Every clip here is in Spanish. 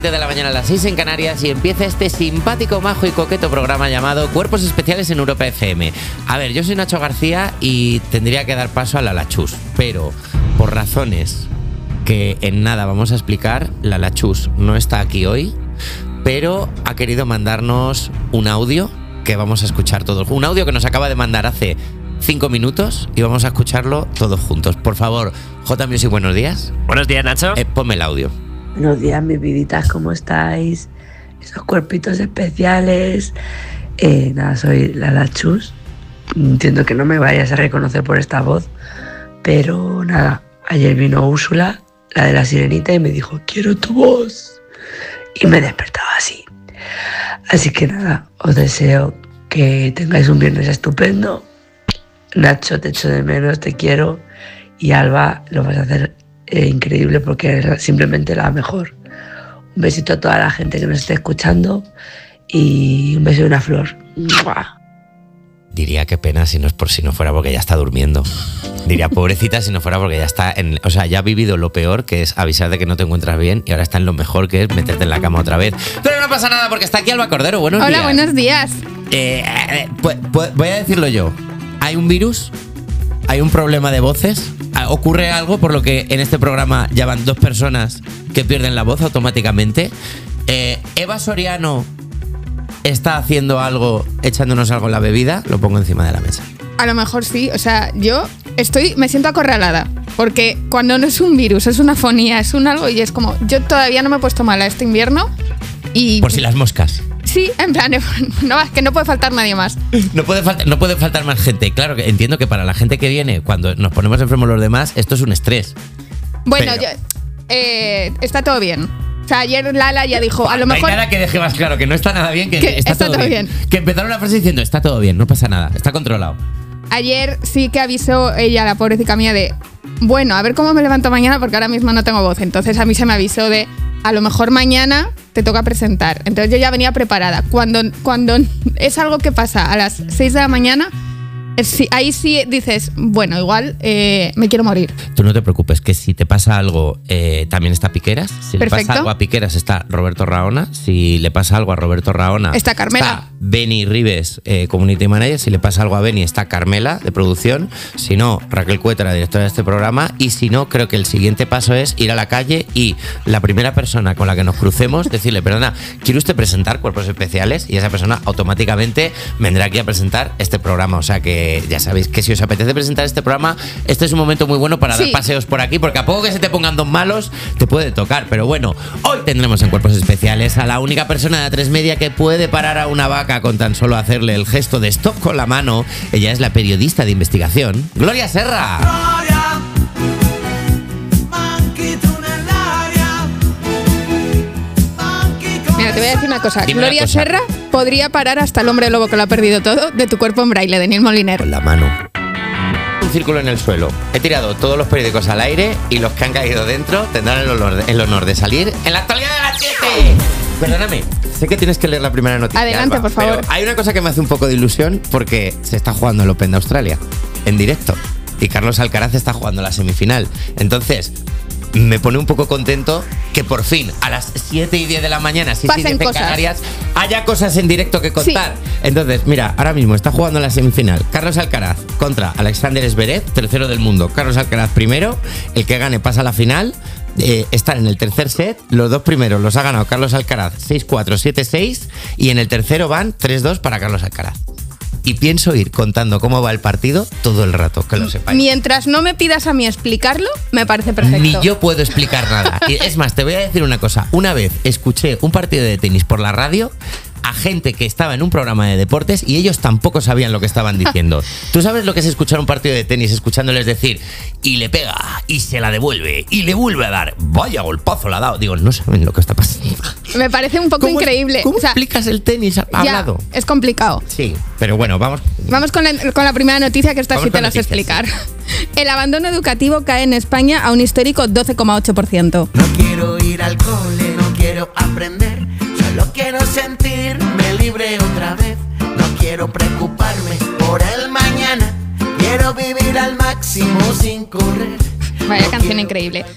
De la mañana a las 6 en Canarias y empieza este simpático, majo y coqueto programa llamado Cuerpos Especiales en Europa FM. A ver, yo soy Nacho García y tendría que dar paso a Lala Chus, pero por razones que en nada vamos a explicar, Lala Chus no está aquí hoy, pero ha querido mandarnos un audio que vamos a escuchar todos. Un audio que nos acaba de mandar hace 5 minutos y vamos a escucharlo todos juntos. Por favor, J Music, buenos días. Buenos días, Nacho. Ponme el audio. Buenos días, mis viditas, ¿cómo estáis? Esos cuerpitos especiales. Nada, soy Lala Chus. Entiendo que no me vayas a reconocer por esta voz, pero nada, ayer vino Úrsula, la de la sirenita, y me dijo, quiero tu voz. Y me despertaba así. Así que nada, os deseo que tengáis un viernes estupendo. Nacho, te echo de menos, te quiero. Y Alba, lo vas a hacer increíble porque es simplemente la mejor. Un besito a toda la gente que nos esté escuchando y un beso y una flor. ¡Mua! Diría qué pena si no fuera porque ya está durmiendo. Diría pobrecita si no fuera porque ya está o sea, ya ha vivido lo peor, que es avisar de que no te encuentras bien, y ahora está en lo mejor, que es meterte en la cama otra vez. Pero no pasa nada porque está aquí Alba Cordero. Buenos días. Hola, buenos días. Voy a decirlo yo. Hay un virus, hay un problema de voces. Ocurre algo por lo que en este programa ya van 2 personas que pierden la voz automáticamente. Eva Soriano está haciendo algo, echándonos algo en la bebida. Lo pongo encima de la mesa. A lo mejor sí, o sea, yo me siento acorralada, porque cuando no es un virus, es una fonía, es un algo, y es como, yo todavía no me he puesto mala este invierno y... Por si las moscas. Sí, en plan, no, es que no puede faltar nadie más. No puede faltar más gente. Claro que entiendo que para la gente que viene, cuando nos ponemos enfermos los demás, esto es un estrés. Bueno, está todo bien. O sea, ayer Lala ya dijo, a lo mejor... No hay nada que deje más claro, que no está nada bien, que está todo bien. Que empezaron la frase diciendo, está todo bien, no pasa nada, está controlado. Ayer sí que avisó ella, la pobrecita mía, de, bueno, a ver cómo me levanto mañana porque ahora mismo no tengo voz. Entonces a mí se me avisó de, a lo mejor mañana te toca presentar. Entonces yo ya venía preparada. Cuando es algo que pasa a las 6 de la mañana, ahí sí dices, bueno, igual me quiero morir. Tú no te preocupes, que si te pasa algo, también está Piqueras. Si Perfecto. le pasa algo a Piqueras, está Roberto Raona. Si le pasa algo a Roberto Raona, está Carmela. Está Beni Ribes, Community Manager. Si le pasa algo a Beni, está Carmela, de producción. Si no, Raquel Cueta, la directora de este programa. Y si no, creo que el siguiente paso es ir a la calle y la primera persona con la que nos crucemos, decirle, perdona, ¿quiere usted presentar Cuerpos Especiales? Y esa persona automáticamente vendrá aquí a presentar este programa. O sea que ya sabéis que si os apetece presentar este programa, este es un momento muy bueno para dar paseos por aquí, porque a poco que se te pongan 2 malos, te puede tocar. Pero bueno, hoy tendremos en Cuerpos Especiales a la única persona de A3 Media que puede parar a una vaca con tan solo hacerle el gesto de stop con la mano. Ella es la periodista de investigación, Gloria Serra. Mira, te voy a decir una cosa. Gloria Serra podría parar hasta el hombre lobo que lo ha perdido todo de Tu cuerpo en braille, de Neil Moliner. Con la mano. Un círculo en el suelo. He tirado todos los periódicos al aire y los que han caído dentro tendrán el honor de salir en la actualidad de las 7. Perdóname, sé que tienes que leer la primera noticia. Adelante, Alba, por favor. pero hay una cosa que me hace un poco de ilusión porque se está jugando el Open de Australia en directo y Carlos Alcaraz está jugando la semifinal. Entonces, me pone un poco contento que por fin a las 7:10 de la mañana, 6:10 en Canarias, haya cosas en directo que contar. Sí. Entonces, mira, ahora mismo está jugando la semifinal Carlos Alcaraz contra Alexander Zverev, tercero del mundo. Carlos Alcaraz primero, el que gane pasa a la final. Están en el tercer set, los 2 primeros los ha ganado Carlos Alcaraz 6-4, 7-6 y en el tercero van 3-2 para Carlos Alcaraz. Y pienso ir contando cómo va el partido todo el rato, que lo sepáis. Mientras no me pidas a mí explicarlo, me parece perfecto. Ni yo puedo explicar nada. Es más, te voy a decir una cosa. Una vez escuché un partido de tenis por la radio a gente que estaba en un programa de deportes y ellos tampoco sabían lo que estaban diciendo. ¿Tú sabes lo que es escuchar un partido de tenis escuchándoles decir y le pega y se la devuelve y le vuelve a dar? Vaya golpazo la ha dado. Digo, no saben lo que está pasando. Me parece un poco increíble. ¿Cómo explicas el tenis hablado? Es complicado. Sí, pero bueno, vamos con la primera noticia, que esta sí te la sé explicar. Sí. El abandono educativo cae en España a un histórico 12,8%. No quiero ir al cole, no quiero aprender, solo quiero sentirme libre otra vez. No quiero preocuparme por el mañana, quiero vivir al máximo sin correr. Vaya canción increíble.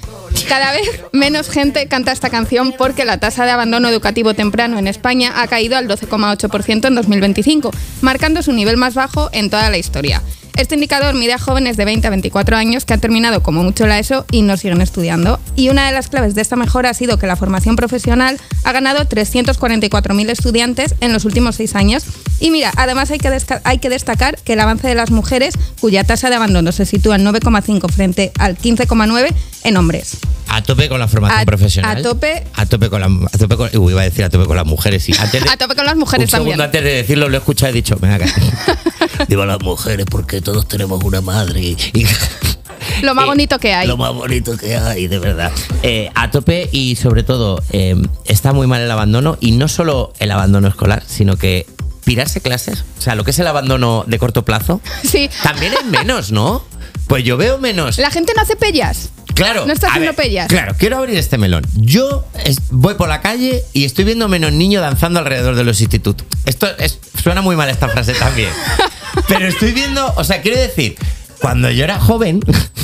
Cada vez menos gente canta esta canción porque la tasa de abandono educativo temprano en España ha caído al 12,8% en 2025, marcando su nivel más bajo en toda la historia. Este indicador mide a jóvenes de 20 a 24 años que han terminado como mucho la ESO y no siguen estudiando. Y una de las claves de esta mejora ha sido que la formación profesional ha ganado 344.000 estudiantes en los últimos 6 años. Y mira, además hay que destacar que el avance de las mujeres, cuya tasa de abandono se sitúa en 9,5 frente al 15,9 en hombres. A tope con la formación profesional. A tope con las mujeres, sí. A tope con las mujeres también. Un segundo antes de decirlo, lo he escuchado y he dicho, venga acá. Digo a las mujeres porque todos tenemos una madre. Y lo más bonito que hay. Lo más bonito que hay, de verdad. A tope y sobre todo, está muy mal el abandono. Y no solo el abandono escolar, sino que pirarse clases, o sea, lo que es el abandono de corto plazo, sí, también es menos, ¿no? Pues yo veo menos. La gente no hace pellas. Claro. No está haciendo pellas. Claro, quiero abrir este melón. Yo voy por la calle y estoy viendo menos niños danzando alrededor de los institutos. Suena muy mal esta frase también. Pero estoy viendo, o sea, quiero decir, cuando yo era joven,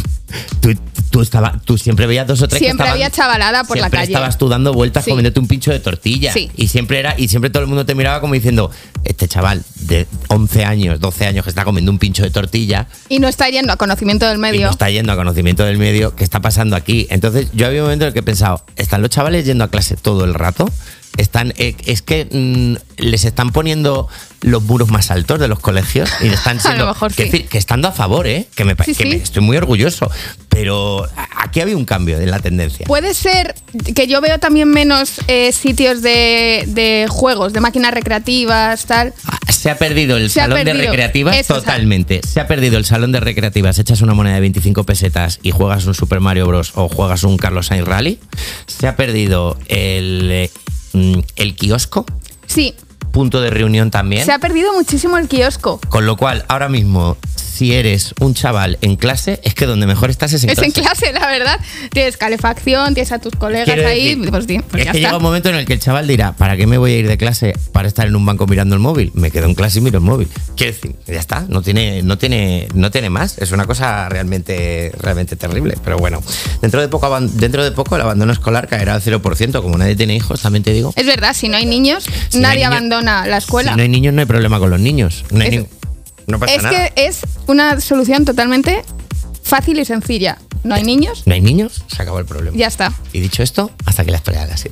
tú siempre veías 2 o 3 siempre que había chavalada por la calle. Siempre estabas tú dando vueltas, sí, comiéndote un pincho de tortilla. Sí. Y siempre todo el mundo te miraba como diciendo, este chaval de 11 años, 12 años que está comiendo un pincho de tortilla. Y no está yendo a conocimiento del medio. Y no está yendo a conocimiento del medio. ¿Qué está pasando aquí? Entonces yo había un momento en el que he pensado, ¿están los chavales yendo a clase todo el rato? Es que les están poniendo los muros más altos de los colegios y están siendo, a lo mejor, que, sí, decir, que estando a favor, estoy muy orgulloso, pero aquí había un cambio en la tendencia. Puede ser que yo veo también menos sitios de juegos, de máquinas recreativas, tal. Se ha perdido el salón de recreativas totalmente. Se ha perdido el salón de recreativas. Echas una moneda de 25 pesetas y juegas un Super Mario Bros. O juegas un Carlos Sainz Rally. Se ha perdido el kiosco. Sí. Punto de reunión también. Se ha perdido muchísimo el kiosco. Con lo cual, ahora mismo, si eres un chaval en clase, es que donde mejor estás es en clase. Es en clase, la verdad. Tienes calefacción, tienes a tus colegas ahí. Pues es ya que llega un momento en el que el chaval dirá, ¿para qué me voy a ir de clase para estar en un banco mirando el móvil? Me quedo en clase y miro el móvil. Quiero decir, ya está, no tiene más. Es una cosa realmente terrible. Pero bueno, dentro de poco el abandono escolar caerá al 0%. Como nadie tiene hijos, también te digo. Es verdad, si no hay niños, nadie abandona la escuela. Si no hay niños, no hay problema con los niños. No pasa nada. Es que es una solución totalmente fácil y sencilla. ¿No hay niños? No hay niños, se acabó el problema. Ya está. Y dicho esto, hasta que la historia haga así.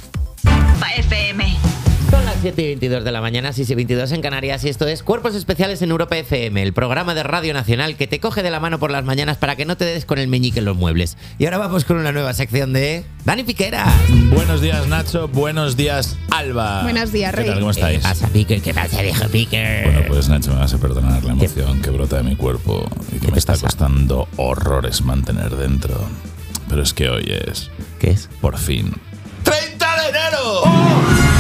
FM. Son las 7:22 de la mañana, 6:22 en Canarias, y esto es Cuerpos Especiales en Europa FM, el programa de Radio Nacional que te coge de la mano por las mañanas para que no te des con el meñique en los muebles. Y ahora vamos con una nueva sección de Dani Piqueras. Buenos días, Nacho. Buenos días, Alba. Buenos días, Rey. ¿Qué tal? ¿Cómo estáis? ¿Qué pasa, Piquer? ¿Qué pasa, viejo Piquer? Bueno, pues Nacho, me vas a perdonar la emoción que brota de mi cuerpo y que me está costando horrores mantener dentro. Pero es que hoy es... ¿Qué es? Por fin. ¡30 de enero! ¡Oh!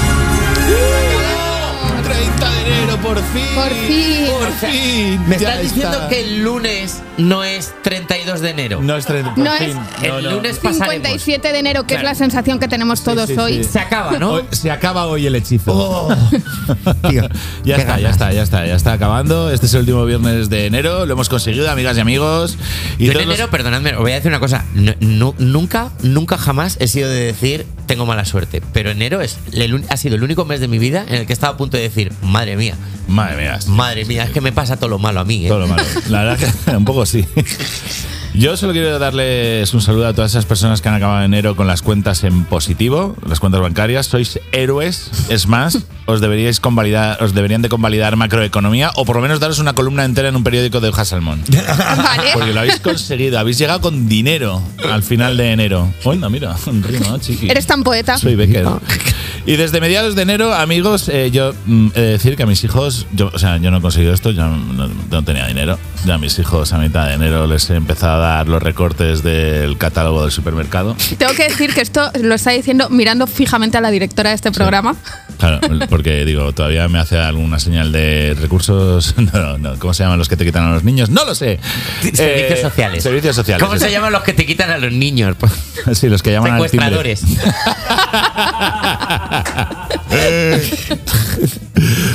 30 de enero, por fin. Por fin. Por fin. ¿Me estás diciendo que el lunes no es 32 de enero? No es 30, No por es fin. el lunes pasaremos. 57 de enero, que Claro. es la sensación que tenemos todos sí, hoy. sí. Se acaba, ¿no? Se acaba hoy el hechizo. Oh. Tío, Ya qué está, ganas. ya está acabando. Este es el último viernes de enero. Lo hemos conseguido, amigas y amigos. Y Yo en todos los- enero, perdonadme, os voy a decir una cosa. Nunca jamás he sido de decir tengo mala suerte. Pero enero ha sido el único mes de mi vida en el que he estado a punto de decir, madre mía, Madre mía, es que me pasa todo lo malo a mí. todo lo malo. La verdad que un poco sí. Yo solo quiero darles un saludo a todas esas personas que han acabado enero con las cuentas en positivo, las cuentas bancarias. Sois héroes. Es más, os deberían de convalidar macroeconomía o por lo menos daros una columna entera en un periódico de hoja salmón. Vale. Porque lo habéis conseguido. Habéis llegado con dinero al final de enero. Bueno, mira, un rimo, chiqui. Eres tan poeta. Soy Becker. Y desde mediados de enero, amigos, yo he de decir que a mis hijos, yo no he conseguido esto, yo no tenía dinero. Ya a mis hijos a mitad de enero les he empezado a dar los recortes del catálogo del supermercado. Tengo que decir que esto lo está diciendo mirando fijamente a la directora de este programa. Claro, porque digo, todavía me hace alguna señal de recursos. No, ¿cómo se llaman los que te quitan a los niños? No lo sé. Servicios sociales. Servicios sociales. ¿Cómo se llaman los que te quitan a los niños? Sí, los que llaman al timbre. Secuestradores.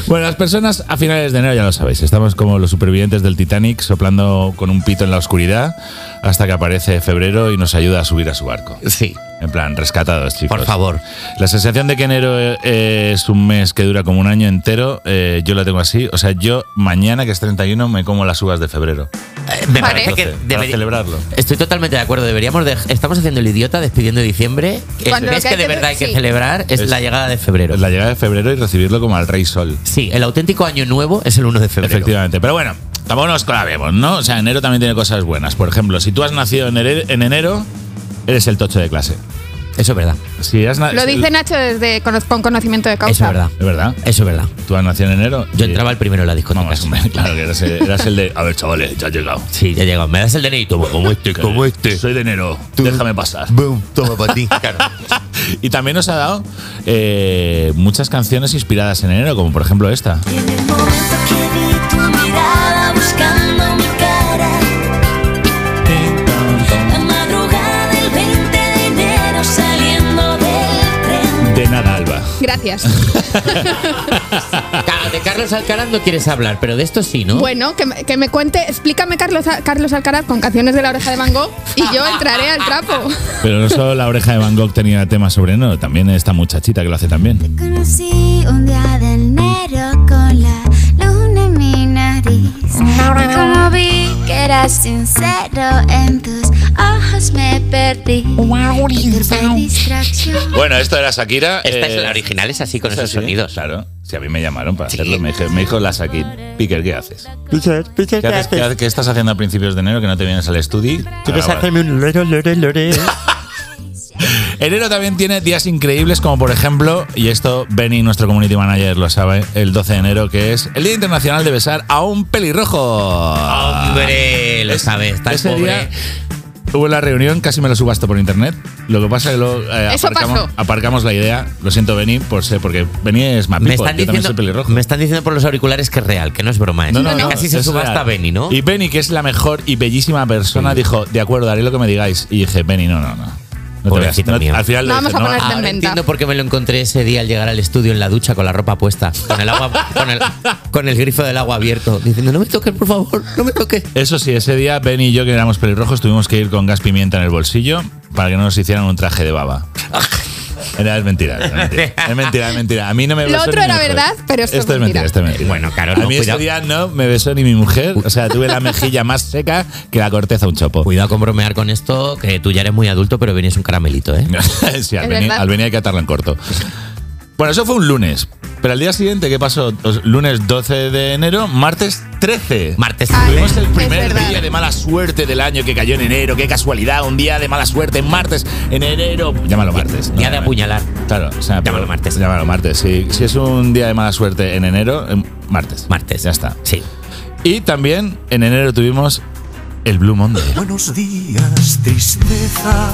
Bueno, las personas a finales de enero ya lo sabéis. Estamos como los supervivientes del Titanic soplando con un pito en la oscuridad hasta que aparece febrero y nos ayuda a subir a su barco. Sí. En plan, rescatados, chicos. Por favor. La sensación de que enero es un mes que dura como un año entero, yo la tengo así. O sea, yo mañana, que es 31, me como las uvas de febrero. Me Vale. parece que Para celebrarlo. Estoy totalmente de acuerdo. Estamos haciendo el idiota despidiendo diciembre. El Cuando lo mes que que hay de que- verdad hay que sí. celebrar es la llegada de febrero. La llegada de febrero y recibirlo como al Rey Sol. Sí, el auténtico año nuevo es el 1 de febrero. Efectivamente. Pero bueno, tampoco nos colabemos, ¿no? O sea, enero también tiene cosas buenas. Por ejemplo, si tú has nacido en enero, eres el tocho de clase. Eso es verdad. Si has Lo dice Nacho con conocimiento de causa. Eso es verdad. ¿Es verdad? Eso es verdad. Tú has nacido en enero. Yo entraba el primero en la discoteca. Vamos, hombre, claro que eras el de. A ver, chavales, ya he llegado. Sí, ya he llegado. Me das el DNI, toma, como este. Soy de enero. Déjame pasar. Boom, toma para ti. Claro. Y también nos ha dado muchas canciones inspiradas en enero, como por ejemplo esta. En el momento que vi tu mirada buscando mi cara, la madrugada del 20 de enero saliendo del tren. De nada, Alba. Gracias. De Carlos Alcaraz no quieres hablar, pero de esto sí, ¿no? Bueno, que me cuente, explícame Carlos Alcaraz con canciones de La Oreja de Van Gogh y yo entraré al trapo. Pero no solo La Oreja de Van Gogh tenía temas sobre enero, también esta muchachita que lo hace también. Conocí un día de enero con la luna en mi nariz. Y como vi que eras sincero, en tus ojos me perdí. Y torpe distracción. Bueno, esto era Shakira. Esta es la original, es así con esos Sí, sonidos. Claro. Si a mí me llamaron para Sí. hacerlo, me dijo la Shakira. Piquer, ¿qué haces? ¿Qué estás haciendo a principios de enero que no te vienes al estudio? ¿Quieres hacerme un lore? Enero también tiene días increíbles como por ejemplo, y esto Benny, nuestro community manager, lo sabe, el 12 de enero, que es el Día Internacional de Besar a un pelirrojo. Hombre, lo sabes, tan Ese pobre. día hubo la reunión, casi me lo subasto por internet. Lo que pasa es que luego Eso pasó. aparcamos la idea. Lo siento, Benny, porque Benny es más Me people, están, yo también soy diciendo, pelirrojo. me están diciendo por los auriculares que es real, que no es broma. No, no, que no, casi se es subasta real. Benny, ¿no? Y Benny, que es la mejor y bellísima persona, dijo, de acuerdo, haré lo que me digáis. Y dije, Benny, no. No te veas. Pobrecito mío. Al final No le vamos dije, a ponerte en Ahora venta. entiendo por qué me lo encontré ese día al llegar al estudio en la ducha con la ropa puesta, con el agua, con el grifo del agua abierto, diciendo no me toques, por favor, no me toques. Eso sí, ese día Benny y yo, que éramos pelirrojos, tuvimos que ir con gas pimienta en el bolsillo para que no nos hicieran un traje de baba. Es mentira. Es mentira. A mí no me besó Lo otro ni mi era mujer. verdad, pero esto es mentira. Esto es mentira. Bueno, claro, a no, mí cuidado. ese día no me besó ni mi mujer. O sea, tuve la mejilla más seca que la corteza a un chopo. Cuidado con bromear con esto, que tú ya eres muy adulto, pero venías un caramelito, ¿eh? Sí, al Es Benny verdad. hay que atarlo en corto. Bueno, eso fue un lunes. Pero al día siguiente, ¿qué pasó? Lunes 12 de enero, martes 13. Martes. Ah, Tuvimos el es primer verdad. día de mala suerte del año que cayó en enero. Qué casualidad, un día de mala suerte, martes, en enero. Llámalo martes. Día de apuñalar. Claro, o sea, Llámalo martes. Llámalo martes. Si es un día de mala suerte en enero, martes. Martes. Ya está. Sí. Y también en enero tuvimos el Blue Monday. Buenos días, tristeza.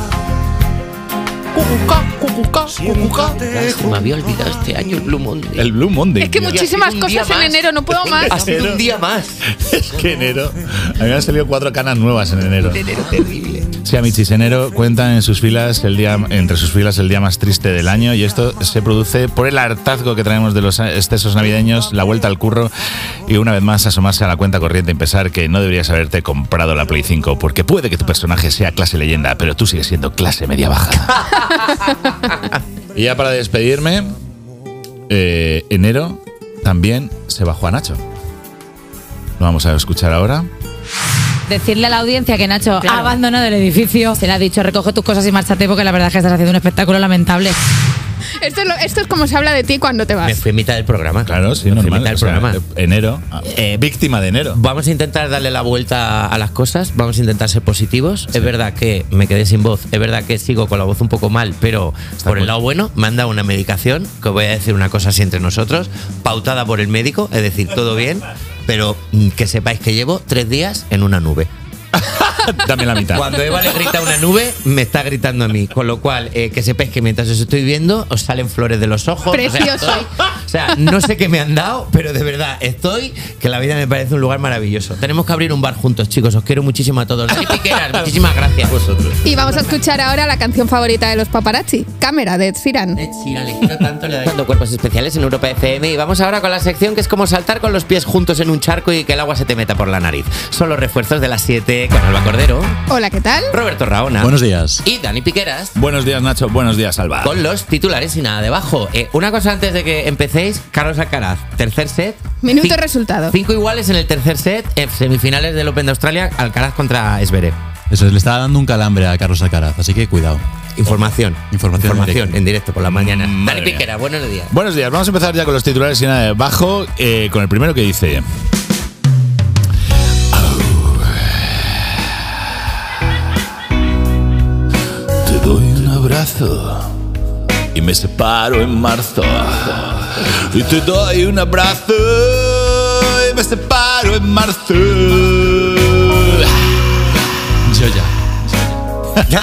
Se me había olvidado este año el Blue Monday. El Blue Monday. Es que tío. muchísimas un día cosas en más. enero, no puedo más. Ha sido un día más. Es que enero. A mí me han salido 4 canas nuevas en enero. Enero terrible. Sí, amichis, enero cuenta entre sus filas el día más triste del año, y esto se produce por el hartazgo que traemos de los excesos navideños, la vuelta al curro y una vez más asomarse a la cuenta corriente y pensar que no deberías haberte comprado la Play 5 porque puede que tu personaje sea clase leyenda, pero tú sigues siendo clase media baja. Y ya para despedirme, enero también se bajó a Nacho. Lo vamos a escuchar ahora. Decirle a la audiencia que Nacho ha abandonado el edificio. Se le ha dicho, recoge tus cosas y márchate, porque la verdad es que estás haciendo un espectáculo lamentable. Esto es como se habla de ti cuando te vas. Me fui a mitad del programa. Claro, sí, Me fui a normal. mitad del O sea, programa. enero, víctima de enero. Vamos a intentar darle la vuelta a las cosas, vamos a intentar ser positivos. Es verdad que me quedé sin voz, es verdad que sigo con la voz un poco mal, pero por el lado bueno me han dado una medicación, que os voy a decir una cosa así entre nosotros, pautada por el médico, es decir, todo bien, pero que sepáis que llevo 3 días en una nube. Dame la mitad. Cuando Eva le grita a una nube, me está gritando a mí. Con lo cual, que sepáis que mientras os estoy viendo, os salen flores de los ojos. Precioso. O sea, no sé qué me han dado, pero de verdad estoy que la vida me parece un lugar maravilloso. Tenemos que abrir un bar juntos, chicos. Os quiero muchísimo a todos. Dani Piqueras, muchísimas gracias. Vosotros. Y vamos a escuchar ahora la canción favorita de los paparazzi, Cámara, de Ed Sheeran. Ed Sheeran, le quiero tanto, le doy dando cuerpos especiales en Europa FM. Y vamos ahora con la sección que es como saltar con los pies juntos en un charco y que el agua se te meta por la nariz. Son los refuerzos de las 7 con Alba Cordero. Hola, ¿qué tal? Roberto Raona. Buenos días. Y Dani Piqueras. Buenos días, Nacho. Buenos días, Alba. Con los titulares y nada debajo. Una cosa antes de que empecéis. Carlos Alcaraz, tercer set. Minuto resultado. 5 iguales en el tercer set. En semifinales del Open de Australia. Alcaraz contra Zverev. Eso le estaba dando un calambre a Carlos Alcaraz, así que cuidado. Información en directo por la mañana. Madre Dani Piqueras, buenos días. Buenos días. Vamos a empezar ya con los titulares y nada debajo. Con el primero que dice... Te doy un abrazo y me separo en marzo. Y te doy un abrazo y me separo en marzo. Yo ya.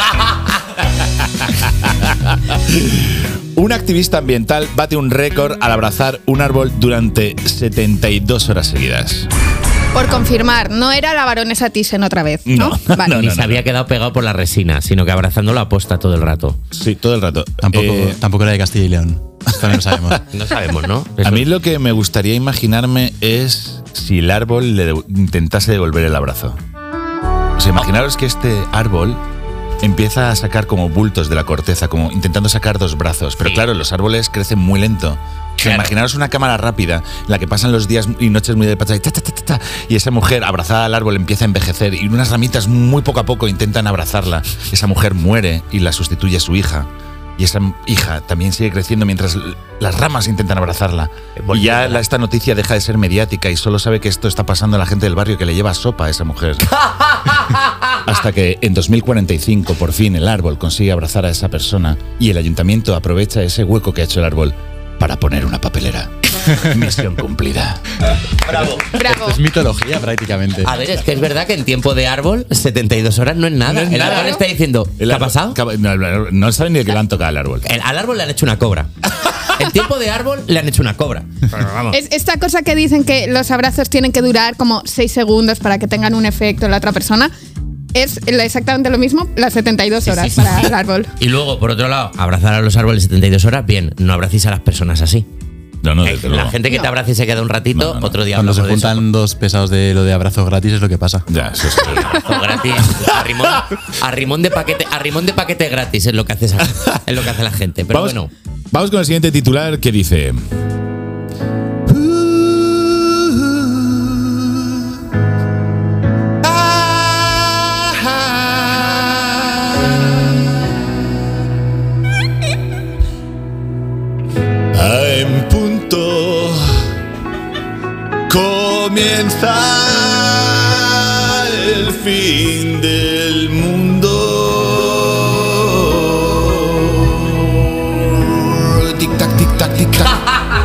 Un activista ambiental bate un récord al abrazar un árbol durante 72 horas seguidas. Por confirmar, no era la baronesa Thyssen otra vez, ¿no? No, Vale. Ni se había quedado pegado por la resina, sino que abrazándolo aposta todo el rato. Sí, todo el rato. Tampoco era de Castilla y León. Esto no lo sabemos. No sabemos, ¿no? A mí lo que me gustaría imaginarme es si el árbol le intentase devolver el abrazo. O sea, imaginaros que este árbol empieza a sacar como bultos de la corteza, como intentando sacar dos brazos. Pero Sí. claro, los árboles crecen muy lento. O sea, Claro. imaginaros una cámara rápida en la que pasan los días y noches muy despachados y esa mujer abrazada al árbol empieza a envejecer y unas ramitas muy poco a poco intentan abrazarla. Esa mujer muere y la sustituye su hija. Y esa hija también sigue creciendo mientras las ramas intentan abrazarla. Y ya esta noticia deja de ser mediática y solo sabe que esto está pasando a la gente del barrio que le lleva sopa a esa mujer. Hasta que en 2045 por fin el árbol consigue abrazar a esa persona y el ayuntamiento aprovecha ese hueco que ha hecho el árbol para poner una papelera. Misión cumplida. Bravo. Bravo. Es mitología prácticamente. A ver, es que es verdad que en tiempo de árbol 72 horas no es nada. No es El nada. árbol está diciendo, ¿qué ha pasado? No saben ni de qué le han tocado al árbol. Al árbol le han hecho una cobra. En tiempo de árbol le han hecho una cobra. Pero vamos. Es esta cosa que dicen que los abrazos tienen que durar como 6 segundos para que tengan un efecto en la otra persona. Es exactamente lo mismo, las 72 horas sí, para sí. el árbol. Y luego, por otro lado, abrazar a los árboles 72 horas, bien, no abracéis a las personas así. No, desde La luego. gente que te abraza y se queda un ratito, No. otro día Cuando se hablamos de eso. juntan dos pesados de lo de abrazo gratis es lo que pasa. Ya, eso es. Abrazo gratis. Arrimón de paquete gratis es lo que hace la gente. Pero bueno. Vamos con el siguiente titular que dice... En punto comienza el fin del mundo. Tic tac, tic tac, tic tac.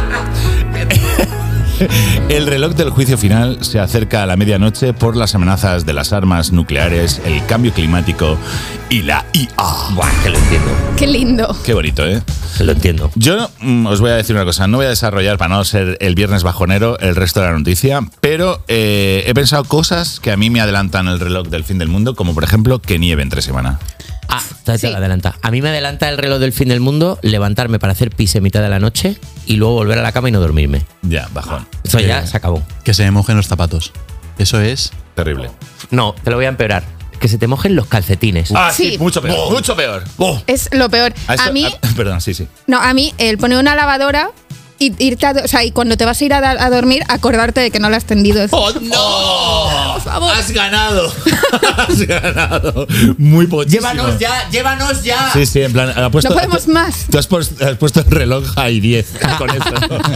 El reloj del juicio final se acerca a la medianoche por las amenazas de las armas nucleares, el cambio climático y la IA. Buah, que lo entiendo. Qué lindo. Qué bonito, ¿eh? Lo entiendo. Yo os voy a decir una cosa, no voy a desarrollar para no ser el viernes bajonero el resto de la noticia, pero he pensado cosas que a mí me adelantan el reloj del fin del mundo, como por ejemplo que nieve entre semana. Ah, te Sí. lo adelanta. A mí me adelanta el reloj del fin del mundo levantarme para hacer pis en mitad de la noche y luego volver a la cama y no dormirme. Ya, bajón. Eso ya se acabó. Que se me mojen los zapatos. Eso es. Terrible. No, te lo voy a empeorar. Que se te mojen los calcetines. Ah, sí, Sí. mucho peor, mucho peor. Es lo peor. Esto- A mí, perdón, sí. a mí el poner una lavadora y irte y cuando te vas a ir a dormir, acordarte de que no la has tendido. ¡Oh, no! Por favor. ¡Has ganado! ¡Has ganado! Muy pochísimo. Llévanos ya. Sí, en plan, ha puesto, No podemos más. Tú has puesto el reloj a 10 con eso.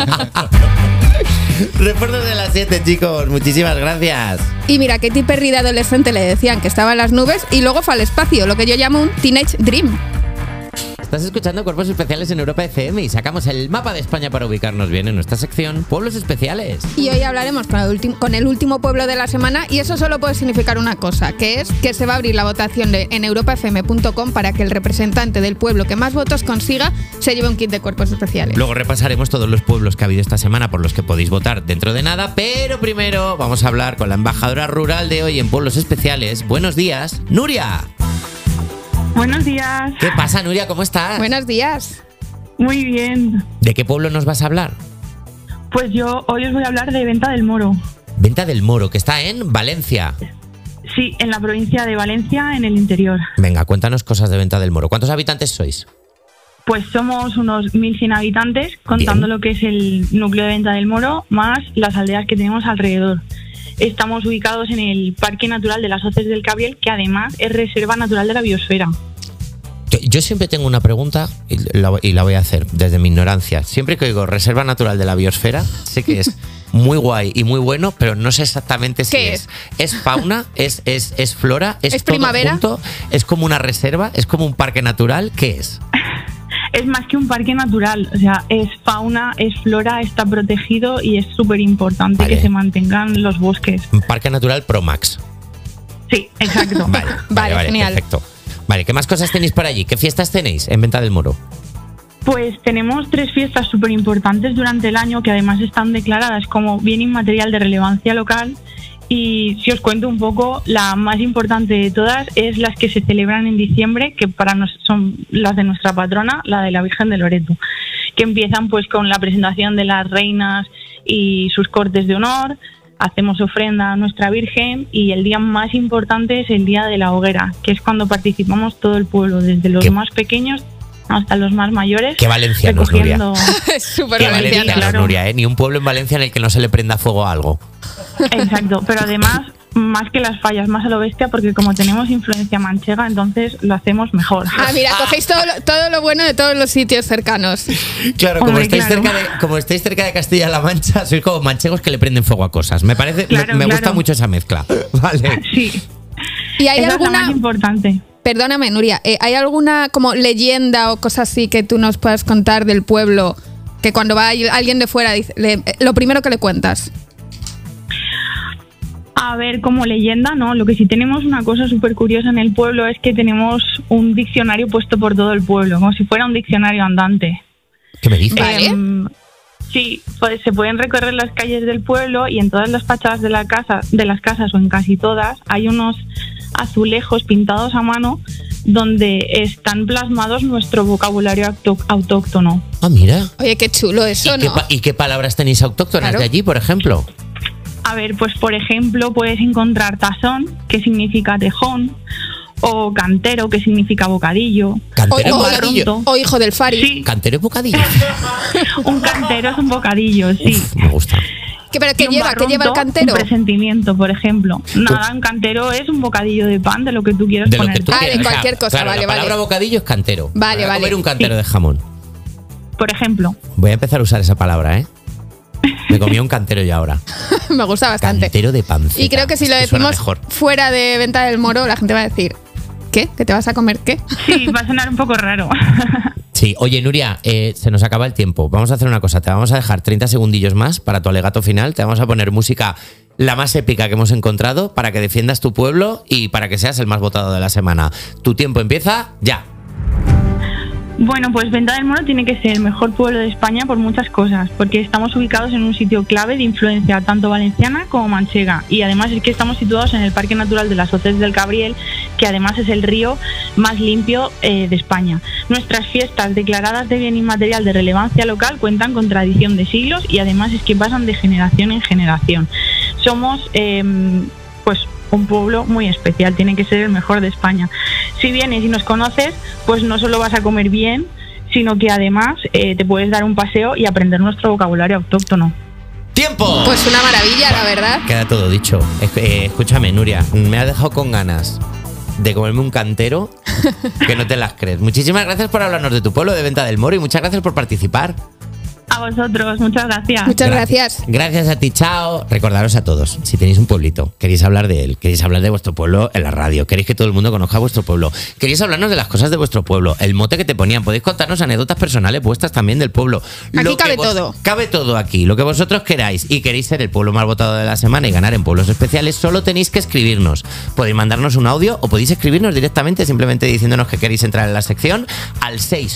Refuerzos de las 7, chicos. Muchísimas gracias. Y mira, Katy Perry de adolescente le decían que estaba en las nubes y luego fue al espacio, lo que yo llamo un teenage dream. Estás escuchando Cuerpos Especiales en Europa FM y sacamos el mapa de España para ubicarnos bien en nuestra sección Pueblos Especiales. Y hoy hablaremos con el último pueblo de la semana, y eso solo puede significar una cosa, que es que se va a abrir la votación en europafm.com para que el representante del pueblo que más votos consiga se lleve un kit de Cuerpos Especiales. Luego repasaremos todos los pueblos que ha habido esta semana por los que podéis votar dentro de nada, pero primero vamos a hablar con la embajadora rural de hoy en Pueblos Especiales. Buenos días, Nuria. Buenos días. ¿Qué pasa, Nuria? ¿Cómo estás? Buenos días. Muy bien. ¿De qué pueblo nos vas a hablar? Pues yo hoy os voy a hablar de Venta del Moro. Venta del Moro, que está en Valencia. Sí, en la provincia de Valencia, en el interior. Venga, cuéntanos cosas de Venta del Moro. ¿Cuántos habitantes sois? Pues somos unos 1.100 habitantes, contando lo que es el núcleo de Venta del Moro, más las aldeas que tenemos alrededor. Estamos ubicados en el Parque Natural de las Hoces del Cabriel, que además es Reserva Natural de la Biosfera. Yo siempre tengo una pregunta y la voy a hacer desde mi ignorancia. Siempre que oigo Reserva Natural de la Biosfera, sé que es muy guay y muy bueno, pero no sé exactamente si ¿Qué es. ¿Es fauna? ¿Es flora? ¿Es todo primavera? junto? ¿Es como una reserva? ¿Es como un parque natural? ¿Qué es? Es más que un parque natural, o sea, es fauna, es flora, está protegido y es súper importante que se mantengan los bosques. Un parque natural Promax. Sí, exacto. Vale, genial. Perfecto. Vale, ¿qué más cosas tenéis por allí? ¿Qué fiestas tenéis en Venta del Moro? Pues tenemos 3 fiestas súper importantes durante el año que además están declaradas como bien inmaterial de relevancia local. Y si os cuento un poco, la más importante de todas es las que se celebran en diciembre, que para nosotros son las de nuestra patrona, la de la Virgen de Loreto, que empiezan pues con la presentación de las reinas y sus cortes de honor. Hacemos ofrenda a nuestra Virgen y el día más importante es el día de la hoguera, que es cuando participamos todo el pueblo, desde los más pequeños hasta los más mayores. Qué valencianos, Nuria. Es súper Qué valenciano. valencianos, Nuria, ¿eh? Ni un pueblo en Valencia en el que no se le prenda fuego a algo. Exacto, pero además, más que las fallas, más a lo bestia, porque como tenemos influencia manchega, entonces lo hacemos mejor. Ah, mira, cogéis todo lo bueno de todos los sitios cercanos. Claro, como estáis cerca de Castilla-La Mancha, sois como manchegos que le prenden fuego a cosas. Me parece, me gusta mucho esa mezcla. Vale. Sí. ¿Y hay esa alguna es la más importante? Perdóname, Nuria, ¿hay alguna como leyenda o cosa así que tú nos puedas contar del pueblo que cuando va alguien de fuera dice, lo primero que le cuentas? A ver, como leyenda, no. Lo que sí tenemos una cosa súper curiosa en el pueblo es que tenemos un diccionario puesto por todo el pueblo, como si fuera un diccionario andante. ¿Qué me dices? Vale. Sí, pues se pueden recorrer las calles del pueblo y en todas las fachadas de las casas o en casi todas hay unos azulejos pintados a mano donde están plasmados nuestro vocabulario autóctono. Ah, mira. Oye, qué chulo eso, ¿no? ¿Y qué palabras tenéis autóctonas de allí, por ejemplo? A ver, pues por ejemplo puedes encontrar tazón, que significa tejón, o cantero, que significa bocadillo. ¿Cantero es bocadillo? O hijo del Fari. Sí. ¿Cantero es bocadillo? Un cantero es un bocadillo, sí. Uf, me gusta. ¿Pero qué lleva? ¿Qué lleva el cantero? Un presentimiento, por ejemplo. Nada, un cantero es un bocadillo de pan, de lo que tú quieras De lo poner. que tú quieras. de cualquier cosa, claro, vale, la palabra bocadillo es cantero. Vale, Voy a comer un cantero Sí. de jamón. Por ejemplo. Voy a empezar a usar esa palabra, ¿eh? Me comí un cantero ya ahora. Me gusta bastante. Cantero de panceta. Y creo que si lo Es suena decimos mejor. fuera de Venta del Moro, la gente va a decir, ¿qué? ¿Que te vas a comer qué? Sí, va a sonar un poco raro. Sí, oye, Nuria, se nos acaba el tiempo. Vamos a hacer una cosa, te vamos a dejar 30 segundillos más para tu alegato final. Te vamos a poner música la más épica que hemos encontrado para que defiendas tu pueblo y para que seas el más votado de la semana. Tu tiempo empieza ya. Bueno, pues Venta del Moro tiene que ser el mejor pueblo de España por muchas cosas, porque estamos ubicados en un sitio clave de influencia tanto valenciana como manchega, y además es que estamos situados en el Parque Natural de las Hoces del Cabriel, que además es el río más limpio de España. Nuestras fiestas declaradas de bien inmaterial de relevancia local cuentan con tradición de siglos y además es que pasan de generación en generación. Somos pues un pueblo muy especial, tiene que ser el mejor de España. Si vienes y nos conoces, pues no solo vas a comer bien, sino que además te puedes dar un paseo y aprender nuestro vocabulario autóctono. ¡Tiempo! Pues una maravilla, la verdad. Queda todo dicho. Escúchame, Nuria, me has dejado con ganas de comerme un cantero que no te las crees. Muchísimas gracias por hablarnos de tu pueblo, de Venta del Moro, y muchas gracias por participar. A vosotros, muchas gracias. Muchas gracias. Gracias a ti, chao. Recordaros a todos, si tenéis un pueblito, queréis hablar de él, queréis hablar de vuestro pueblo en la radio, queréis que todo el mundo conozca vuestro pueblo, queréis hablarnos de las cosas de vuestro pueblo, el mote que te ponían, podéis contarnos anécdotas personales vuestras también del pueblo. Aquí cabe todo. Cabe todo aquí, lo que vosotros queráis, y queréis ser el pueblo más votado de la semana y ganar en pueblos especiales, solo tenéis que escribirnos. Podéis mandarnos un audio o podéis escribirnos directamente simplemente diciéndonos que queréis entrar en la sección al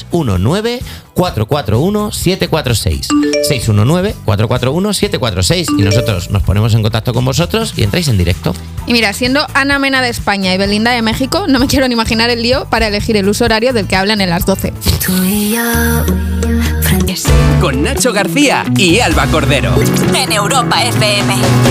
619-441-746. 619-441-746 y nosotros nos ponemos en contacto con vosotros y entráis en directo. Y mira, siendo Ana Mena de España y Belinda de México, no me quiero ni imaginar el lío para elegir el uso horario del que hablan en las 12. Con Nacho García y Alba Cordero. En Europa FM.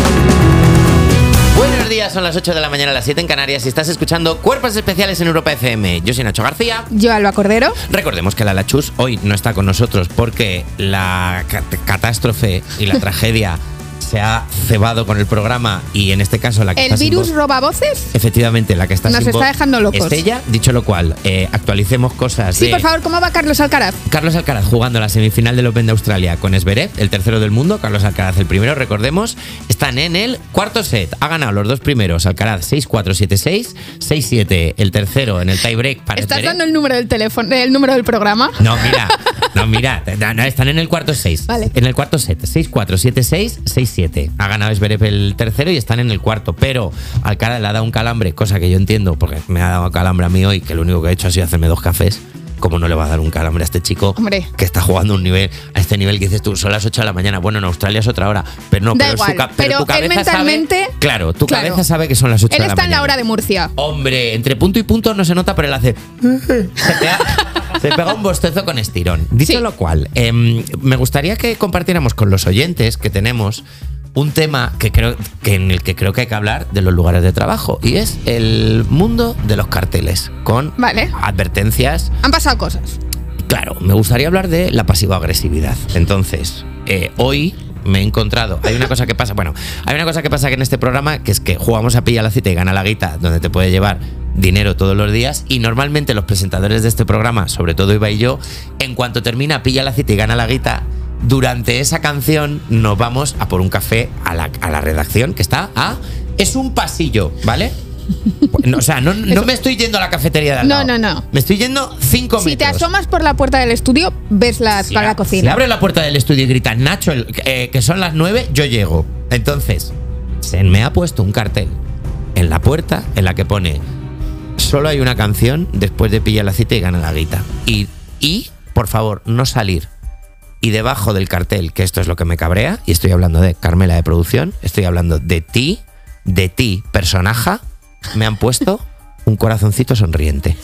Buenos días, son las 8 de la mañana, las 7 en Canarias y estás escuchando Cuerpos Especiales en Europa FM. Yo soy Nacho García. Yo, Alba Cordero. Recordemos que la Chus hoy no está con nosotros porque la catástrofe y la tragedia se ha cebado con el programa y en este caso la que ¿El está sin virus voz, roba voces? efectivamente, la que está Nos sin está voz dejando locos. es ella. Dicho lo cual, actualicemos cosas. Sí, por favor, ¿cómo va Carlos Alcaraz? Carlos Alcaraz jugando la semifinal del Open de Australia con Zverev, el tercero del mundo. Carlos Alcaraz el primero, recordemos. Están en el cuarto set. Ha ganado los dos primeros. Alcaraz 6-4, 7-6, 6-7 el tercero en el tiebreak para ¿Estás Zverev. dando el número del teléfono, el número del programa? No, mira, están en el cuarto 6. Vale. En el cuarto set, 6-4, 7-6, 6-7. Ha ganado Zverev el tercero y están en el cuarto, pero Alcaraz le ha dado un calambre, cosa que yo entiendo, porque me ha dado calambre a mí hoy, que lo único que he hecho ha sido hacerme 2 cafés. ¿Cómo no le va a dar un calambre a este chico? Hombre. Que está jugando a este nivel que dices tú, son las 8 de la mañana. Bueno, en Australia es otra hora, pero no, Da pero, igual, pero tu él cabeza mentalmente... sabe. Claro, tu Claro. cabeza sabe que son las 8 de Él la mañana. está en la hora de Murcia. Hombre, entre punto y punto no se nota, pero él hace. Se pega un bostezo con estirón. Dicho Sí. lo cual, me gustaría que compartiéramos con los oyentes que tenemos un tema en el que creo que hay que hablar de los lugares de trabajo, y es el mundo de los carteles con Vale. advertencias. Han pasado cosas. Claro, me gustaría hablar de la pasivo-agresividad. Entonces, hoy me he encontrado. Hay una cosa que pasa que en este programa, que es que jugamos a Pilla la Cita y Gana la Guita, donde te puede llevar dinero todos los días, y normalmente los presentadores de este programa, sobre todo Iba y yo, en cuanto termina Pilla la Cita y Gana la Guita, durante esa canción nos vamos a por un café a la redacción, que está es un pasillo, ¿vale? No, o sea, no me estoy yendo a la cafetería de al lado. No. Me estoy yendo 5 metros. Si te asomas por la puerta del estudio, ves la cocina. Si abre la puerta del estudio y grita Nacho, que son las 9, yo llego. Entonces, se me ha puesto un cartel en la puerta en la que pone: solo hay una canción después de Pilla la Cita y Gana la Guita. Y por favor, no salir. Y debajo del cartel, que esto es lo que me cabrea, y estoy hablando de Carmela de producción, estoy hablando de ti, personaje, me han puesto un corazoncito sonriente.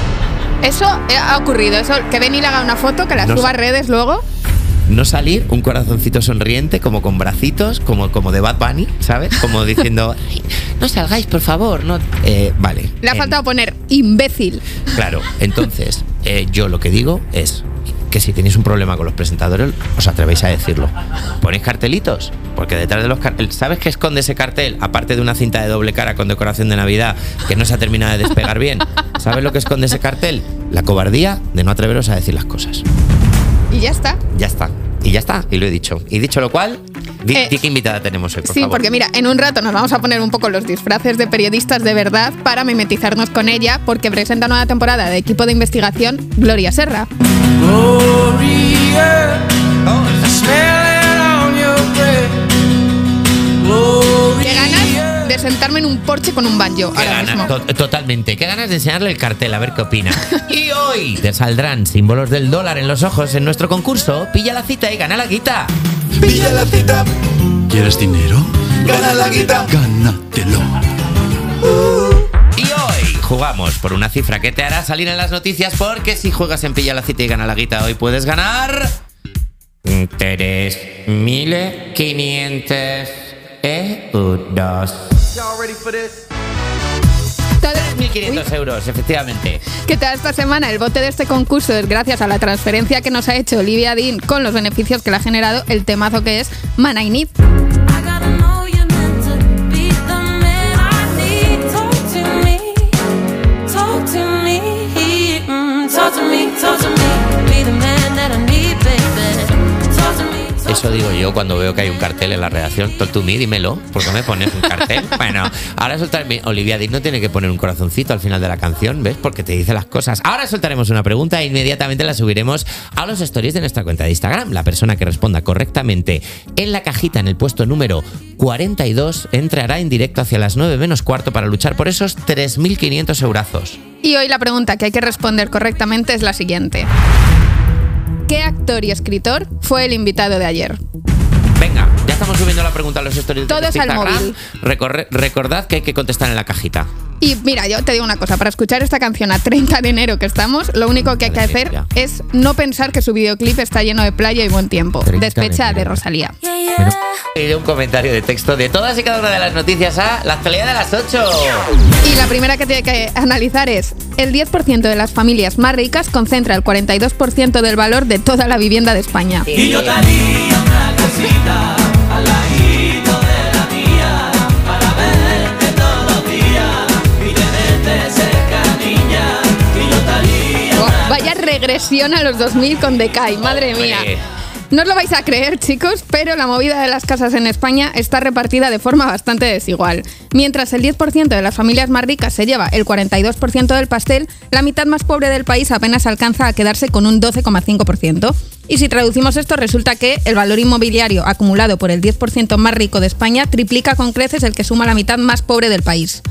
Eso ha ocurrido. Eso, que Benny le haga una foto, que la No suba a sé. redes luego. No salir, un corazoncito sonriente, como con bracitos, como de Bad Bunny, ¿sabes? Como diciendo, "Ay, no salgáis, por favor". No, vale. Le ha faltado poner imbécil. Claro, entonces, yo lo que digo es que si tenéis un problema con los presentadores, os atrevéis a decirlo. ¿Ponéis cartelitos? Porque detrás de los carteles, ¿sabes qué esconde ese cartel? Aparte de una cinta de doble cara con decoración de Navidad que no se ha terminado de despegar bien. ¿Sabes lo que esconde ese cartel? La cobardía de no atreveros a decir las cosas. Y ya está. Ya está. Y ya está. Y lo he dicho. Y dicho lo cual, di qué invitada tenemos hoy, por Sí, favor. porque mira, en un rato nos vamos a poner un poco los disfraces de periodistas de verdad para mimetizarnos con ella, porque presenta nueva temporada de equipo de investigación Gloria Serra. Qué ganas de sentarme en un porche con un banjo Qué ahora ganas, mismo. totalmente. Qué ganas de enseñarle el cartel, a ver qué opina. Y hoy te saldrán símbolos del dólar en los ojos en nuestro concurso Pilla la Cita y Gana la Guita. Pilla la cita. ¿Quieres dinero? Gana la guita. Gánatelo. Y hoy jugamos por una cifra que te hará salir en las noticias, porque si juegas en Pilla la Cita y Gana la Guita, hoy puedes ganar 3.500 euros. 3.500 euros, efectivamente. ¿Qué tal esta semana? El bote de este concurso es gracias a la transferencia que nos ha hecho Olivia Dean con los beneficios que le ha generado el temazo que es Man I Need. Talk to me, be the man that I need, baby. Talk to Eso digo yo cuando veo que hay un cartel en la redacción. Tú dímelo, ¿por qué me pones un cartel? Bueno, ahora soltaremos. Olivia Dick no tiene que poner un corazoncito al final de la canción, ¿ves? Porque te dice las cosas. Ahora soltaremos una pregunta e inmediatamente la subiremos a los stories de nuestra cuenta de Instagram. La persona que responda correctamente en la cajita en el puesto número 42 entrará en directo hacia las 9 menos cuarto para luchar por esos 3.500 eurazos. Y hoy la pregunta que hay que responder correctamente es la siguiente. ¿Qué actor y escritor fue el invitado de ayer? Venga, ya estamos subiendo la pregunta a los stories de Todos al Instagram. móvil. Recordad que hay que contestar en la cajita. Y mira, yo te digo una cosa, para escuchar esta canción a 30 de enero que estamos, lo único que hay que hacer es no pensar que su videoclip está lleno de playa y buen tiempo. Despecha de Rosalía. Y de un comentario de texto de todas y cada una de las noticias a la actualidad de las 8. Y la primera que tiene que analizar es: el 10% de las familias más ricas concentra el 42% del valor de toda la vivienda de España. Y yo te haría una casita al ladito de la mía para verte todos los días y tenerte cerca, niña. Y yo te haría una Vaya regresión a los 2000 con Decay, madre mía. No os lo vais a creer, chicos, pero la movida de las casas en España está repartida de forma bastante desigual. Mientras el 10% de las familias más ricas se lleva el 42% del pastel, la mitad más pobre del país apenas alcanza a quedarse con un 12,5%. Y si traducimos esto, resulta que el valor inmobiliario acumulado por el 10% más rico de España triplica con creces el que suma la mitad más pobre del país.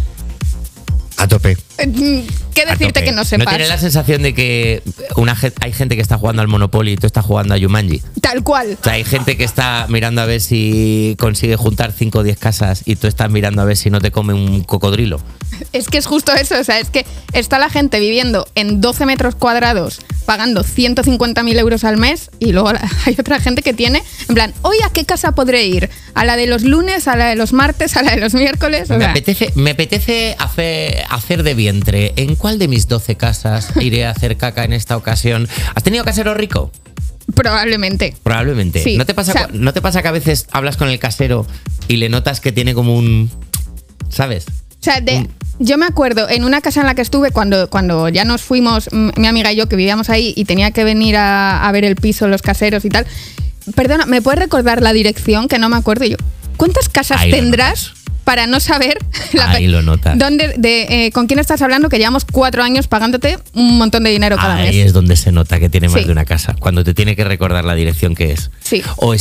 A tope. ¿Qué decirte que no ¿No sepas? tienes la sensación de que hay gente que está jugando al Monopoly y tú estás jugando a Jumanji? Tal cual. O sea, hay gente que está mirando a ver si consigue juntar 5 o 10 casas y tú estás mirando a ver si no te come un cocodrilo. Es que es justo eso, o sea, es que está la gente viviendo en 12 metros cuadrados pagando 150.000 euros al mes y luego hay otra gente que tiene, en plan, ¿hoy a qué casa podré ir? ¿A la de los lunes, a la de los martes, a la de los miércoles? O sea, Me apetece hacer de vientre. ¿En cuál de mis 12 casas iré a hacer caca en esta ocasión? ¿Has tenido casero rico? Probablemente. Probablemente. Sí. ¿No te pasa, O sea, ¿no te pasa que a veces hablas con el casero y le notas que tiene como un... ¿Sabes? O sea, yo me acuerdo en una casa en la que estuve cuando ya nos fuimos, mi amiga y yo, que vivíamos ahí y tenía que venir a ver el piso, los caseros y tal. Perdona, ¿me puedes recordar la dirección? Que no me acuerdo. Y yo, ¿cuántas casas Ahí lo tendrás para no saber Ahí lo notas. con quién estás hablando? Que llevamos 4 años pagándote un montón de dinero cada mes. Ahí es donde se nota que tiene más Sí. de una casa. Cuando te tiene que recordar la dirección que es. Sí. O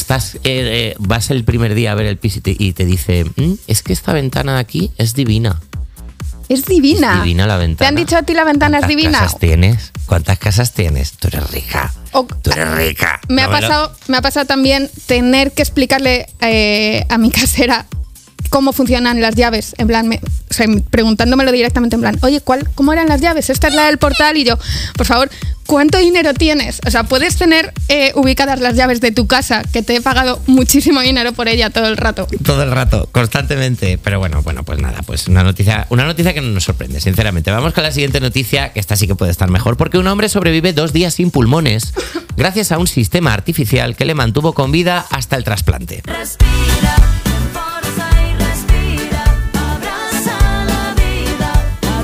vas el primer día a ver el piso y te dice, es que esta ventana de aquí es divina. Es divina. Es divina la ventana. ¿Te han dicho a ti la ventana es divina? ¿Cuántas casas tienes? Tú eres rica. Tú eres rica. Me ha pasado también tener que explicarle a mi casera cómo funcionan las llaves, en plan, preguntándomelo directamente, en plan, oye, ¿cómo eran las llaves? Esta es la del portal. Y yo, por favor, ¿cuánto dinero tienes? O sea, puedes tener ubicadas las llaves de tu casa, que te he pagado muchísimo dinero por ella todo el rato. Todo el rato, constantemente. Pero bueno, pues nada, pues una noticia que no nos sorprende, sinceramente. Vamos con la siguiente noticia, que esta sí que puede estar mejor, porque un hombre sobrevive 2 días sin pulmones gracias a un sistema artificial que le mantuvo con vida hasta el trasplante. Respira, forza y respira, abraza la vida.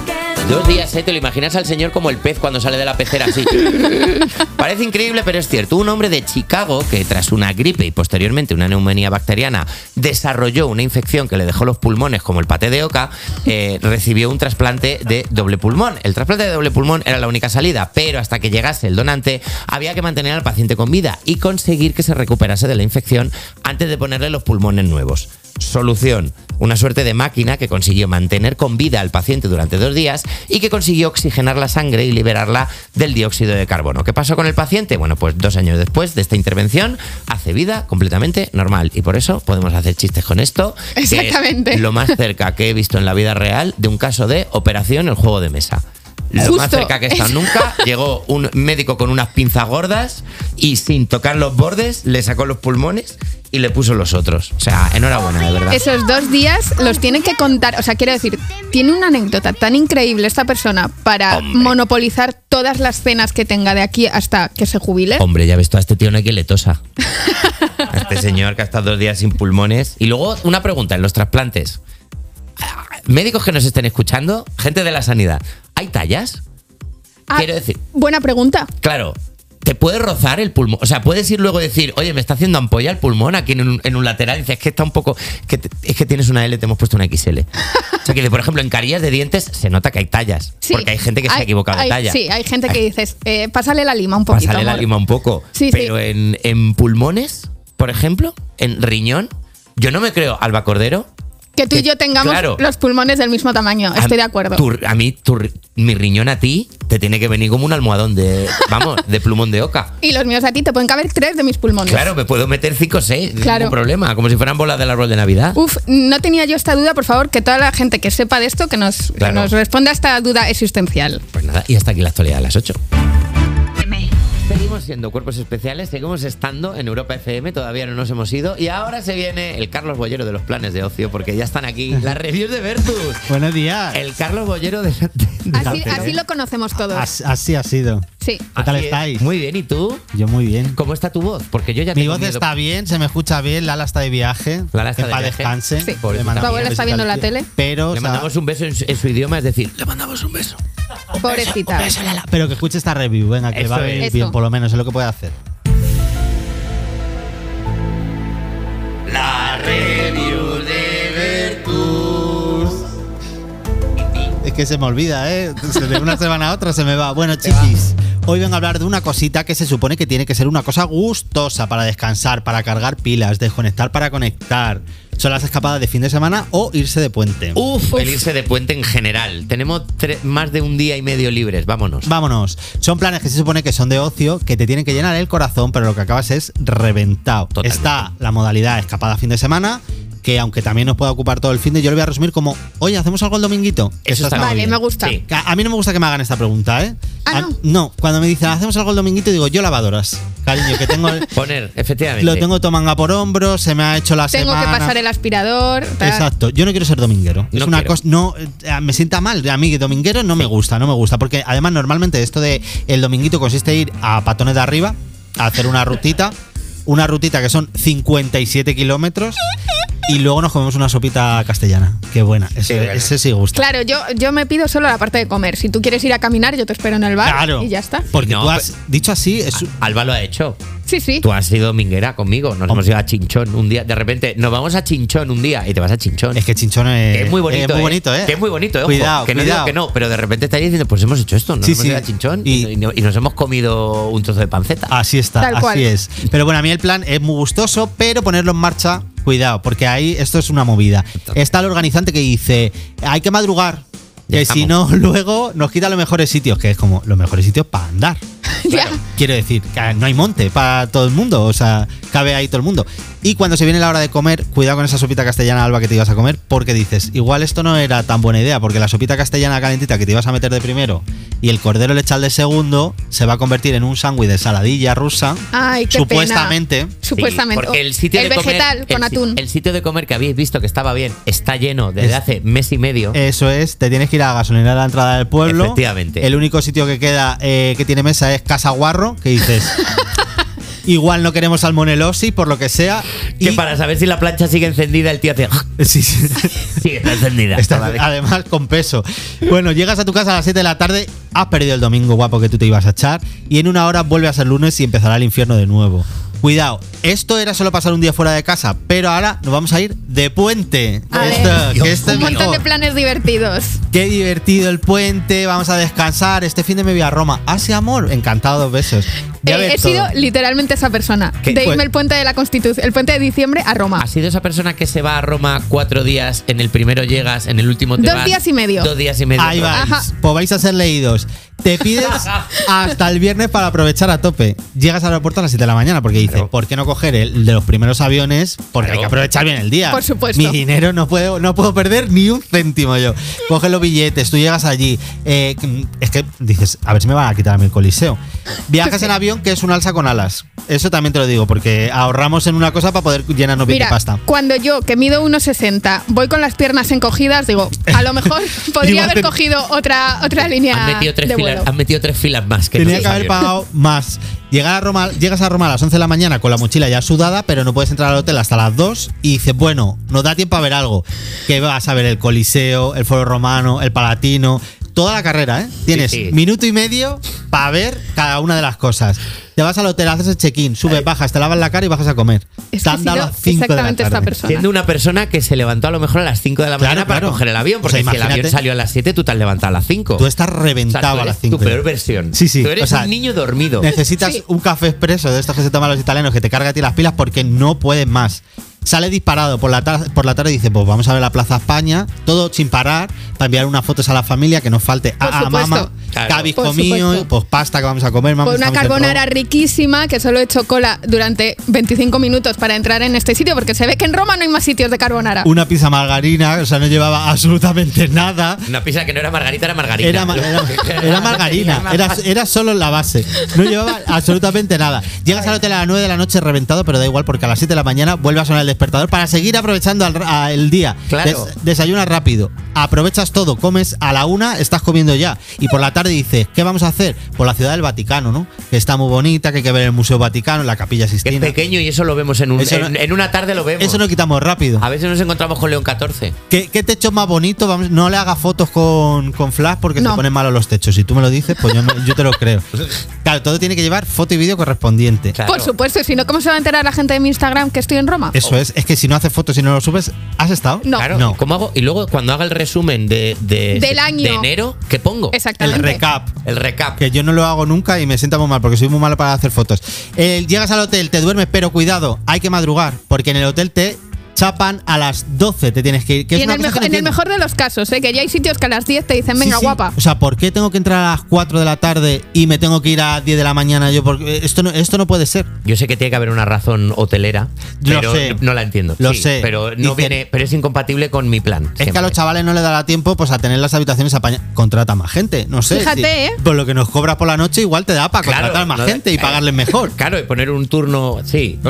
2 días, ¿eh? Te lo imaginas al señor como el pez cuando sale de la pecera así. Parece increíble, pero es cierto. Un hombre de Chicago que tras una gripe y posteriormente una neumonía bacteriana desarrolló una infección que le dejó los pulmones como el paté de oca, recibió un trasplante de doble pulmón. El trasplante de doble pulmón era la única salida, pero hasta que llegase el donante había que mantener al paciente con vida y conseguir que se recuperase de la infección antes de ponerle los pulmones nuevos. Solución: una suerte de máquina que consiguió mantener con vida al paciente durante 2 días y que consiguió oxigenar la sangre y liberarla del dióxido de carbono. ¿Qué pasó con el paciente? Bueno, pues 2 años después de esta intervención hace vida completamente normal y por eso podemos hacer chistes con esto. Exactamente. Que es lo más cerca que he visto en la vida real de un caso de operación en juego de mesa. Lo más cerca que he estado nunca. Llegó un médico con unas pinzas gordas y sin tocar los bordes le sacó los pulmones y le puso los otros. O sea, enhorabuena, de verdad. Esos 2 días los tienen que contar. O sea, quiero decir, tiene una anécdota tan increíble esta persona para monopolizar todas las cenas que tenga de aquí hasta que se jubile. Hombre, ya ves tú, a este tío no hay quien le tosa. A este señor que ha estado 2 días sin pulmones. Y luego, una pregunta, en los trasplantes. Médicos que nos estén escuchando, gente de la sanidad, ¿hay tallas? Quiero decir, Buena pregunta. claro, te puede rozar el pulmón. O sea, puedes ir luego y decir, oye, me está haciendo ampolla el pulmón aquí en un lateral. Y dices, es que está un poco. Es que tienes una L, te hemos puesto una XL. O sea, que por ejemplo, en carillas de dientes se nota que hay tallas. Sí. Porque hay gente que se ha equivocado de talla. Sí, hay gente que dices, pásale la lima un poquito. Pásale la amor. lima un poco. Sí, pero en pulmones, por ejemplo, en riñón, yo no me creo, Alba Cordero. Que tú y yo tengamos los pulmones del mismo tamaño. Estoy de acuerdo. Mi riñón a ti te tiene que venir como un almohadón de plumón de oca. Y los míos a ti te pueden caber 3 de mis pulmones. Claro, me puedo meter 5 o 6, Claro. ningún problema, como si fueran bolas del árbol de Navidad. Uf, no tenía yo esta duda, por favor, que toda la gente que sepa de esto, que nos responda a esta duda existencial. Pues nada, y hasta aquí la actualidad a las 8. Seguimos siendo Cuerpos Especiales, seguimos estando en Europa FM, todavía no nos hemos ido. Y ahora se viene el Carlos Bollero de los planes de ocio, porque ya están aquí las reviews de Vertus. Buenos días. El Carlos Bollero de Así lo conocemos todos. Así ha sido. Sí. ¿Qué tal estáis? Muy bien, ¿y tú? Yo muy bien. ¿Cómo está tu voz? Porque yo ya Mi tengo voz miedo. está bien, se me escucha bien. Lala está de viaje. Lala está que de para viaje. descanse. Sí. Pobrecita. Le mandamos Tu abuela un está besito viendo al la tío. tele. Pero, Le mandamos un beso en su idioma, es decir, le mandamos un beso. Pobrecita. pero que escuche esta review, venga, que le va a venir es. bien, Eso. por lo menos es lo que puede hacer. La review de Vertus. Es que se me olvida, ¿eh? De una semana a otra se me va. Bueno, chiquis, hoy vengo a hablar de una cosita que se supone que tiene que ser una cosa gustosa para descansar, para cargar pilas, desconectar para conectar. Son las escapadas de fin de semana o irse de puente. Uf, el irse de puente en general. Tenemos más de un día y medio libres, vámonos. Vámonos. Son planes que se supone que son de ocio, que te tienen que llenar el corazón, pero lo que acabas es reventado. Totalmente. Está la modalidad escapada fin de semana, que aunque también nos pueda ocupar todo el fin de, yo lo voy a resumir como, oye, ¿hacemos algo el dominguito? Eso está muy Vale, bien. me gusta. Sí. A mí no me gusta que me hagan esta pregunta, ¿eh? No, cuando me dicen, ¿hacemos algo el dominguito? Digo, yo lavadoras. Cariño, que tengo... Poner, efectivamente. Lo tengo todo manga por hombro, se me ha hecho la Tengo semana. que pasar el aspirador. tal. Exacto, yo no quiero ser dominguero. Es No una quiero. cosa, no, me sienta mal. A mí que dominguero no me gusta, porque además normalmente esto de el dominguito consiste en ir a Patones de Arriba a hacer una rutita que son 57 kilómetros y luego nos comemos una sopita castellana. Qué buena, ese sí gusta. Claro, yo me pido solo la parte de comer. Si tú quieres ir a caminar, yo te espero en el bar Claro. y ya está. Porque No, tú has dicho así, Alba lo ha hecho. Sí, sí. Tú has sido dominguera conmigo. Nos hemos ido a Chinchón un día. De repente, nos vamos a Chinchón un día y te vas a Chinchón. es que Chinchón Que es muy bonito. es muy bonito, ¿eh? Que es muy bonito, ojo. Cuidado, que no cuidado. digo que no, pero de repente estáis diciendo, pues hemos hecho esto. Nos Sí, hemos sí. ido a Chinchón Y- y nos hemos comido un trozo de panceta. Así está, Tal cual. así es. Pero bueno, a mí el plan es muy gustoso, pero ponerlo en marcha, cuidado, porque ahí esto es una movida. Está el organizante que dice, hay que madrugar, que si no, luego nos quita los mejores sitios, que es como los mejores sitios para andar. Ya. Quiero decir, que no hay monte para todo el mundo, o sea, cabe ahí todo el mundo. Y cuando se viene la hora de comer, cuidado con esa sopita castellana, Alba, que te ibas a comer, porque dices, igual esto no era tan buena idea, porque la sopita castellana calentita que te ibas a meter de primero y el cordero lechal de segundo se va a convertir en un sándwich de saladilla rusa. Ay, qué Supuestamente. pena. Supuestamente. Porque el sitio el de comer, vegetal con atún. El sitio de comer que habéis visto que estaba bien está lleno desde hace mes y medio. Eso es, te tienes que ir a la gasolinera a la entrada del pueblo. Efectivamente. El único sitio que queda que tiene mesa es Casa Guarro, que dices, igual no queremos salmonelosis, por lo que sea. Que para saber si la plancha sigue encendida, el tío hace. Sí, sí. Sí, está encendida. Está- Vale. además con peso. Bueno, llegas a tu casa a las 7 de la tarde, has perdido el domingo guapo que tú te ibas a echar y en una hora vuelve a ser lunes y empezará el infierno de nuevo. Cuidado, esto era solo pasar un día fuera de casa, pero ahora nos vamos a ir de puente. A ver, Que esto es un montón mejor. de planes divertidos. Qué divertido el puente, vamos a descansar. Este fin de me voy a Roma. ¿Ah, sí, amor? Encantado, 2 besos. Voy a ver He todo. sido literalmente esa persona. ¿Qué? De irme Pues- el puente de la Constitución, el puente de diciembre a Roma. ¿Has sido esa persona que se va a Roma 4 días, en el primero llegas, en el último te 2 vas? días y medio. 2 días y medio. Ahí vais, Ajá. pues vais a ser leídos. Te pides hasta el viernes para aprovechar a tope. Llegas al aeropuerto a las 7 de la mañana porque dices, Claro. ¿por qué no coger el de los primeros aviones? Porque Claro. hay que aprovechar bien el día. Por supuesto. Mi dinero no puedo perder ni un céntimo yo. Coges los billetes, tú llegas allí. Es que dices, a ver si me van a quitar a mí el coliseo. Viajas en avión, que es un alza con alas. Eso también te lo digo, porque ahorramos en una cosa para poder llenarnos bien de Mira, pasta. cuando yo, que mido 1,60, voy con las piernas encogidas, digo, a lo mejor podría Igual haber te- cogido otra línea de vuelo. Han metido 3 filas más. Que Tenía no que haber pagado más. Llegas a Roma a las 11 de la mañana con la mochila ya sudada, pero no puedes entrar al hotel hasta las 2 y dices, bueno, nos da tiempo a ver algo. Que vas a ver el Coliseo, el Foro Romano, el Palatino, toda la carrera, ¿eh? Tienes minuto y medio para ver cada una de las cosas. Te vas al hotel, haces el check-in, subes, bajas, te lavas la cara y bajas a comer. Te han dado a las 5 de la tarde. Siendo una persona que se levantó a lo mejor a las 5 de la mañana para coger el avión, porque si el avión salió a las 7, tú te has levantado a las 5. Tú estás reventado a las 5. Tu peor versión. Sí, sí. Tú eres un niño dormido. Necesitas un café expreso de estos que se toman los italianos que te carga a ti las pilas porque no puedes más. Sale disparado por la tarde y dice, pues vamos a ver la Plaza España, todo sin parar, para enviar unas fotos a la familia, que nos falte a mamá, ¿qué habéis comido? Pues pasta que vamos a comer. Pues una carbonara riquísima, que solo he hecho cola durante 25 minutos para entrar en este sitio, porque se ve que en Roma no hay más sitios de carbonara. Una pizza margarina, o sea, no llevaba absolutamente nada. Una pizza que no era margarita, era margarina. Era margarina, era solo la base. No llevaba absolutamente nada. Llegas al hotel a las 9 de la noche reventado, pero da igual, porque a las 7 de la mañana vuelve a sonar el despertador para seguir aprovechando el día. Claro. Desayunas rápido, aprovechas todo, comes a la 1, estás comiendo ya. Y por la tarde dices, ¿qué vamos a hacer? Por la Ciudad del Vaticano, ¿no? Que está muy bonita, que hay que ver el Museo Vaticano, la Capilla Sistina. Que es pequeño y eso lo vemos en una tarde lo vemos. Eso lo quitamos rápido. A veces nos encontramos con León XIV. ¿Qué techo más bonito? Vamos, no le hagas fotos con flash porque se ponen malos los techos. Si tú me lo dices, pues yo te lo creo. Claro, todo tiene que llevar foto y vídeo correspondiente. Claro. Por supuesto, si no, ¿cómo se va a enterar la gente de mi Instagram que estoy en Roma? Eso es que si no haces fotos y no lo subes, ¿has estado? No. Claro, no. ¿Cómo hago? Y luego cuando haga el resumen del año de enero, ¿qué pongo? Exactamente. El recap. Que yo no lo hago nunca y me sienta muy mal porque soy muy malo para hacer fotos. Llegas al hotel, te duermes, pero cuidado, hay que madrugar porque en el hotel te chapan a las 12, te tienes que ir. Y en el mejor de los casos, que ya hay sitios que a las 10 te dicen, venga, guapa. O sea, ¿por qué tengo que entrar a las 4 de la tarde y me tengo que ir a 10 de la mañana yo? Porque esto no puede ser. Yo sé que tiene que haber una razón hotelera, pero no la entiendo. Lo sé. Pero pero es incompatible con mi plan. Es que a los chavales no les dará tiempo pues a tener las habitaciones apañadas. Contrata más gente, no sé. Fíjate, Por lo que nos cobras por la noche igual te da para contratar más gente y pagarles mejor. Claro, y poner un turno,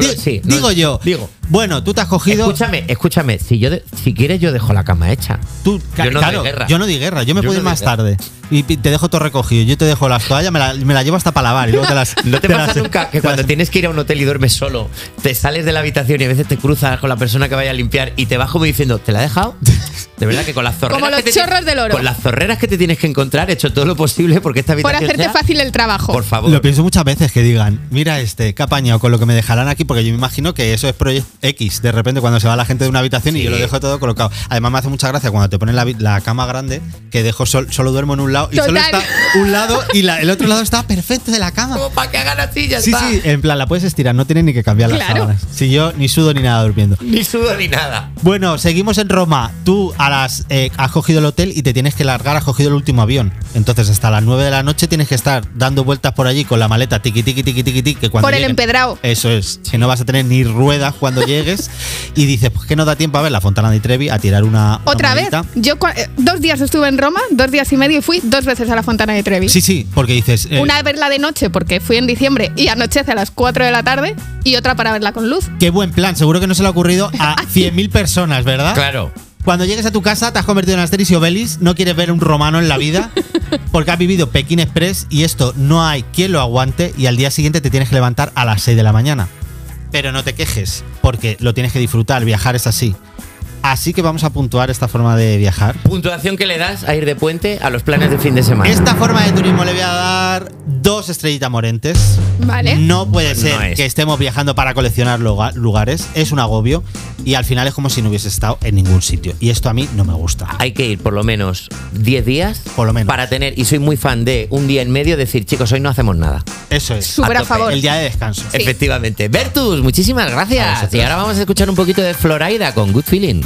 Digo. Bueno, tú te has cogido. Escúchame, si quieres yo dejo la cama hecha. Yo no di guerra. Yo me puedo ir más tarde. Y te dejo todo recogido. Yo te dejo las toallas, me la llevo hasta para lavar y luego te las. ¿No te pasa nunca que cuando tienes que ir a un hotel y duermes solo, te sales de la habitación y a veces te cruzas con la persona que vaya a limpiar y te vas como diciendo, ¿te la he dejado? De verdad que con las zorreras. Como los chorros del oro. Con las zorreras que te tienes que encontrar, he hecho todo lo posible porque esta habitación. Por hacerte fácil el trabajo. Por favor. Lo pienso muchas veces que digan, mira qué apañado con lo que me dejarán aquí, porque yo me imagino que eso es Project X. De repente, cuando se va la gente de una habitación y yo lo dejo todo colocado. Además, me hace mucha gracia cuando te ponen la cama grande, que dejo solo duermo en un lado y solo está un lado y el otro lado está perfecto de la cama. Como para que hagan así, ya sí, está. Sí, en plan, la puedes estirar, no tienes ni que cambiar las sábanas. Si yo ni sudo ni nada durmiendo. Ni sudo ni nada. Bueno, seguimos en Roma. Tú has cogido el hotel y te tienes que largar, has cogido el último avión. Entonces, hasta las 9 de la noche tienes que estar dando vueltas por allí con la maleta tiqui, que cuando por el empedrado. Eso es, que no vas a tener ni ruedas cuando llegues. Y dices, pues que no da tiempo a ver la Fontana di Trevi, a tirar una ¿Otra monedita. vez? Yo 2 días estuve en Roma, 2 días y medio, y fui 2 veces a la Fontana di Trevi. Sí, porque dices. Una a verla de noche, porque fui en diciembre y anochece a las 4 de la tarde, y otra para verla con luz. Qué buen plan, seguro que no se le ha ocurrido a 100.000 personas, ¿verdad? Claro. Cuando llegues a tu casa, te has convertido en Asterix y Obelix, no quieres ver un romano en la vida, porque has vivido Pekín Express y esto no hay quien lo aguante, y al día siguiente te tienes que levantar a las 6 de la mañana. Pero no te quejes, porque lo tienes que disfrutar, viajar es así. Así que vamos a puntuar esta forma de viajar. Puntuación que le das a ir de puente a los planes de fin de semana. Esta forma de turismo le voy a dar 2 estrellitas morentes. Vale. No puede ser que estemos viajando para coleccionar lugares. Es un agobio. Y al final es como si no hubiese estado en ningún sitio. Y esto a mí no me gusta. Hay que ir por lo menos 10 días. Por lo menos. Para tener, y soy muy fan de un día en medio, decir, chicos, hoy no hacemos nada. Eso es. Súper a favor. El día de descanso. Sí. Efectivamente. Bertus, muchísimas gracias. Y ahora vamos a escuchar un poquito de Florida con Good Feeling.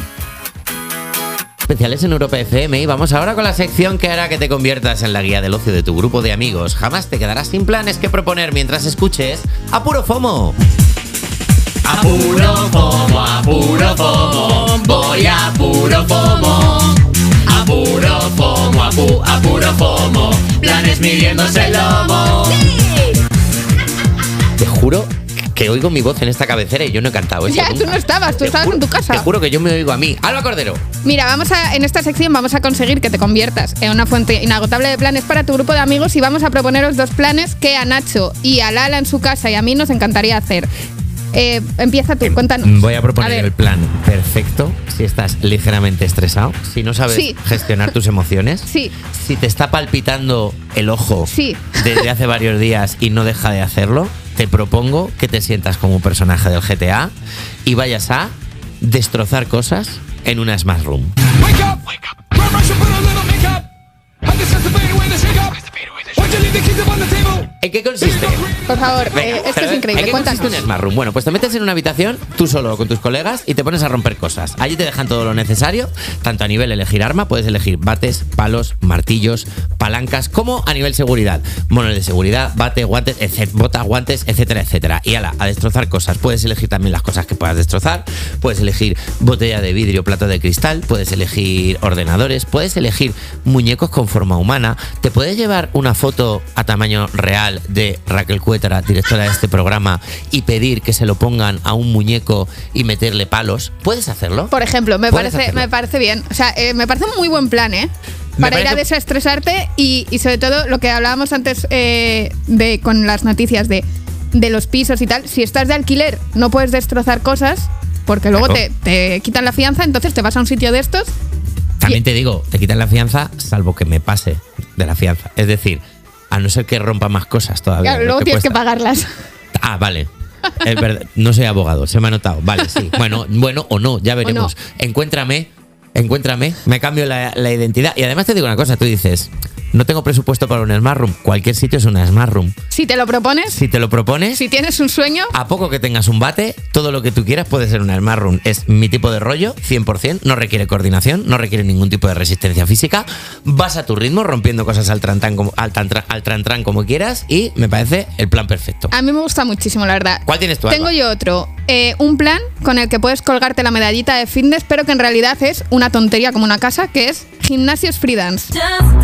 Especiales en Europa FM y vamos ahora con la sección que hará que te conviertas en la guía del ocio de tu grupo de amigos. Jamás te quedarás sin planes que proponer mientras escuches A Puro FOMO. A puro FOMO, voy a puro FOMO. A puro FOMO, a puro FOMO, planes midiéndose el lomo. Te juro que oigo mi voz en esta cabecera y yo no he cantado eso. Ya, tú no estabas, tú estabas en tu casa. Te juro que yo me oigo a mí. Alba Cordero. Mira, en esta sección vamos a conseguir que te conviertas en una fuente inagotable de planes para tu grupo de amigos y vamos a proponeros 2 planes que a Nacho y a Lala en su casa y a mí nos encantaría hacer. Empieza tú, cuéntanos. Voy a proponer ver. el plan perfecto si estás ligeramente estresado, si no sabes Sí. gestionar tus emociones, Sí. si te está palpitando el ojo Sí. desde hace varios días y no deja de hacerlo, te propongo que te sientas como un personaje del GTA y vayas a destrozar cosas en una Smart Room. ¿En qué consiste? Por favor, Venga, esto pero es increíble. ¿en qué Cuéntanos. consiste un Smart Room? Bueno, pues te metes en una habitación, tú solo con tus colegas, y te pones a romper cosas. Allí te dejan todo lo necesario, tanto a nivel elegir arma, puedes elegir bates, palos, martillos, palancas, como a nivel seguridad. Monos de seguridad, bate, guantes, botas, guantes, etcétera, etcétera. Y ala, a destrozar cosas. Puedes elegir también las cosas que puedas destrozar, puedes elegir botella de vidrio, plato de cristal, puedes elegir ordenadores, puedes elegir muñecos con forma humana, te puedes llevar una foto a tamaño real de Raquel Cuétara, directora de este programa, y pedir que se lo pongan a un muñeco y meterle palos. ¿Puedes hacerlo? Por ejemplo, me Puedes parece bien. O sea, me parece un muy buen plan, ¿eh? Para ir a desestresarte y sobre todo lo que hablábamos antes con las noticias de los pisos y tal. Si estás de alquiler, no puedes destrozar cosas porque luego te quitan la fianza, entonces te vas a un sitio de estos. También te digo, te quitan la fianza, salvo que me pase de la fianza. Es decir, a no ser que rompa más cosas todavía. Claro, luego tienes que pagarlas. Ah, vale. Es verdad, no soy abogado, se me ha notado. Vale, sí. Bueno o no, ya veremos. Encuéntrame, me cambio la identidad. Y además te digo una cosa, tú dices, no tengo presupuesto para una Smart Room. Cualquier sitio es una Smart Room. Si te lo propones, si tienes un sueño, a poco que tengas un bate, todo lo que tú quieras puede ser una Smart Room. Es mi tipo de rollo, 100%, no requiere coordinación, no requiere ningún tipo de resistencia física. Vas a tu ritmo, rompiendo cosas al trantran como quieras, y me parece el plan perfecto. a mí me gusta muchísimo, la verdad. ¿Cuál tienes tú, Tengo Alba? yo otro. Un plan con el que puedes colgarte la medallita de fitness, pero que en realidad es una tontería como una casa, que es gimnasios free dance.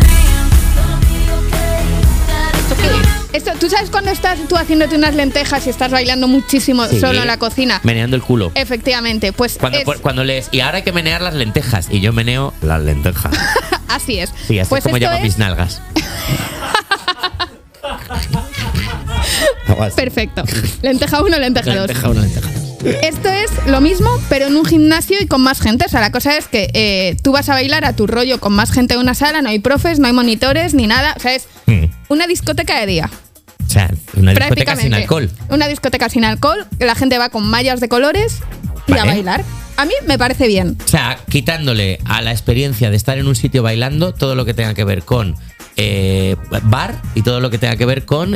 Esto, ¿tú sabes cuando estás tú haciéndote unas lentejas y estás bailando muchísimo Sí, solo en la cocina? Meneando el culo. Efectivamente, pues Cuando lees, y ahora hay que menear las lentejas, y yo meneo las lentejas. así es. Sí, así Pues es como esto llamo mis nalgas. Algo así. Perfecto. Lenteja 1, lenteja 2. Lenteja 1, lenteja 2. Esto es lo mismo, pero en un gimnasio y con más gente. O sea, la cosa es que tú vas a bailar a tu rollo con más gente en una sala, no hay profes, no hay monitores, ni nada. O sea, es una discoteca de día. O sea, una discoteca Prácticamente. sin alcohol. Una discoteca sin alcohol, la gente va con mallas de colores y Vale. a bailar. A mí me parece bien. O sea, quitándole a la experiencia de estar en un sitio bailando todo lo que tenga que ver con bar y todo lo que tenga que ver con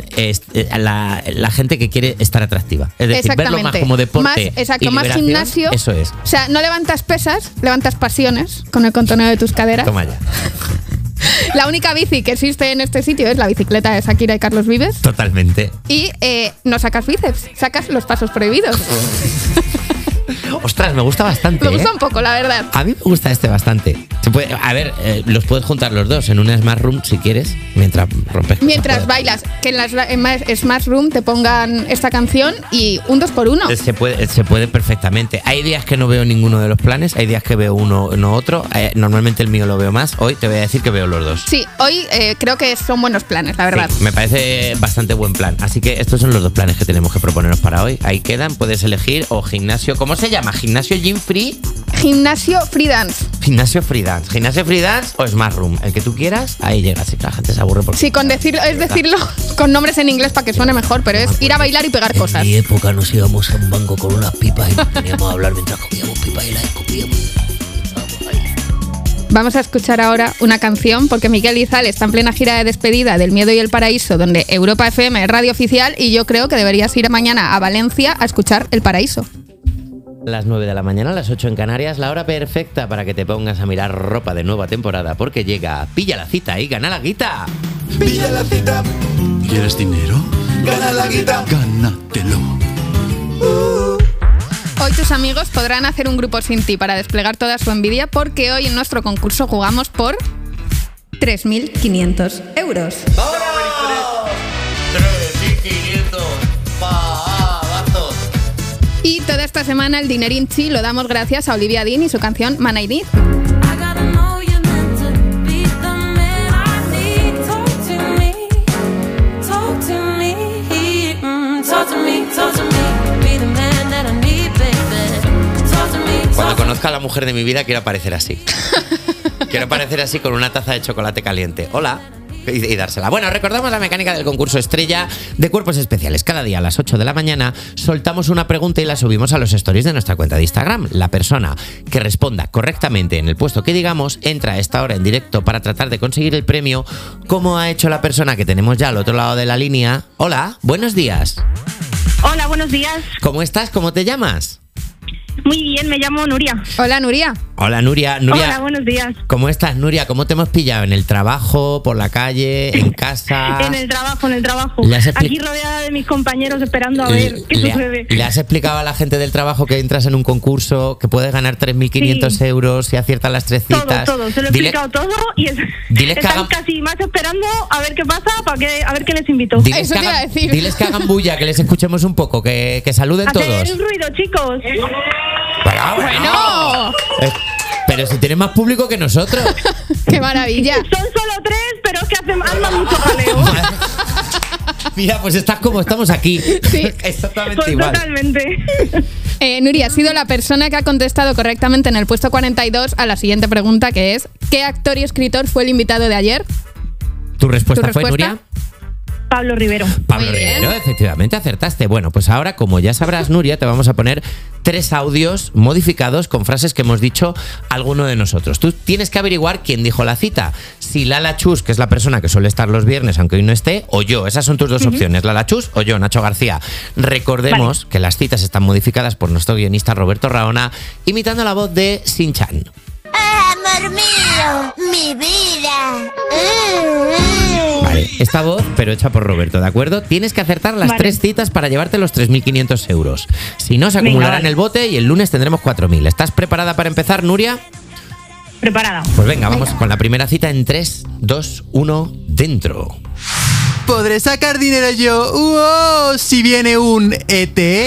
la gente que quiere estar atractiva. Es decir, verlo más como deporte y más liberación. gimnasio. Eso es. O sea, no levantas pesas, levantas pasiones con el contorno de tus caderas. Toma ya. La única bici que existe en este sitio es la bicicleta de Shakira y Carlos Vives. Totalmente. Y no sacas bíceps, sacas los pasos prohibidos. Ostras, me gusta bastante. Me gusta un poco, la verdad. A mí me gusta este bastante. Se puede, a ver, los puedes juntar los dos en una Smart Room si quieres, mientras rompes. Mientras bailas, que en las Smart Room te pongan esta canción y un 2x1. Se puede perfectamente. Hay días que no veo ninguno de los planes, hay días que veo uno, no otro. Normalmente el mío lo veo más. Hoy te voy a decir que veo los dos. Sí, hoy creo que son buenos planes, la verdad. Sí, me parece bastante buen plan. Así que estos son los dos planes que tenemos que proponernos para hoy. Ahí quedan, puedes elegir o gimnasio, ¿cómo se llama? ¿Gimnasio Gym Free? Gimnasio Free Dance. Gimnasio Free Dance. Gimnasio Free Dance o Smart Room. El que tú quieras, ahí llegas. Y la gente se aburre porque... Sí, es decirlo con nombres en inglés para que suene mejor, pero es ir a bailar y pegar cosas. En mi época nos íbamos a un banco con unas pipas y nos poníamos a hablar mientras comíamos pipas y las escupíamos. Vamos a escuchar ahora una canción porque Miguel Izal está en plena gira de despedida del Miedo y el Paraíso, donde Europa FM es radio oficial, y yo creo que deberías ir mañana a Valencia a escuchar El Paraíso. Las 9 de la mañana, las 8 en Canarias, la hora perfecta para que te pongas a mirar ropa de nueva temporada, porque llega Pilla la Cita y gana la guita. Pilla la cita. ¿Quieres dinero? Gana la guita. Gánatelo. Hoy tus amigos podrán hacer un grupo sin ti para desplegar toda su envidia, porque hoy en nuestro concurso jugamos por 3.500 euros. 3.500 pavazos. Y toda esta semana el Dinerinchi lo damos gracias a Olivia Dean y su canción Man I Need. Talk to me, be the man conozca a la mujer de mi vida, quiero aparecer así. Quiero aparecer así con una taza de chocolate caliente. Hola. Y dársela. Bueno, recordamos la mecánica del concurso estrella de Cuerpos Especiales. Cada día a las 8 de la mañana soltamos una pregunta y la subimos a los stories de nuestra cuenta de Instagram. La persona que responda correctamente en el puesto que digamos entra a esta hora en directo para tratar de conseguir el premio, como ha hecho la persona que tenemos ya al otro lado de la línea. Hola, buenos días. Hola, buenos días. ¿Cómo estás? ¿Cómo te llamas? Muy bien, me llamo Nuria. Hola, Nuria. Hola, Nuria. Hola, buenos días. ¿Cómo estás, Nuria? ¿Cómo te hemos pillado? ¿En el trabajo, por la calle, en casa? En el trabajo. ¿Le has Aquí rodeada de mis compañeros esperando a ver qué sucede. ¿Le has explicado a la gente del trabajo que entras en un concurso, que puedes ganar 3.500 euros si aciertas las 3 citas? Todo. Se lo he explicado todo y están casi más esperando a ver qué pasa, a ver qué les invito. Eso te iba a decir. Diles que hagan bulla, que les escuchemos un poco, que saluden todos. Hacer un ruido, chicos. Bueno. Pero si tienes más público que nosotros. ¡Qué maravilla! Son solo 3, pero es que arman mucho jaleo. Mira, pues estás como estamos aquí. Sí. Exactamente Pues igual. totalmente. Nuria, has sido la persona que ha contestado correctamente en el puesto 42 a la siguiente pregunta, que es ¿qué actor y escritor fue el invitado de ayer? ¿Tu respuesta fue, Nuria? Pablo Rivero. Pablo Rivero, efectivamente acertaste. Bueno, pues ahora, como ya sabrás, Nuria, te vamos a poner 3 audios modificados con frases que hemos dicho alguno de nosotros. Tú tienes que averiguar quién dijo la cita. Si Lala Chus, que es la persona que suele estar los viernes, aunque hoy no esté, o yo. Esas son tus dos opciones, Lala Chus o yo, Nacho García. Recordemos que las citas están modificadas por nuestro guionista Roberto Raona, imitando la voz de Shin-Chan. Amor mío, mi vida. Vale, esta voz, pero hecha por Roberto, ¿de acuerdo? Tienes que acertar las 3 citas para llevarte los 3.500 euros. Si no, se acumulará en el bote y el lunes tendremos 4.000. ¿Estás preparada para empezar, Nuria? Preparada. Pues venga, vamos con la primera cita en 3, 2, 1, dentro. ¿Podré sacar dinero yo? Si viene un ET.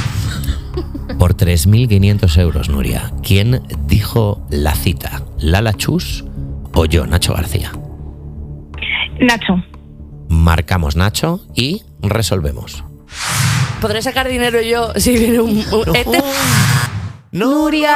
Por 3.500 euros, Nuria. ¿Quién dijo la cita? ¿Lala Chus o yo, Nacho García? Nacho. Marcamos Nacho y resolvemos. ¿Podré sacar dinero yo si viene un ET? ¡Nuria!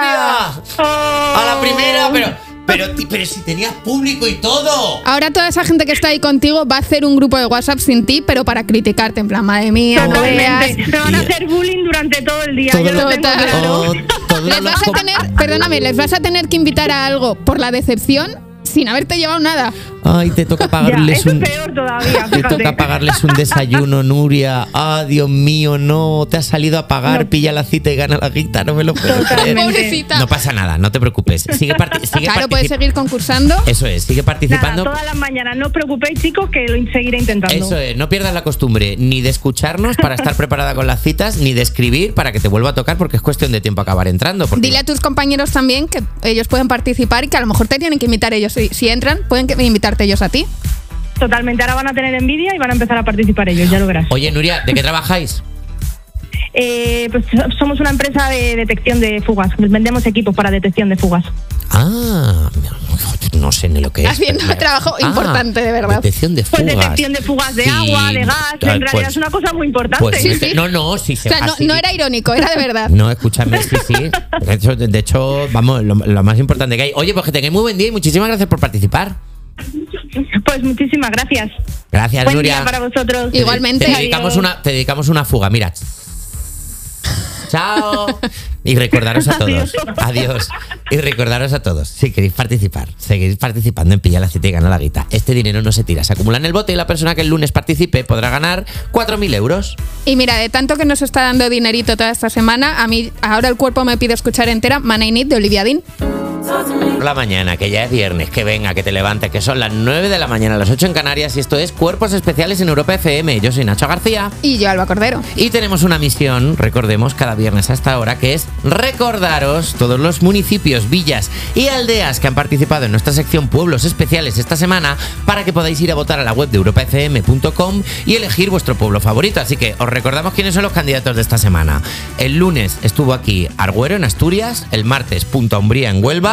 A la primera, pero si tenías público y todo. Ahora toda esa gente que está ahí contigo va a hacer un grupo de WhatsApp sin ti, pero para criticarte, en plan, madre mía, no veas. Me van a hacer bullying durante todo el día. Todo yo lo- lo tengo claro. Les vas a tener, perdóname, les vas a tener que invitar a algo por la decepción sin haberte llevado nada. Ay, te toca pagarles Eso es peor todavía, Te fíjate. toca pagarles un desayuno, Nuria. Ah, Dios mío, no. Te has salido a pagar, pilla la cita y gana la guita. No me lo puedo creer. Pobrecita. No pasa nada, no te preocupes. Sigue Claro, puedes seguir concursando. Eso es, sigue participando. Nada, todas las mañanas. No os preocupéis, chicos, que lo seguiré intentando. Eso es, no pierdas la costumbre ni de escucharnos para estar preparada con las citas, ni de escribir para que te vuelva a tocar, porque es cuestión de tiempo acabar entrando. Porque Dile a tus compañeros también que ellos pueden participar y que a lo mejor te tienen que invitar ellos. Si entran, pueden invitarte ellos a ti. Totalmente. Ahora van a tener envidia y van a empezar a participar ellos, ya lo verás. Oye, Nuria, ¿de qué trabajáis? Pues somos una empresa de detección de fugas. Vendemos equipos para detección de fugas. Ah, no sé ni lo que es. Haciendo un trabajo importante, de verdad. Detección de Pues fugas. detección de fugas de Sí, agua, de gas. En realidad pues- es una cosa muy importante. Pues no, sí O se sea, no era irónico, era de verdad. No, escúchame, sí. De hecho, vamos, lo más importante que hay. Oye, pues que tengáis muy buen día y muchísimas gracias por participar. Pues muchísimas gracias. Gracias, Buen Nuria. día para vosotros. Igualmente. Te dedicamos una fuga, mira. Chao. Y recordaros a todos. Adiós. Y recordaros a todos, si queréis participar, seguid participando en Pilla la Cita y Gana la Guita. Este dinero no se tira, se acumula en el bote y la persona que el lunes participe podrá ganar 4.000 euros. Y mira, de tanto que nos está dando dinerito toda esta semana, a mí ahora el cuerpo me pide escuchar entera Man I Need de Olivia Dean. La mañana, que ya es viernes, que venga, que te levantes, que son las 9 de la mañana, las 8 en Canarias, y esto es Cuerpos Especiales en Europa FM. Yo soy Nacho García. Y yo, Alba Cordero. Y tenemos una misión, recordemos, cada viernes a esta hora, que es recordaros todos los municipios, villas y aldeas que han participado en nuestra sección Pueblos Especiales esta semana, para que podáis ir a votar a la web de europafm.com y elegir vuestro pueblo favorito. Así que os recordamos quiénes son los candidatos de esta semana. El lunes estuvo aquí Argüero en Asturias, el martes Punta Umbría en Huelva,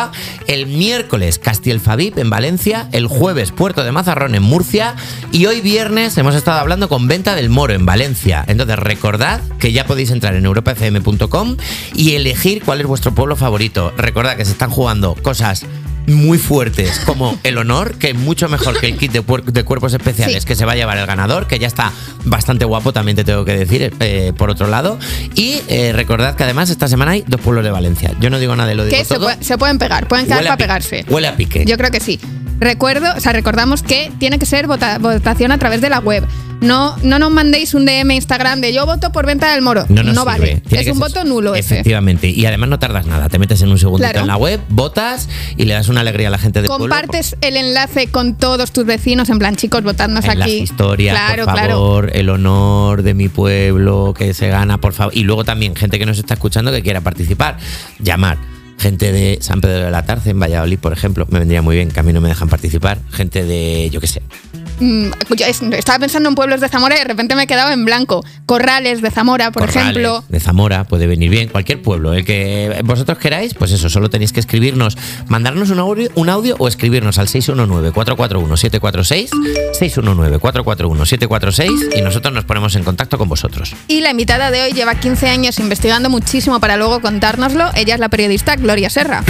Córdoba, el miércoles Castielfabib en Valencia, el jueves Puerto de Mazarrón en Murcia y hoy viernes hemos estado hablando con Venta del Moro en Valencia. Entonces recordad que ya podéis entrar en europafm.com y elegir cuál es vuestro pueblo favorito. Recordad que se están jugando cosas muy fuertes como el honor, que es mucho mejor que el kit de cuerpos especiales que se va a llevar el ganador, que ya está bastante guapo, también te tengo que decir, por otro lado. Y recordad que además esta semana hay 2 pueblos de Valencia. Yo no digo nada de lo digo todo. Se pueden pegar, pueden quedar para pegarse. Huele a pique. Yo creo que sí. Recordamos que tiene que ser votación a través de la web. No nos mandéis un DM Instagram de yo voto por Venta del Moro. No vale. Es un voto nulo ese. Efectivamente. Y además no tardas nada. Te metes en un segundito en la web, votas y le das una alegría a la gente del pueblo. Compartes el enlace con todos tus vecinos, en plan, chicos, votadnos aquí. Las historias, por favor, el honor de mi pueblo que se gana, por favor. Y luego también gente que nos está escuchando que quiera participar. Llamar. Gente de San Pedro de la Tarce, en Valladolid, por ejemplo, me vendría muy bien, que a mí no me dejan participar. Gente de, yo qué sé. Yo estaba pensando en pueblos de Zamora y de repente me he quedado en blanco. Corrales de Zamora, por ejemplo. De Zamora puede venir bien, cualquier pueblo. El que vosotros queráis, pues eso, solo tenéis que escribirnos, mandarnos un audio o escribirnos al 619-441-746, 619-441-746 y nosotros nos ponemos en contacto con vosotros. Y la invitada de hoy lleva 15 años investigando muchísimo para luego contárnoslo. Ella es la periodista Gloria Serra.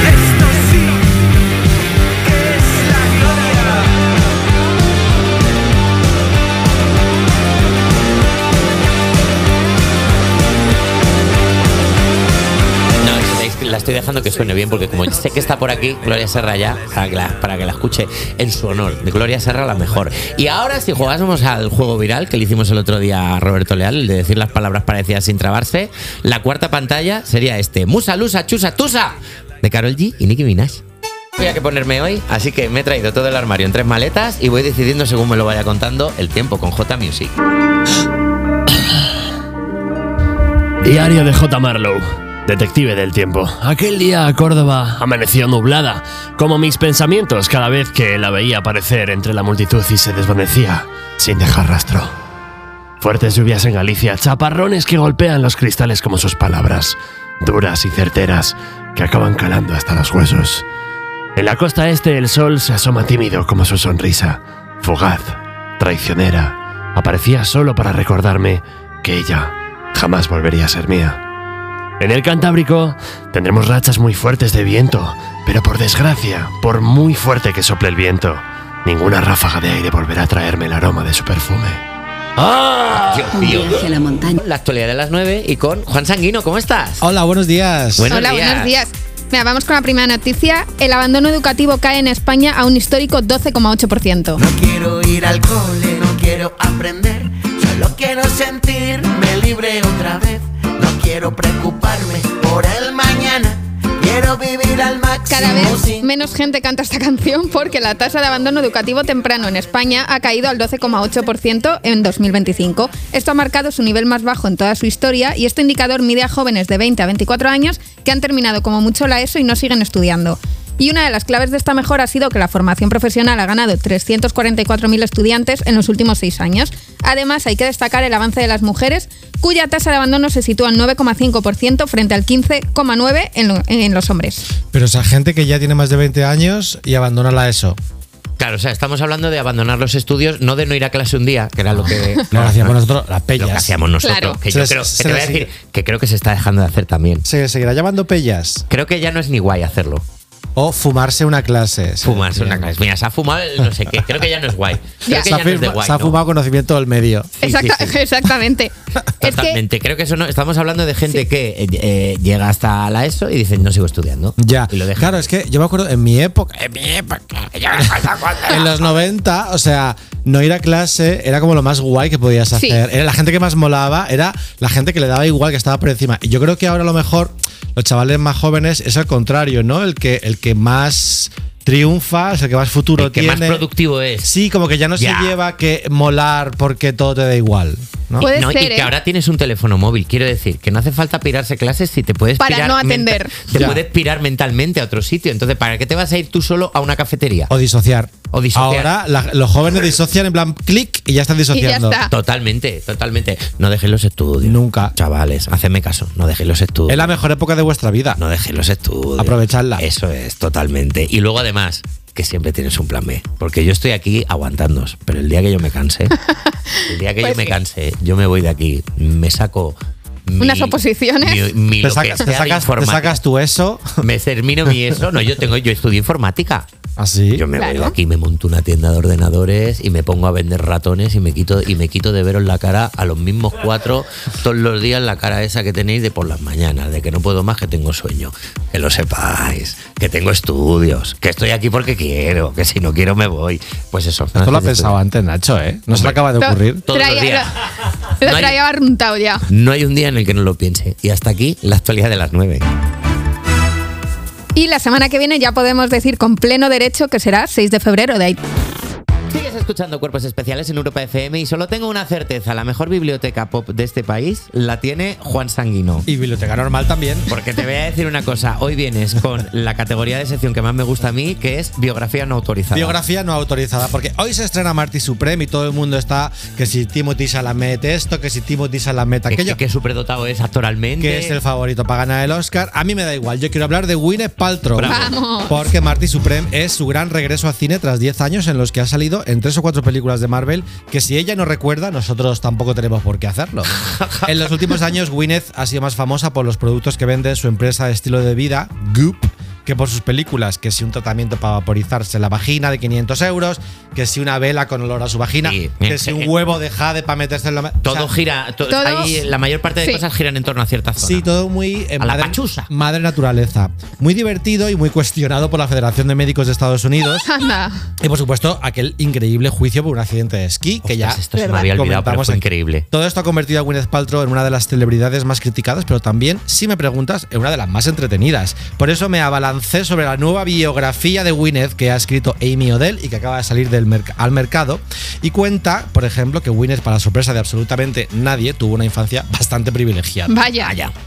La estoy dejando que suene bien porque como sé que está por aquí Gloria Serra ya, para que la escuche en su honor. De Gloria Serra la mejor. Y ahora si jugásemos al juego viral que le hicimos el otro día a Roberto Leal, el de decir las palabras parecidas sin trabarse, la cuarta pantalla sería este: Musa, Lusa, Chusa, Tusa, de Karol G y Nicki Minaj. Voy a que ponerme hoy, así que me he traído todo el armario en 3 maletas y voy decidiendo según me lo vaya contando el tiempo con J Music. Diario de J Marlowe. Detective del tiempo. Aquel día Córdoba amaneció nublada, como mis pensamientos cada vez que la veía aparecer entre la multitud y se desvanecía, sin dejar rastro. Fuertes lluvias en Galicia, chaparrones que golpean los cristales como sus palabras, duras y certeras, que acaban calando hasta los huesos. En la costa este el sol se asoma tímido como su sonrisa, fugaz, traicionera. Aparecía solo para recordarme que ella jamás volvería a ser mía. En el Cantábrico tendremos rachas muy fuertes de viento, pero por desgracia, por muy fuerte que sople el viento, ninguna ráfaga de aire volverá a traerme el aroma de su perfume. ¡Ah! Dios mío. La montaña. La actualidad de las 9 y con Juan Sanguino, ¿cómo estás? Hola, buenos días. Buenos días. Mira, vamos con la primera noticia. El abandono educativo cae en España a un histórico 12,8%. No quiero ir al cole, no quiero aprender, solo quiero sentirme libre otra vez. No quiero preocuparme por el mañana, quiero vivir al máximo. Cada vez menos gente canta esta canción porque la tasa de abandono educativo temprano en España ha caído al 12,8% en 2025. Esto ha marcado su nivel más bajo en toda su historia y este indicador mide a jóvenes de 20 a 24 años que han terminado como mucho la ESO y no siguen estudiando. Y una de las claves de esta mejora ha sido que la formación profesional ha ganado 344.000 estudiantes en los últimos 6 años. Además, hay que destacar el avance de las mujeres, cuya tasa de abandono se sitúa en 9,5% frente al 15,9% en los hombres. Pero esa gente que ya tiene más de 20 años y abandona la ESO. Claro, o sea, estamos hablando de abandonar los estudios, no de no ir a clase un día, que era lo que hacíamos nosotros, las pellas. Lo que hacíamos nosotros. Claro. Que yo creo, que te voy a decir que creo que se está dejando de hacer también. ¿Se seguirá llamando pellas? Creo que ya no es ni guay hacerlo. O fumarse una clase. Fumarse una clase. Mira, se ha fumado no sé qué. Creo que ya no es guay. Creo que ya no es de guay. Se ha fumado conocimiento del medio. Sí, exactamente. Totalmente. Creo que eso no. Estamos hablando de gente que llega hasta la ESO y dice no sigo estudiando. Ya. Y lo deja. Claro, es que yo me acuerdo en mi época. En los 90, o sea, no ir a clase era como lo más guay que podías hacer. Era la gente que más molaba, era la gente que le daba igual, que estaba por encima. Y yo creo que ahora a lo mejor los chavales más jóvenes es al contrario, ¿no? El que más triunfa, es el que más futuro tiene. El que más productivo es. Sí, como que ya no se lleva que molar porque todo te da igual, ¿no? Puede No, ser, y que ahora tienes un teléfono móvil. Quiero decir, que no hace falta pirarse clases si te puedes Para pirar no atender. te Ya. puedes pirar mentalmente a otro sitio. Entonces, ¿para qué te vas a ir tú solo a una cafetería? O disociar. O disociar. Ahora los jóvenes disocian en plan clic y ya están disociando. está. Totalmente, totalmente. No dejéis los estudios. Nunca. Chavales, hacedme caso. No dejéis los estudios. Es la mejor época de vuestra vida. No dejéis los estudios. Aprovechadla. Eso es, totalmente. Y luego, además, que siempre tienes un plan B. Porque yo estoy aquí aguantándoos. Pero el día que yo me canse, Pues yo me canse, yo me voy de aquí. Me saco. Unas oposiciones. Te sacas tú eso. Me termino mi eso. No, yo estudio informática. ¿Así? Yo me voy de aquí, me monto una tienda de ordenadores y me pongo a vender ratones y me quito de veros la cara a los mismos 4 todos los días, la cara esa que tenéis de por las mañanas, de que no puedo más, que tengo sueño. Que lo sepáis, que tengo estudios, que estoy aquí porque quiero, que si no quiero me voy. Pues eso. Esto lo ha pensado antes, Nacho, ¿eh? No se le acaba de ocurrir. Todos los días. Lo No hay- traía barruntado ya. No hay un día en el que no lo piense. Y hasta aquí la actualidad de las 9. Y la semana que viene ya podemos decir con pleno derecho que será 6 de febrero. De ahí. Sigues escuchando Cuerpos Especiales en Europa FM y solo tengo una certeza, la mejor biblioteca pop de este país la tiene Juan Sanguino. Y biblioteca normal también. Porque te voy a decir una cosa, hoy vienes con la categoría de sección que más me gusta a mí, que es biografía no autorizada. Biografía no autorizada, porque hoy se estrena Marty Supreme y todo el mundo está que si Timothée Chalamet esto, que si Timothée Chalamet aquello. Que superdotado es actoralmente. Que es el favorito para ganar el Oscar. A mí me da igual, yo quiero hablar de Gwyneth Paltrow. Bravo. Vamos. Porque Marty Supreme es su gran regreso al cine tras 10 años en los que ha salido en 3 o 4 películas de Marvel, que si ella no recuerda, nosotros tampoco tenemos por qué hacerlo. En los últimos años, Gwyneth ha sido más famosa por los productos que vende su empresa de estilo de vida, Goop, que por sus películas, que si un tratamiento para vaporizarse la vagina de 500 euros, que si una vela con olor a su vagina, Sí. que si un huevo de jade para meterse en la... Todo gira, la mayor parte de Sí. cosas giran en torno a cierta zona. Sí, todo muy A la pachusa. madre naturaleza. Muy divertido y muy cuestionado por la Federación de Médicos de Estados Unidos. Anda. Y por supuesto, aquel increíble juicio por un accidente de esquí, que ya Esto se me había olvidado, pero comentamos fue aquí. increíble. Todo esto ha convertido a Gwyneth Paltrow en una de las celebridades más criticadas, pero también, si me preguntas, en una de las más entretenidas. Por eso me abalancé sobre la nueva biografía de Gwyneth que ha escrito Amy Odell y que acaba de salir al mercado. Y cuenta, por ejemplo, que Gwyneth, para sorpresa de absolutamente nadie, tuvo una infancia bastante privilegiada. Vaya.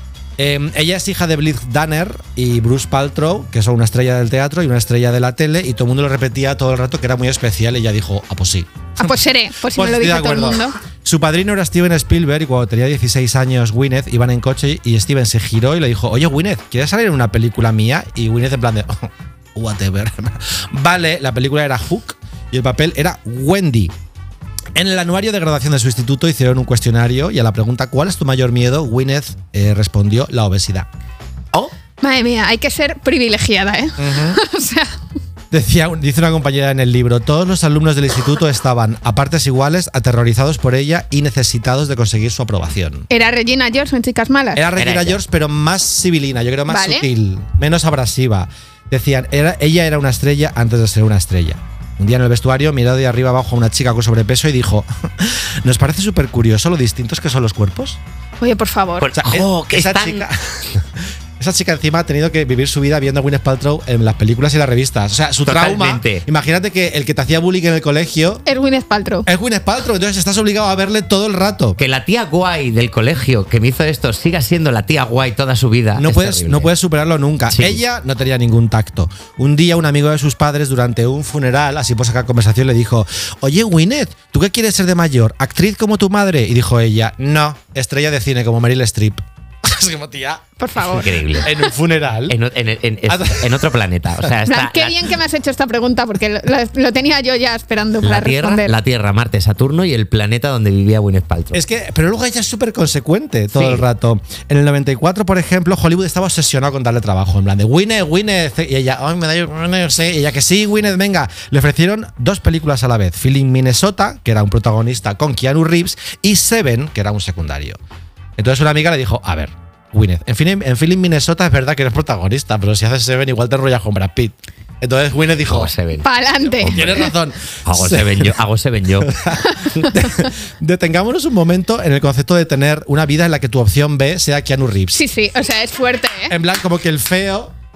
Ella es hija de Blythe Danner y Bruce Paltrow, que son una estrella del teatro y una estrella de la tele, y todo el mundo lo repetía todo el rato que era muy especial, y ella dijo, ah, pues sí. Ah, pues seré, pues si Pues me lo estoy de dice todo el acuerdo. mundo. Su padrino era Steven Spielberg, y cuando tenía 16 años Gwyneth iban en coche y Steven se giró y le dijo, oye Gwyneth, ¿quieres salir en una película mía? Y Gwyneth en plan de, "Oh, whatever". Vale, la película era Hook y el papel era Wendy. En el anuario de graduación de su instituto hicieron un cuestionario y a la pregunta ¿cuál es tu mayor miedo? Gwyneth respondió la obesidad. Madre mía, hay que ser privilegiada, ¿eh? O sea, Dice una compañera en el libro, todos los alumnos del instituto estaban a partes iguales, aterrorizados por ella y necesitados de conseguir su aprobación. ¿era Regina George en Chicas Malas? Era Regina George, pero más sibilina, yo creo más Vale. sutil, menos abrasiva. Decían, ella era una estrella antes de ser una estrella. Un día en el vestuario miró de arriba abajo a una chica con sobrepeso y dijo, ¿nos parece súper curioso lo distintos que son los cuerpos? Oye, por favor. O sea, esa chica encima ha tenido que vivir su vida viendo a Gwyneth Paltrow en las películas y las revistas. O sea, su Totalmente. trauma. Imagínate que el que te hacía bullying en el colegio Es Gwyneth Paltrow. es Gwyneth Paltrow, entonces estás obligado a verle todo el rato. Que la tía guay del colegio que me hizo esto siga siendo la tía guay toda su vida. No es puedes, terrible. no puedes superarlo nunca. Sí. Ella no tenía ningún tacto. Un día un amigo de sus padres durante un funeral, así por sacar conversación, le dijo, oye Gwyneth, ¿tú qué quieres ser de mayor? ¿Actriz como tu madre? Y dijo ella, no, estrella de cine como Meryl Streep. Es como, tía, Por favor. Increíble. en un funeral. En otro planeta. O sea, En plan, está qué bien que me has hecho esta pregunta porque lo tenía yo ya esperando para responder. la Tierra, Marte, Saturno y el planeta donde vivía Gwyneth Paltrow. Es que, pero luego ella es súper consecuente todo Sí. el rato. En el 94, por ejemplo, Hollywood estaba obsesionado con darle trabajo. En plan de Gwyneth. Y ella, ay, me da no sé. Y ella, que sí, Gwyneth, venga. Le ofrecieron 2 películas a la vez: Feeling Minnesota, que era un protagonista con Keanu Reeves, y Seven, que era un secundario. Entonces una amiga le dijo, a ver, Gwyneth, en Feeling Minnesota es verdad que eres protagonista, pero si haces Seven igual te enrollas con Brad Pitt. Entonces Gwyneth dijo, Hago Seven. Pa'lante. tienes razón. Hago Seven yo. Detengámonos un momento en el concepto de tener una vida en la que tu opción B sea Keanu Reeves. Sí, sí, o sea, es fuerte, ¿eh? En plan, como que el feo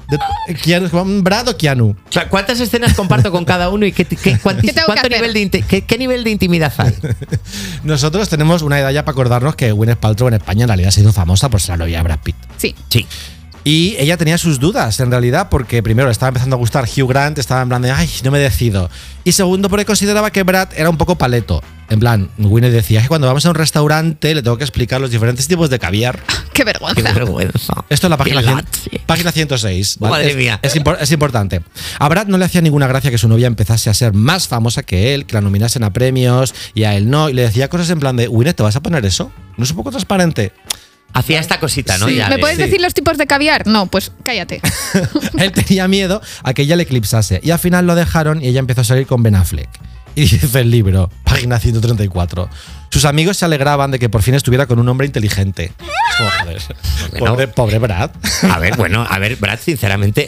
¿Brad o Keanu? O sea, ¿cuántas escenas comparto con cada uno y qué nivel de intimidad hay? Nosotros tenemos una edad ya para acordarnos que Gwyneth Paltrow en España en realidad ha sido famosa por ser la novia de Brad Pitt. Sí. Y ella tenía sus dudas, en realidad, porque primero le estaba empezando a gustar Hugh Grant, estaba en plan de, ay, no me decido. Y segundo, porque consideraba que Brad era un poco paleto. En plan, Gwyneth decía que cuando vamos a un restaurante le tengo que explicar los diferentes tipos de caviar. ¡Qué vergüenza! ¡Qué vergüenza! Esto es la página 106. ¿vale? Madre mía. Es importante. A Brad no le hacía ninguna gracia que su novia empezase a ser más famosa que él, que la nominasen a premios y a él no. Y le decía cosas en plan de, Gwyneth, ¿te vas a poner eso? ¿No es un poco transparente? Hacía esta cosita, ¿no? Sí. Ya ¿Me puedes decir los tipos de caviar? No, pues cállate. Él tenía miedo a que ella le eclipsase. Y al final lo dejaron y ella empezó a salir con Ben Affleck. Y dice el libro, página 134. Sus amigos se alegraban de que por fin estuviera con un hombre inteligente. Joder. Pobre Brad. A ver, Brad, sinceramente,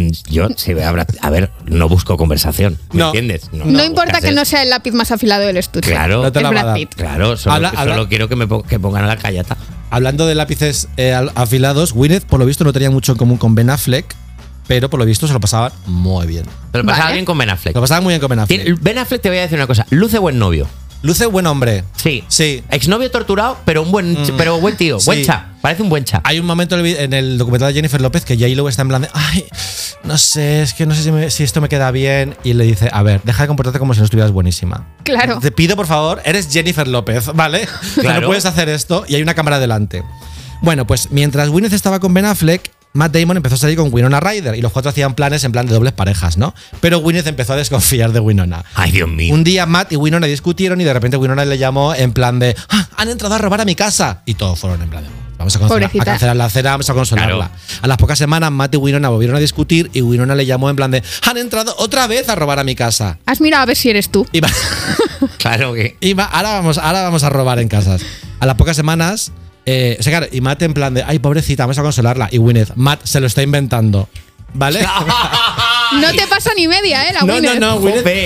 no busco conversación. ¿Me entiendes? No importa que no sea el lápiz más afilado del estudio. Claro, no te la Brad Pitt. Claro, solo quiero que pongan a la callata. Hablando de lápices afilados, Gwyneth, por lo visto, no tenía mucho en común con Ben Affleck, pero por lo visto se lo pasaban muy bien. Pero lo pasaba bien con Ben Affleck. Lo pasaba muy bien con Ben Affleck. Ben Affleck, te voy a decir una cosa, luce buen novio. Luce buen hombre. Sí. Sí. Exnovio torturado, pero buen tío. Sí. Buen cha. Parece un buen cha. Hay un momento en el documental de Jennifer López que J-Lo está en plan de, ay, no sé si esto me queda bien. Y le dice, a ver, deja de comportarte como si no estuvieras buenísima. Claro. Te pido, por favor, eres Jennifer López, ¿vale? Claro. No puedes hacer esto y hay una cámara delante. Bueno, pues mientras Gwyneth estaba con Ben Affleck, Matt Damon empezó a salir con Winona Ryder y los cuatro hacían planes en plan de dobles parejas, ¿no? Pero Gwyneth empezó a desconfiar de Winona. Ay, Dios mío. Un día Matt y Winona discutieron y de repente Winona le llamó en plan de, han entrado a robar a mi casa. Y todos fueron en plan de, vamos a cancelar la cena, vamos a consolarla. Claro. A las pocas semanas Matt y Winona volvieron a discutir y Winona le llamó en plan de, han entrado otra vez a robar a mi casa. Has mirado a ver si eres tú. Claro que. Ahora vamos a robar en casas. A las pocas semanas... y Matt en plan de, ay, pobrecita, vamos a consolarla. Y Gwyneth, Matt se lo está inventando. ¿Vale? No te pasa ni media, la Gwyneth. No,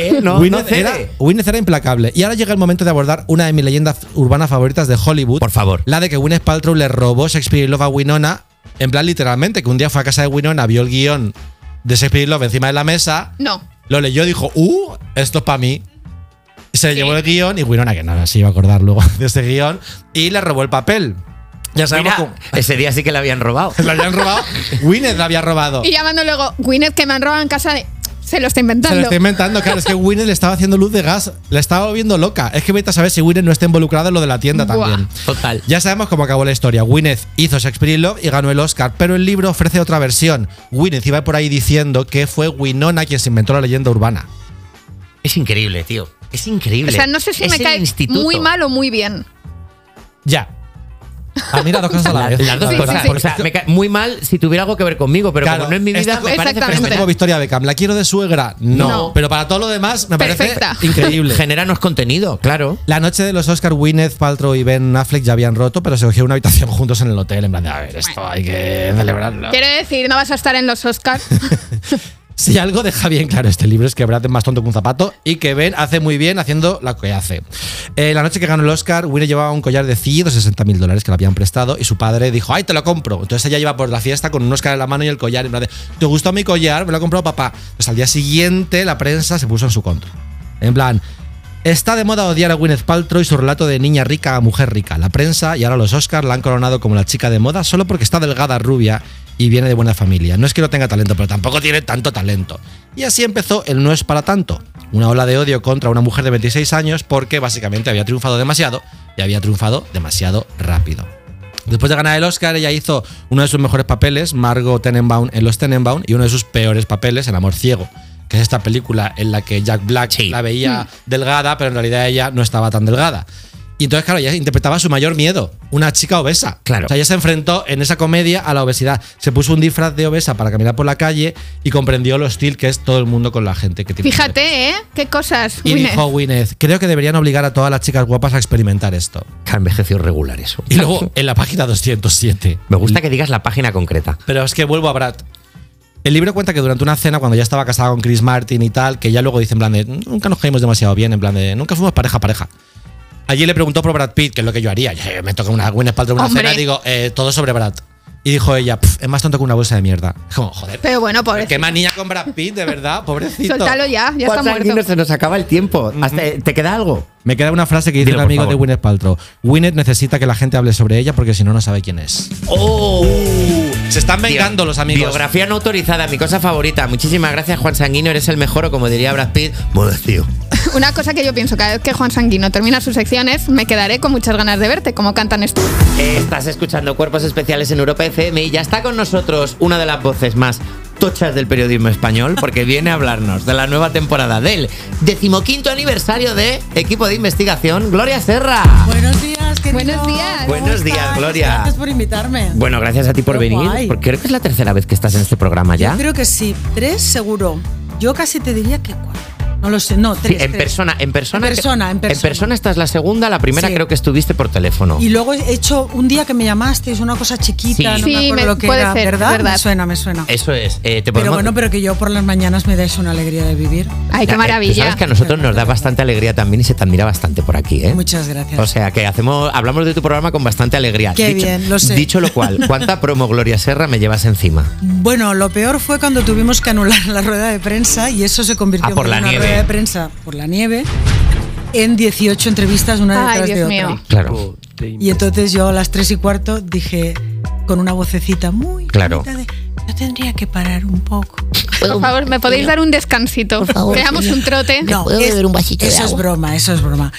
Gwyneth era implacable. Y ahora llega el momento de abordar una de mis leyendas urbanas favoritas de Hollywood. Por favor. La de que Gwyneth Paltrow le robó Shakespeare in Love a Winona. En plan, literalmente, que un día fue a casa de Winona, vio el guión de Shakespeare in Love encima de la mesa. No. Lo leyó y dijo, esto es para mí. Se llevó el guión y Winona, que no se iba a acordar luego de ese guión, y le robó el papel. Ya sabemos cómo. Ese día sí que le habían robado. ¿Le habían robado? Gwyneth la había robado. Y llamando luego, Gwyneth, que me han robado en casa de... Se lo está inventando. Se lo está inventando, claro. Es que Gwyneth le estaba haciendo luz de gas. Le estaba volviendo loca. Es que vete a saber si Gwyneth no está involucrada en lo de la tienda también. Total. Ya sabemos cómo acabó la historia. Gwyneth hizo Shakespeare in Love y ganó el Oscar, pero el libro ofrece otra versión. Gwyneth iba por ahí diciendo que fue Winona quien se inventó la leyenda urbana. Es increíble, tío. Es increíble. O sea, no sé si me cae muy mal o muy bien. Ya. Mira, dos cosas a la vez. Las dos cosas. O sea, me cae muy mal si tuviera algo que ver conmigo, pero como no es mi vida, me parece fenomenal. Es como Victoria Beckham. ¿La quiero de suegra? No. Pero para todo lo demás me parece increíble. Generanos contenido, claro. La noche de los Oscars, Gwyneth Paltrow y Ben Affleck ya habían roto, pero se cogieron una habitación juntos en el hotel. En plan de, a ver, esto hay que celebrarlo. Quiero decir, no vas a estar en los Oscars. Si algo deja bien claro este libro es que Brad es más tonto que un zapato y que Ben hace muy bien haciendo lo que hace. La noche que ganó el Oscar, Gwyneth llevaba un collar de $160.000 que le habían prestado y su padre dijo, ¡ay, te lo compro! Entonces ella iba por la fiesta con un Oscar en la mano y el collar. Y en plan de, ¿te gustó mi collar? Me lo ha comprado papá. Pues al día siguiente la prensa se puso en su contra. En plan, está de moda odiar a Gwyneth Paltrow y su relato de niña rica a mujer rica. La prensa y ahora los Oscars la han coronado como la chica de moda solo porque está delgada, rubia y viene de buena familia. No es que no tenga talento, pero tampoco tiene tanto talento. Y así empezó el No es para tanto. Una ola de odio contra una mujer de 26 años porque básicamente había triunfado demasiado y había triunfado demasiado rápido. Después de ganar el Oscar, ella hizo uno de sus mejores papeles, Margot Tenenbaum en Los Tenenbaum, y uno de sus peores papeles, en Amor ciego, que es esta película en la que Jack Black la veía delgada, pero en realidad ella no estaba tan delgada. Y entonces, claro, ella interpretaba su mayor miedo, una chica obesa. Claro. O sea, ella se enfrentó en esa comedia a la obesidad. Se puso un disfraz de obesa para caminar por la calle y comprendió lo hostil que es todo el mundo con la gente que tiene. Fíjate, qué cosas. Y dijo Gwyneth, creo que deberían obligar a todas las chicas guapas a experimentar esto. Que ha envejecido regular eso. Y luego, en la página 207. Me gusta que digas la página concreta. Pero es que vuelvo a Brad. El libro cuenta que durante una cena, cuando ya estaba casada con Chris Martin y tal, que ya luego dice en plan de, nunca nos caímos demasiado bien, en plan de, nunca fuimos pareja. Allí le preguntó por Brad Pitt, que es lo que yo haría. Me toca una Gwyneth Paltrow una cena y digo, todo sobre Brad. Y dijo ella, es más tonto que una bolsa de mierda. Como, joder. Pero bueno, pobrecito. Qué más niña con Brad Pitt, de verdad, pobrecito. Suéltalo ya está Juan Sanguino, muerto. se nos acaba el tiempo. ¿Te queda algo? Me queda una frase que dice Dilo, un por amigo favor. de Gwyneth Paltrow. Gwyneth necesita que la gente hable sobre ella porque si no, no sabe quién es. ¡Oh! Se están vengando los amigos. Biografía no autorizada, mi cosa favorita. Muchísimas gracias, Juan Sanguino, eres el mejor, o como diría Brad Pitt, modestío. Una cosa que yo pienso, cada vez que Juan Sanguino termina sus secciones, me quedaré con muchas ganas de verte, como cantan esto. Estás escuchando Cuerpos Especiales en Europa FM y ya está con nosotros una de las voces más tochas del periodismo español, porque viene a hablarnos de la nueva temporada del 15º aniversario de Equipo de Investigación, Gloria Serra. Buenos días, querido. Buenos días. Buenos días, Gloria. Gracias por invitarme. Bueno, gracias a ti por Qué venir, guay. porque creo que es la tercera vez que estás en este programa ya. Yo creo que sí, 3 seguro. Yo casi te diría que 4. No lo sé, no, 3. Sí, en persona. En persona. Esta es la segunda, la primera Sí. creo que estuviste por teléfono. Y luego he hecho un día que me llamasteis, una cosa chiquita, Sí. no Sí, me acuerdo lo que puede era, ser, ¿verdad? verdad. Me suena. Eso es. Te Pero podemos- bueno, pero que yo por las mañanas me dais una alegría de vivir. Ay, qué Tú maravilla. sabes que a nosotros nos da bastante alegría también y se te admira bastante por aquí, ¿eh? Muchas gracias. O sea que hablamos de tu programa con bastante alegría. Qué bien, lo sé. Dicho lo cual, ¿cuánta promo Gloria Serra me llevas encima? Bueno, lo peor fue cuando tuvimos que anular la rueda de prensa y eso se convirtió por en la una nieve. rueda de prensa por la nieve en 18 entrevistas una Ay, detrás de Dios otra. mío. Claro. Y entonces yo a las 3:15 dije con una vocecita muy Claro. bonita de, yo tendría que parar un poco. Por favor, ¿me podéis dar un descansito? Veamos un trote. No, eso es broma, eso es broma.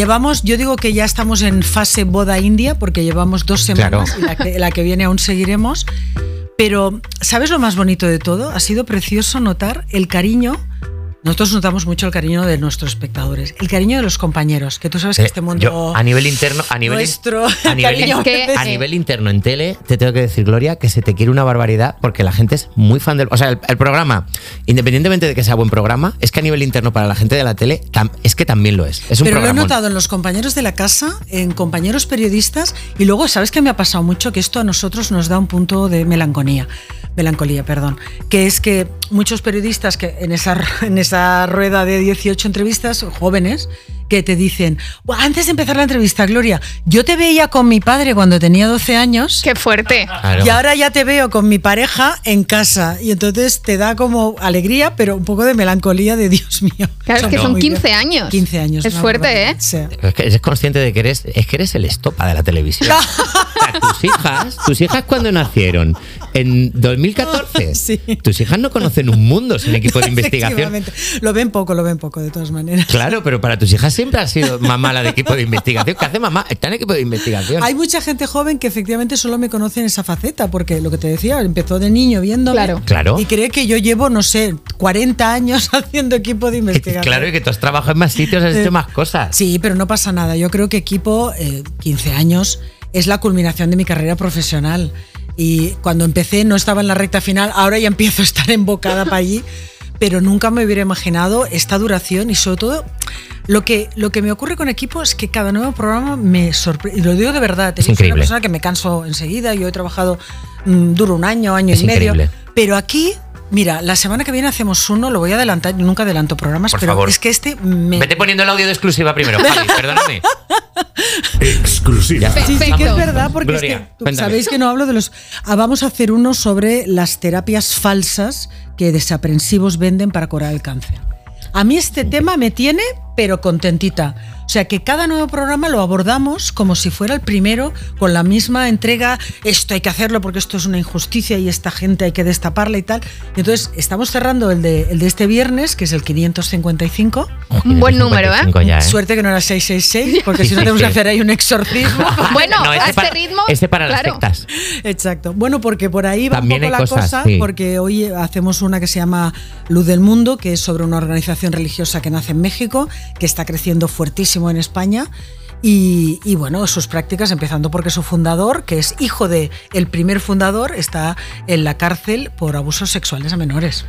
Yo digo que ya estamos en fase boda india porque llevamos 2 semanas Claro. y la que viene aún seguiremos. Pero, ¿sabes lo más bonito de todo? Ha sido precioso notar el cariño. Nosotros notamos mucho el cariño de nuestros espectadores, el cariño de los compañeros, que tú sabes que este mundo Yo, a nivel interno, nuestro a nivel, cariño Es que- a nivel interno en tele, te tengo que decir, Gloria, que se te quiere una barbaridad porque la gente es muy fan del. O sea, el programa, independientemente de que sea buen programa, es que a nivel interno para la gente de la tele, es que también lo es. Es un Pero lo he programa. notado en los compañeros de la casa, en compañeros periodistas, y luego, ¿sabes qué me ha pasado mucho? Que esto a nosotros nos da un punto de melancolía, que es que muchos periodistas que en esa rueda de 18 entrevistas, jóvenes, que te dicen, antes de empezar la entrevista, Gloria, yo te veía con mi padre cuando tenía 12 años. ¡Qué fuerte! Claro. Y ahora ya te veo con mi pareja en casa. Y entonces te da como alegría, pero un poco de melancolía de Dios mío. Claro, es que son muy bien. 15 años. 15 años. Es una fuerte, barbaridad. ¿eh? Sí. Es que eres consciente de que eres el estopa de la televisión. O sea, tus hijas cuando nacieron en 2014, Sí. tus hijas no conocen un mundo sin equipo de investigación. Efectivamente. Lo ven poco de todas maneras. Claro, pero para tus hijas siempre ha sido mamá la de equipo de investigación. ¿Qué hace mamá? Está en equipo de investigación. Hay mucha gente joven que efectivamente solo me conoce en esa faceta, porque lo que te decía, empezó de niño viéndome Claro. y cree que yo llevo, no sé, 40 años haciendo equipo de investigación. Claro, y que tú has trabajado en más sitios, has hecho más cosas. Sí, pero no pasa nada. Yo creo que equipo, 15 años, es la culminación de mi carrera profesional. Y cuando empecé no estaba en la recta final, ahora ya empiezo a estar embocada para allí, pero nunca me hubiera imaginado esta duración y sobre todo lo que me ocurre con equipo es que cada nuevo programa me sorprende. Y lo digo de verdad, Es soy una increíble. persona que me canso enseguida, yo he trabajado, duro un año Es y medio, increíble. pero aquí... Mira, la semana que viene hacemos uno, lo voy a adelantar, yo nunca adelanto programas, Por pero favor. es que este me... Vete poniendo el audio de exclusiva primero, Javi, perdóname. Exclusiva. Sí, sí que es verdad, porque Gloria, es que cuéntame. sabéis que no hablo de los... vamos a hacer uno sobre las terapias falsas que desaprensivos venden para curar el cáncer. A mí este tema me tiene, pero contentita. O sea, que cada nuevo programa lo abordamos como si fuera el primero, con la misma entrega, esto hay que hacerlo porque esto es una injusticia y esta gente hay que destaparla y tal. Y entonces estamos cerrando el de este viernes, que es el 555. Un buen número, ¿eh? 55 ya, Suerte que no era 666, porque si no tenemos que hacer ahí un exorcismo. Bueno, No, a ese este para- ritmo. ese para las claro. sectas. Exacto. Bueno, porque por ahí va También un poco hay la cosas, cosa, sí. porque hoy hacemos una que se llama Luz del Mundo, que es sobre una organización religiosa que nace en México, que está creciendo fuertísimo en España. Y bueno, sus prácticas, empezando porque su fundador, que es hijo de el primer fundador, está en la cárcel por abusos sexuales a menores.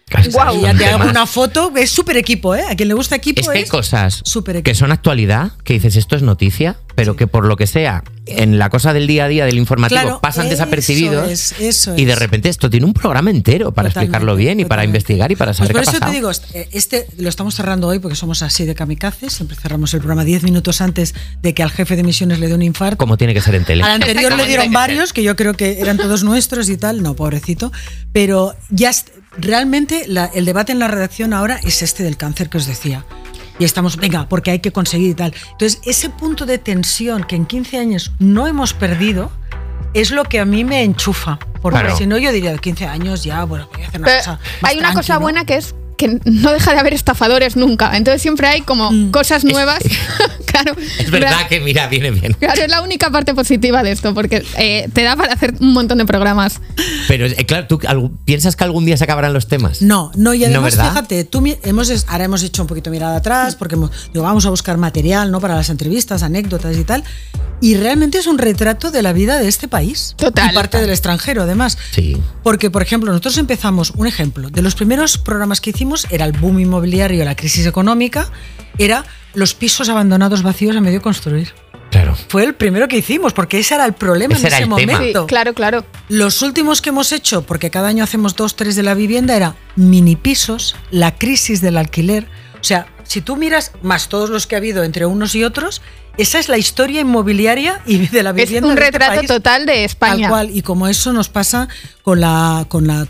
Guau, ya te hago una foto, es súper equipo, ¿eh? A quien le gusta equipo Es que hay cosas que son actualidad, que dices esto es noticia, pero que por lo que sea, en la cosa del día a día del informativo Claro, pasan eso desapercibidos eso y de es. repente esto tiene un programa entero para explicarlo bien y para investigar y para Pues saber por qué ha eso te pasado. digo, este lo estamos cerrando hoy porque somos así de kamikazes. Siempre cerramos el programa 10 minutos antes de que al jefe de misiones le dé un infarto. Como tiene que ser en tele. Al anterior le dieron varios, que yo creo que eran todos nuestros y tal. No, pobrecito. Pero ya realmente el debate en la redacción ahora es este del cáncer que os decía. Y estamos, venga, porque hay que conseguir y tal. Entonces, ese punto de tensión que en 15 años no hemos perdido es lo que a mí me enchufa. Porque Claro. si no, yo diría, de 15 años ya, bueno, voy a hacer una Pero cosa más hay una cosa tranqui, ¿no? buena que es que no deja de haber estafadores nunca. Entonces siempre hay como cosas nuevas. Claro. Es verdad que, mira, viene bien. Claro, es la única parte positiva de esto, porque te da para hacer un montón de programas. Pero, claro, ¿tú piensas que algún día se acabarán los temas? No, y además, ¿verdad? fíjate, ahora hemos hecho un poquito mirada atrás, porque vamos a buscar material, ¿no? Para las entrevistas, anécdotas y tal. Y realmente es un retrato de la vida de este país. Total. Y parte del extranjero, además. Sí. Porque, por ejemplo, nosotros empezamos, un ejemplo, de los primeros programas que hicimos era el boom inmobiliario, la crisis económica, era los pisos abandonados vacíos a medio construir. Claro. Fue el primero que hicimos, porque ese era el problema Ese en era ese el tema. momento. Sí, claro. Los últimos que hemos hecho, porque cada año hacemos 2, 3 de la vivienda, era mini pisos, la crisis del alquiler. O sea, si tú miras más todos los que ha habido entre unos y otros, esa es la historia inmobiliaria y de la vivienda. Es un de este retrato país. total de España. Tal cual, y como eso nos pasa con la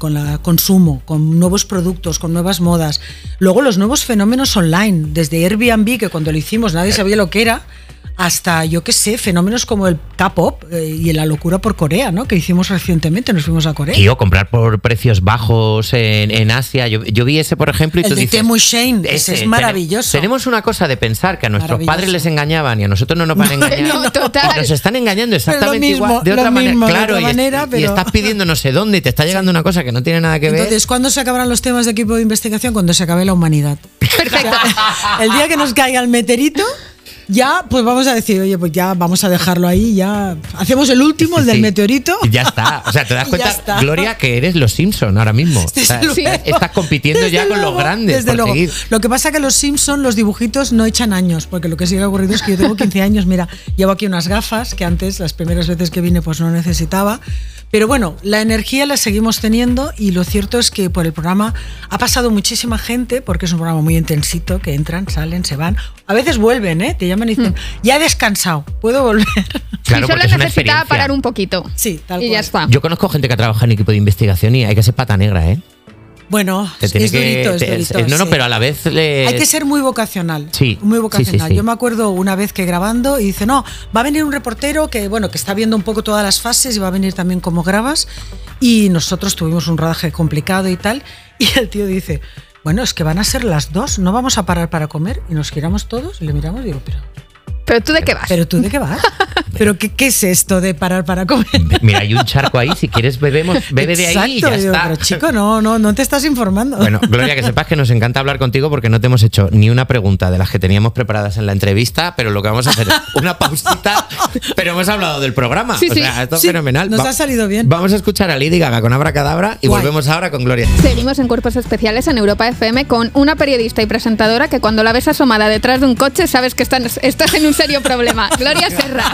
consumo, con nuevos productos, con nuevas modas. Luego los nuevos fenómenos online, desde Airbnb, que cuando lo hicimos nadie sabía lo que era, hasta, yo qué sé, fenómenos como el K-pop y la locura por Corea, ¿no? Que hicimos recientemente, nos fuimos a Corea. Tío, comprar por precios bajos en Asia. Yo vi ese, por ejemplo, y El tú de dices... Temu Shein, ese es maravilloso. Tenemos una cosa de pensar que a nuestros Maravilloso. padres les engañaban y a nosotros no nos van a engañar. No, total. Nos están engañando exactamente mismo, igual, de lo otra manera. mismo, de Claro, otra manera, y pero- estás pidiendo no sé dónde y te está llegando una cosa que no tiene nada que ver. Entonces, ¿cuándo se acabarán los temas de equipo de investigación? Cuando se acabe la humanidad. Perfecto. El día que nos caiga el meteorito, ya pues vamos a decir, oye, pues ya vamos a dejarlo ahí, ya hacemos el último, el del Sí. meteorito. Y ya está. O sea, te das Y ya cuenta, está. Gloria, que eres los Simpson ahora mismo. O sea, Desde luego. estás compitiendo ya Desde con los luego, grandes desde por luego. seguir. Lo que pasa es que los Simpson, los dibujitos no echan años, porque lo que sí que ha ocurrido es que yo tengo 15 años, mira, llevo aquí unas gafas que antes, las primeras veces que vine, pues no necesitaba. Pero bueno, la energía la seguimos teniendo y lo cierto es que por el programa ha pasado muchísima gente, porque es un programa muy intensito, que entran, salen, se van. A veces vuelven, ¿eh? Te llaman y dicen, ya he descansado, puedo volver. Claro, y solo porque es una necesitaba experiencia. parar un poquito. Sí, tal Y cual. ya está. Yo conozco gente que trabaja en equipo de investigación y hay que ser pata negra, ¿eh? Bueno, Te tiene es que- durito, es te- durito. no, no, sí. pero a la vez Hay que ser muy vocacional. Sí, Muy sí, vocacional. sí, sí. Yo me acuerdo una vez que grabando y dice, no, va a venir un reportero que, bueno, que está viendo un poco todas las fases y va a venir también cómo grabas. Y nosotros tuvimos un rodaje complicado y tal. Y el tío dice, bueno, es que van a ser las 2, no vamos a parar para comer. Y nos giramos todos y le miramos y digo, ¿Pero tú de qué vas? ¿pero tú de qué vas? ¿Pero qué es esto de parar para comer? Mira, hay un charco ahí, si quieres bebe de ahí y ya Digo, está. pero chico, no te estás informando. Bueno, Gloria, que sepas que nos encanta hablar contigo porque no te hemos hecho ni una pregunta de las que teníamos preparadas en la entrevista, pero lo que vamos a hacer es una pausita, pero hemos hablado del programa. Sí, o sí. sea, esto es Sí, fenomenal. nos ha salido bien. Vamos a escuchar a Lady Gaga con Abracadabra y Guay. volvemos ahora con Gloria. Seguimos en Cuerpos Especiales en Europa FM con una periodista y presentadora que cuando la ves asomada detrás de un coche sabes que estás en un serio problema. Gloria Serra.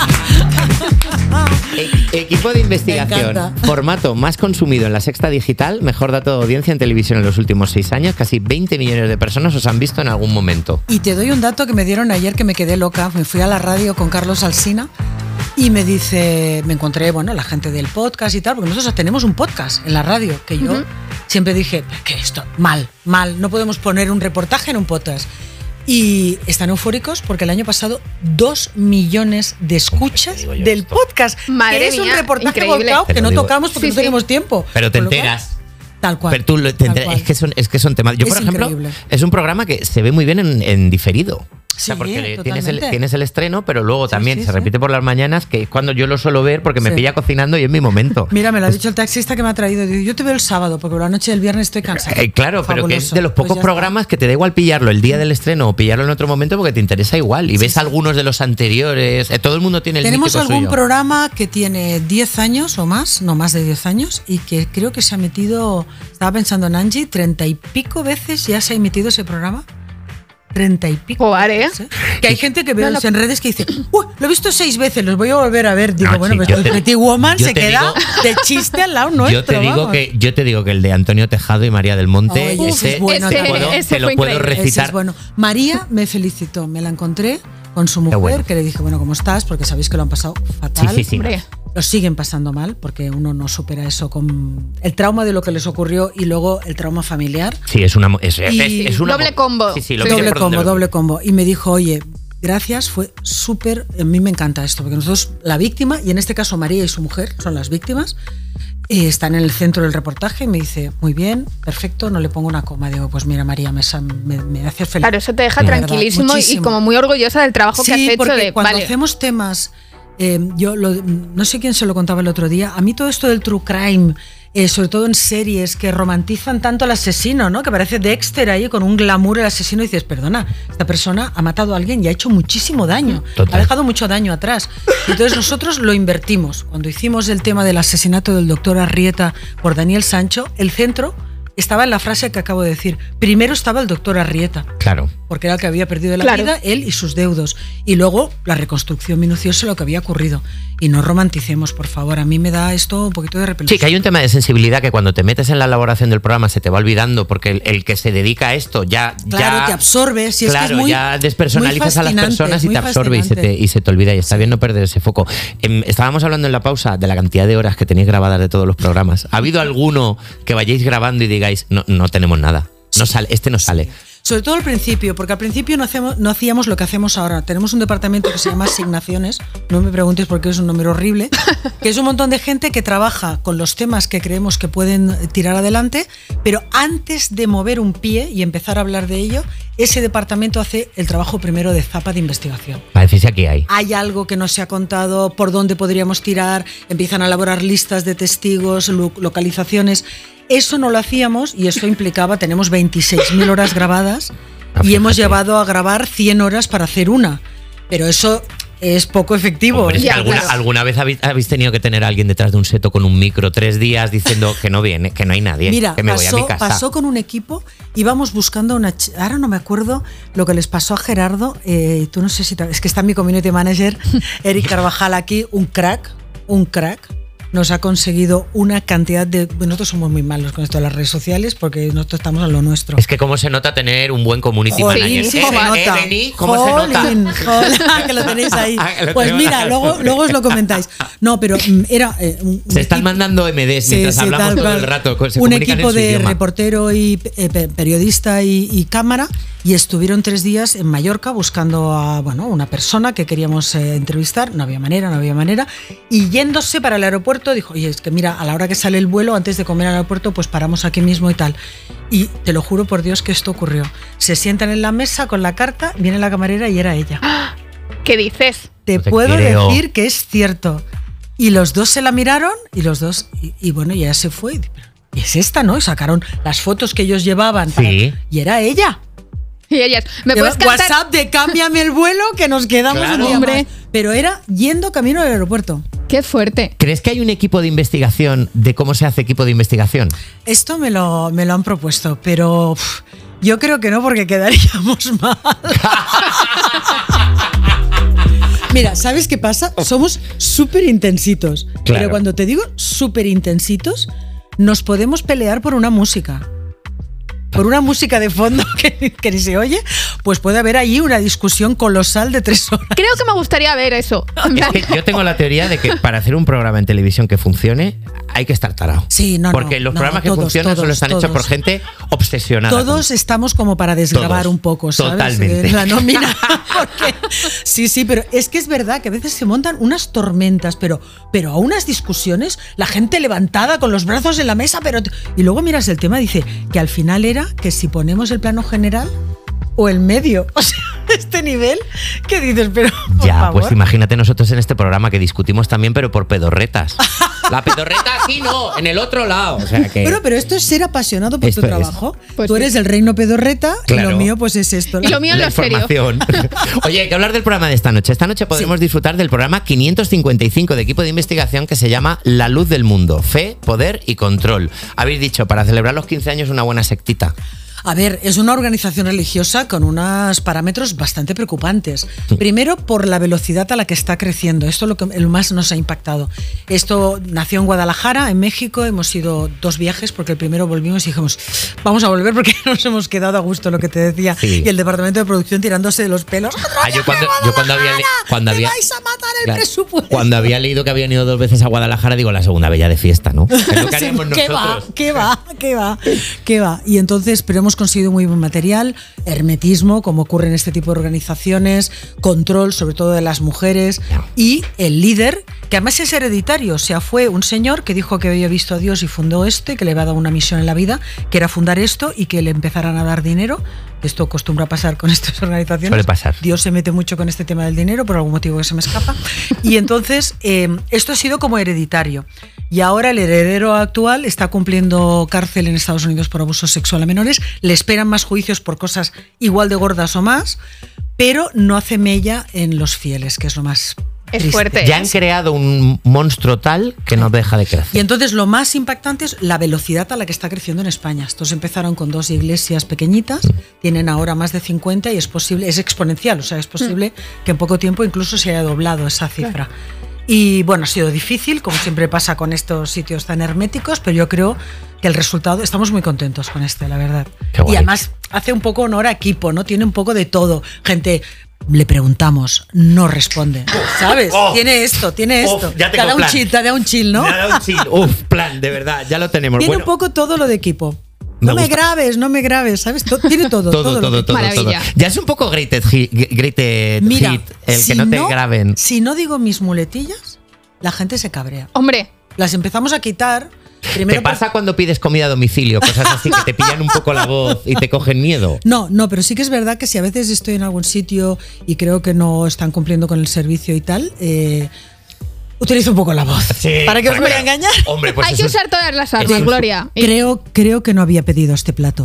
Equipo de investigación, encanta. formato más consumido en la Sexta Digital, mejor dato de audiencia en televisión en los últimos 6 años, casi 20 millones de personas os han visto en algún momento. Y te doy un dato que me dieron ayer que me quedé loca. Me fui a la radio con Carlos Alsina y me dice, me encontré, bueno, la gente del podcast y tal, porque nosotros tenemos un podcast en la radio, que yo siempre dije, que esto, mal, no podemos poner un reportaje en un podcast. Y están eufóricos porque el año pasado 2 millones de escuchas del podcast. Madre que es un mía, reportaje increíble. volcado que Te lo no digo. tocamos porque Sí, no teníamos tiempo. Pero te Con lo cual, enteras. Tal cual. Pero tú te tal enteras, cual. es que son temas. Yo, Es por ejemplo, increíble. es un programa que se ve muy bien en diferido. O sea, Sí, porque totalmente. tienes el estreno, pero luego también sí, se sí. repite por las mañanas, que es cuando yo lo suelo ver porque me Sí. pilla cocinando y es mi momento. Mira, me lo ha dicho el taxista que me ha traído. Digo, yo te veo el sábado, porque por la noche del viernes estoy cansada. Claro, pero que es Fabuloso. de los pocos Pues ya programas que te da igual pillarlo el día del estreno o pillarlo en otro momento porque te interesa igual. Y ves algunos de los anteriores. Todo el mundo tiene el Tenemos mítico algún suyo. programa que tiene 10 años o más, no más de 10 años, y que creo que se ha emitido, estaba pensando en Angie, 30 y pico veces ya se ha emitido ese programa. 30 y pico. veces, ¿eh? Que hay gente que veo en redes que dice, uy, lo he visto 6 veces, los voy a volver a ver. Digo, No, bueno, sí, pues yo el te- Pretty Woman yo se te queda digo- de chiste al lado nuestro. Yo te digo que el de Antonio Tejado y María del Monte, Oye, ese, es bueno te también. lo puedo Ese recitar. es bueno. María me felicitó, me la encontré con su mujer, bueno. que le dije, bueno, ¿cómo estás? Porque sabéis que lo han pasado fatal. Sí, sí, sí. Hombre. Lo siguen pasando mal, porque uno no supera eso con el trauma de lo que les ocurrió y luego el trauma familiar. Sí, es una. Y Es una doble combo. Sí, sí, lo mires por donde lo- doble combo. Y me dijo, oye, gracias, fue súper. A mí me encanta esto, porque nosotros, la víctima, y en este caso María y su mujer son las víctimas, están en el centro del reportaje y me dice, muy bien, perfecto, no le pongo una coma. Digo, pues mira, María, me hace feliz. Claro, eso te deja De verdad, tranquilísimo y muchísimo. como muy orgullosa del trabajo que has hecho porque de cuando vale. hacemos temas, no sé quién se lo contaba el otro día, a mí todo esto del true crime, sobre todo en series que romantizan tanto al asesino, ¿no? Que parece Dexter ahí con un glamour el asesino y dices, perdona, esta persona ha matado a alguien y ha hecho muchísimo daño, Total. ha dejado mucho daño atrás. Entonces nosotros lo invertimos. Cuando hicimos el tema del asesinato del doctor Arrieta por Daniel Sancho, el centro estaba en la frase que acabo de decir. Primero estaba el doctor Arrieta, Claro. porque era el que había perdido la Claro. vida, él y sus deudos. Y luego la reconstrucción minuciosa de lo que había ocurrido. Y no romanticemos, por favor. A mí me da esto un poquito de repelús. Sí, que hay un tema de sensibilidad que cuando te metes en la elaboración del programa se te va olvidando porque el que se dedica a esto ya. Claro, ya, te absorbe. Si claro, es que es muy, ya despersonalizas muy a las fascinante, personas y muy te absorbe fascinante. y se te olvida. Y está bien no perder ese foco. Estábamos hablando en la pausa de la cantidad de horas que tenéis grabadas de todos los programas. ¿Ha habido alguno que vayáis grabando y digáis, no tenemos nada? No sale, este no sale. Sobre todo al principio, porque al principio no hacíamos lo que hacemos ahora. Tenemos un departamento que se llama Asignaciones, no me preguntes por qué es un número horrible, que es un montón de gente que trabaja con los temas que creemos que pueden tirar adelante, pero antes de mover un pie y empezar a hablar de ello, ese departamento hace el trabajo primero de zapa de investigación. Para decir si aquí hay. Hay algo que no se ha contado, por dónde podríamos tirar, empiezan a elaborar listas de testigos, localizaciones. Eso no lo hacíamos y eso implicaba, tenemos 26.000 horas grabadas y hemos llevado a grabar 100 horas para hacer una. Pero eso es poco efectivo. Hombre, es que alguna vez habéis tenido que tener a alguien detrás de un seto con un micro 3 días diciendo que no viene, que no hay nadie, Mira, que me voy a mi casa. pasó con un equipo, íbamos buscando ahora no me acuerdo lo que les pasó a Gerardo, tú no sé si es que está mi community manager, Eric Carvajal aquí, un crack, nos ha conseguido una cantidad de... Nosotros somos muy malos con esto de las redes sociales porque nosotros estamos a lo nuestro. Es que cómo se nota tener un buen community manager. Sí, se nota. Beni, ¿cómo se nota? Que lo tenéis ahí. Lo Pues tenemos mira, ahí. luego os lo comentáis. No, pero era... Se están mandando MDs mientras hablamos tal todo cual. el rato. Se Un comunican en equipo su de idioma. reportero y periodista y cámara y estuvieron 3 días en Mallorca buscando a una persona que queríamos entrevistar. No había manera. Y yéndose para el aeropuerto dijo, oye, es que mira, a la hora que sale el vuelo, antes de comer al aeropuerto, pues paramos aquí mismo y tal. Y te lo juro por Dios que esto ocurrió. Se sientan en la mesa con la carta, viene la camarera y era ella. ¿Qué dices? Te No te puedo creo. decir que es cierto. Y los dos se la miraron y los dos, y bueno, ya se fue. Y es esta, ¿no? Y sacaron las fotos que ellos llevaban. Sí. Y era ella. Y ellas, ¿me puedes cantar? WhatsApp de cámbiame el vuelo que nos quedamos Claro. un día Hombre. más. Pero era yendo camino al aeropuerto. Qué fuerte. ¿Crees que hay un equipo de investigación de cómo se hace equipo de investigación? Esto me lo han propuesto, pero yo creo que no porque quedaríamos mal. Mira, ¿sabes qué pasa? Somos súper intensitos. Claro. Pero cuando te digo súper intensitos, nos podemos pelear por una música. Por una música de fondo que ni se oye, pues puede haber ahí una discusión colosal de 3 horas. Creo que me gustaría ver eso. Es que yo tengo la teoría de que para hacer un programa en televisión que funcione hay que estar tarado. Sí, Porque los programas que todos, funcionan solo están hechos por gente obsesionada. Todos estamos como para desgravar Todos. un poco, ¿sabes? Totalmente. La nómina. Porque- sí, pero es que es verdad que a veces se montan unas tormentas, pero a unas discusiones, la gente levantada con los brazos en la mesa, y luego miras el tema y dice que al final era que si ponemos el plano general o el medio. O sea, este nivel que dices, pero por Ya, favor. pues imagínate nosotros en este programa que discutimos también, pero por pedorretas. La pedorreta aquí no, en el otro lado. O sea que. Pero esto es ser apasionado por Esto tu es. trabajo. Pues Tú sí. eres el reino pedorreta y Claro. lo mío pues es esto. Y lo mío en la lo serio. información. Oye, hay que hablar del programa de esta noche. Esta noche podremos disfrutar del programa 555 de equipo de investigación que se llama La Luz del Mundo. Fe, poder y control. Habéis dicho, para celebrar los 15 años una buena sectita. A ver, es una organización religiosa con unos parámetros bastante preocupantes. Primero, por la velocidad a la que está creciendo. Esto es lo que más nos ha impactado. Esto nació en Guadalajara, en México. Hemos ido 2 viajes porque el primero volvimos y dijimos, vamos a volver porque nos hemos quedado a gusto, lo que te decía. Sí. Y el departamento de producción tirándose de los pelos. Ah, yo cuando había vais a matar el Claro, presupuesto. cuando había leído que habían ido 2 veces a Guadalajara, digo, la segunda vez ya de fiesta, ¿no? Es lo que haríamos ¿Qué nosotros. ¿Qué va? Y entonces, pero hemos conseguido muy buen material, hermetismo, como ocurre en este tipo de organizaciones, control, sobre todo de las mujeres, y el líder, que además es hereditario, o sea, fue un señor que dijo que había visto a Dios y fundó que le había dado una misión en la vida, que era fundar esto y que le empezaran a dar dinero. Esto acostumbra pasar con estas organizaciones. Suele pasar. Dios se mete mucho con este tema del dinero, por algún motivo que se me escapa. Y entonces, esto ha sido como hereditario. Y ahora el heredero actual está cumpliendo cárcel en Estados Unidos por abuso sexual a menores. Le esperan más juicios por cosas igual de gordas o más, pero no hace mella en los fieles, que es lo más Es triste. fuerte. Ya han creado un monstruo tal que no deja de crecer. Y entonces lo más impactante es la velocidad a la que está creciendo en España. Estos empezaron con 2 iglesias pequeñitas, tienen ahora más de 50 y es posible, es exponencial, o sea, es posible que en poco tiempo incluso se haya doblado esa cifra. Y bueno, ha sido difícil, como siempre pasa con estos sitios tan herméticos, pero yo creo que el resultado, estamos muy contentos con la verdad. Qué guay. Y además hace un poco honor a equipo, ¿no? Tiene un poco de todo. Gente, le preguntamos, no responde, ¿sabes? Tiene esto. ya Te tengo da un plan. chill, ¿no? Me ha dado un chill. Uf, plan, de verdad, ya lo tenemos. Tiene Bueno, un poco todo lo de equipo. Me No me gusta. grabes, ¿sabes? Tiene todo. todo. Maravilla. Ya es un poco greated hit Mira, el si que no te graben. Si no digo mis muletillas, la gente se cabrea. Hombre, Las empezamos a quitar. ¿Te Primero pasa cuando pides comida a domicilio? Cosas así que te pillan un poco la voz y te cogen miedo. No, pero sí que es verdad que si a veces estoy en algún sitio y creo que no están cumpliendo con el servicio y tal, utilizo un poco la voz. Sí, ¿Para qué os voy a engañar? Hombre, pues hay eso que es- usar todas las armas, eso- Gloria. Y Creo que no había pedido este plato.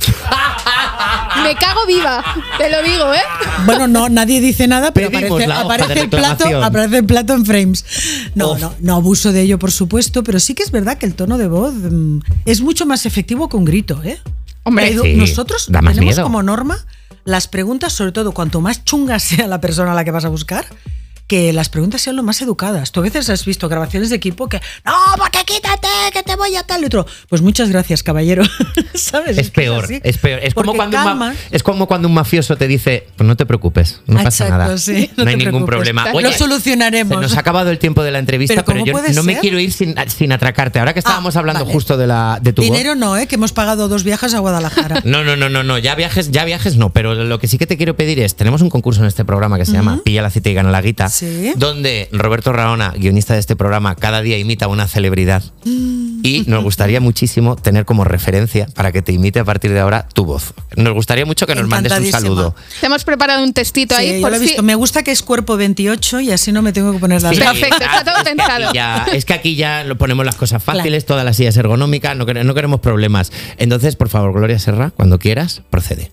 me cago viva, te lo digo, ¿eh? Bueno, no, nadie dice nada, pero Pedimos la hoja aparece de el plato, reclamación. aparece el plato en frames. Uf. No abuso de ello, por supuesto, pero sí que es verdad que el tono de voz es mucho más efectivo que un grito, ¿eh? Hombre, sí, nosotros da más tenemos miedo. como norma las preguntas, sobre todo cuanto más chunga sea la persona a la que vas a buscar, que las preguntas sean lo más educadas. Tú a veces has visto grabaciones de equipo que no, porque quítate, que te voy a tal y otro. Pues muchas gracias, caballero. ¿Sabes? Es que peor, así. es peor. Es como, Porque cuando calma. es como cuando un mafioso te dice, pues no te preocupes, no pasa Exacto, nada. sí, no no hay te ningún preocupes. problema. Lo solucionaremos. Se nos ha acabado el tiempo de la entrevista, Pero pero ¿cómo yo puede no me ser? quiero ir sin atracarte. Ahora que estábamos hablando vale. justo de tu voz. Dinero no, que hemos pagado 2 viajes a Guadalajara. No, ya viajes no, pero lo que sí que te quiero pedir es, tenemos un concurso en este programa que se llama Pilla la cita y gana la guita, Sí. donde Roberto Raona, guionista de este programa, cada día imita a una celebridad y nos gustaría muchísimo tener como referencia para que te imite a partir de ahora tu voz. Nos gustaría mucho que nos mandes un Encantadísima. saludo. te hemos preparado un textito Sí, ahí yo por lo he si... visto. Me gusta que es cuerpo 28 y así no me tengo que poner las Sí, gafas. Perfecto, está todo pensado. Es que aquí ya lo ponemos las cosas fáciles, todas las sillas ergonómicas, no queremos problemas. Entonces, por favor, Gloria Serra, cuando quieras, procede.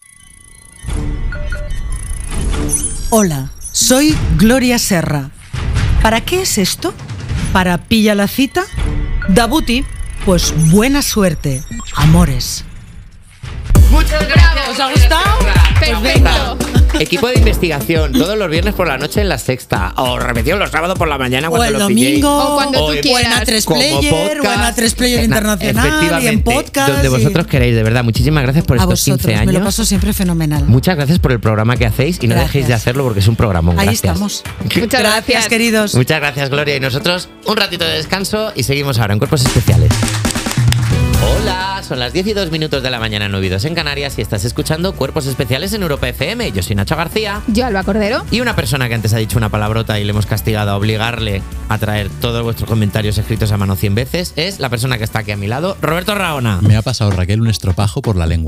Hola, soy Gloria Serra. ¿Para qué es esto? ¿Para pilla la cita? Dabuti, pues buena suerte, amores. Muchas gracias. ¿Os ha gustado? Perfecto. venga. Equipo de investigación, todos los viernes por la noche en La Sexta, o repetido los sábados por la mañana O cuando el lo pilléis. domingo, O cuando tú en- quieras. o en A3 como Player, o en podcast, A3 Player Internacional, y en efectivamente, podcast. donde vosotros queráis, de verdad. Muchísimas gracias por A estos 15 vosotros, años. me lo paso siempre fenomenal. Muchas gracias por el programa que hacéis y no Gracias. dejéis de hacerlo porque es un programa. Ahí Gracias. estamos. Muchas gracias. queridos. Muchas gracias, Gloria. Y nosotros, un ratito de descanso y seguimos ahora en Cuerpos Especiales. Hola, son las 10 y 2 minutos de la mañana, 9 y 2 en Canarias y estás escuchando Cuerpos Especiales en Europa FM. Yo soy Nacho García. Yo, Alba Cordero. Y una persona que antes ha dicho una palabrota y le hemos castigado a obligarle a traer todos vuestros comentarios escritos a mano 100 veces es la persona que está aquí a mi lado, Roberto Raona. Me ha pasado, Raquel, un estropajo por la lengua.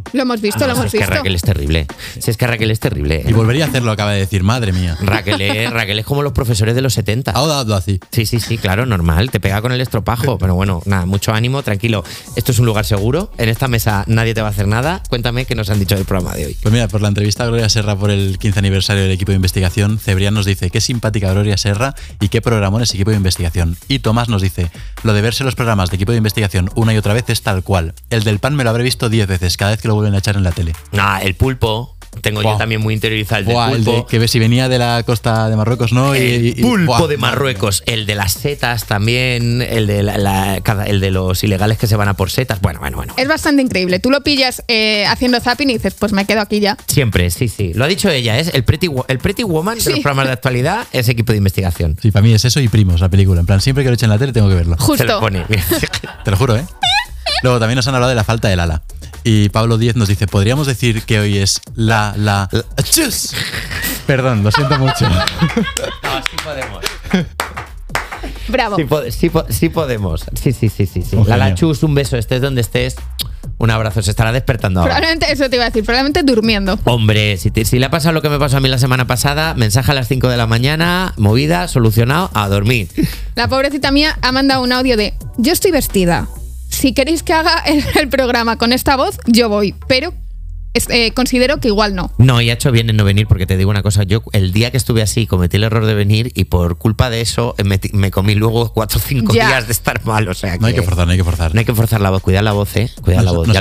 Lo hemos visto, lo hemos Es que visto. Raquel es terrible. Si es que Raquel es terrible. Y volvería a hacerlo, acaba de decir, madre mía. Raquel es como los profesores de los 70. Ahora hazlo así. Sí, claro, normal. Te pega con el estropajo. Pero bueno, nada, mucho ánimo, tranquilo. Esto es un lugar seguro. En esta mesa nadie te va a hacer nada. Cuéntame qué nos han dicho del programa de hoy. Pues mira, por la entrevista a Gloria Serra por el 15 aniversario del equipo de investigación, Cebrián nos dice qué simpática Gloria Serra y qué programón es equipo de investigación. Y Tomás nos dice, lo de verse los programas de equipo de investigación una y otra vez es tal cual. El del pan me lo habré visto 10 veces cada vez que lo vuelven a echar en la tele. El pulpo. Tengo yo también muy interiorizado el del pulpo. El de, que si venía de la costa de Marruecos, ¿no? El pulpo de Marruecos, el de las setas también, el de los ilegales que se van a por setas. Bueno. Es bastante increíble. Tú lo pillas haciendo zapping y dices, pues me quedo aquí ya. Siempre, sí. Lo ha dicho ella, es el Pretty Woman de los programas de actualidad, es equipo de investigación. Sí, para mí es eso y Primos, la película. En plan, siempre que lo echen en la tele tengo que verlo. Justo. Se lo pone. Te lo juro, ¿eh? Luego también nos han hablado de la falta del ala. Y Pablo Díez nos dice, ¿podríamos decir que hoy es la chus? Perdón, lo siento mucho. No, sí podemos. Bravo. Sí podemos. Sí. Un La genio. Chus, un beso, estés donde estés. Un abrazo, se estará despertando ahora. Probablemente, eso te iba a decir, probablemente durmiendo. Hombre, si le ha pasado lo que me pasó a mí la semana pasada, mensaje a las 5 de la mañana, movida, solucionado, a dormir. La pobrecita mía ha mandado un audio de, yo estoy vestida. Si queréis que haga el programa con esta voz, yo voy, pero considero que igual no. No, y ha hecho bien en no venir, porque te digo una cosa, yo el día que estuve así cometí el error de venir y por culpa de eso me comí luego 4 o 5 Ya. días de estar mal, o sea que No hay que forzar. no hay que forzar la voz, cuidad la voz, cuidad la voz.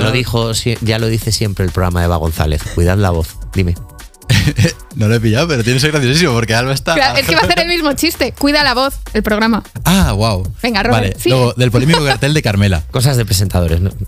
no Ya sé- lo dice siempre el programa de Eva González, cuidad la voz, dime. No lo he pillado, pero tiene que ser graciosísimo porque Alba está... Claro, es que va a hacer el mismo chiste. Cuida la voz, el programa. Ah, wow. Venga, Robert, Vale, sigue. luego, del polémico cartel de Carmela. Cosas de presentadores, ¿no?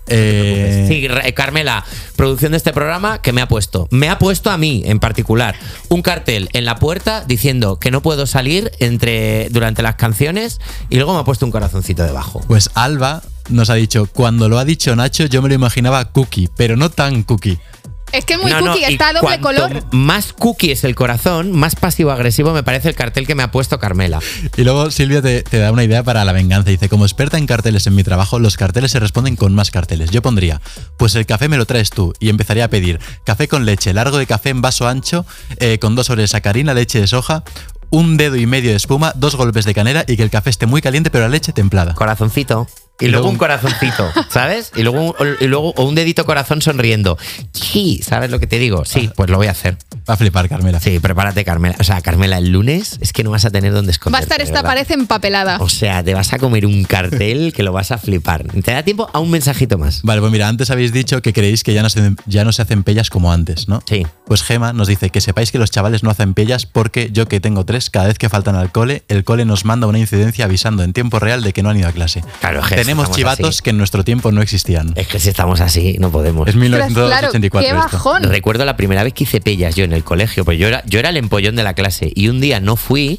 Sí, Carmela, producción de este programa, que me ha puesto a mí en particular un cartel en la puerta diciendo que no puedo salir durante las canciones y luego me ha puesto un corazoncito debajo. Pues Alba nos ha dicho, cuando lo ha dicho Nacho yo me lo imaginaba cookie, pero no tan cookie. Es que es muy No, cookie, y está a doble cuanto color. más cookie es el corazón, más pasivo-agresivo me parece el cartel que me ha puesto Carmela. Y luego Silvia te da una idea para la venganza. Dice, como experta en carteles en mi trabajo, los carteles se responden con más carteles. Yo pondría, pues el café me lo traes tú. Y empezaría a pedir café con leche, largo de café en vaso ancho, con 2 sobres de sacarina, leche de soja, 1 dedo y medio de espuma, 2 golpes de canela y que el café esté muy caliente pero la leche templada. Corazoncito. Y luego un corazoncito, ¿sabes? Y luego un dedito corazón sonriendo. Sí, ¿sabes lo que te digo? Sí, pues lo voy a hacer. Va a flipar, Carmela. Sí, prepárate, Carmela. O sea, Carmela, el lunes es que no vas a tener dónde Va a esconderte. estar esta ¿verdad? pared empapelada. O sea, te vas a comer un cartel que lo vas a flipar. Te da tiempo a un mensajito más. Vale, pues mira, antes habéis dicho que creéis que ya no se hacen pellas como antes, ¿no? Sí. Pues Gema nos dice que sepáis que los chavales no hacen pellas porque yo que tengo 3, cada vez que faltan al cole, el cole nos manda una incidencia avisando en tiempo real de que no han ido a clase. Claro, que tenemos estamos chivatos así. que en nuestro tiempo no existían. Es que si estamos así, no podemos. Es 1984 Claro, qué esto. bajón. Recuerdo la primera vez que hice pellas yo en el colegio, pues yo era el empollón de la clase y un día no fui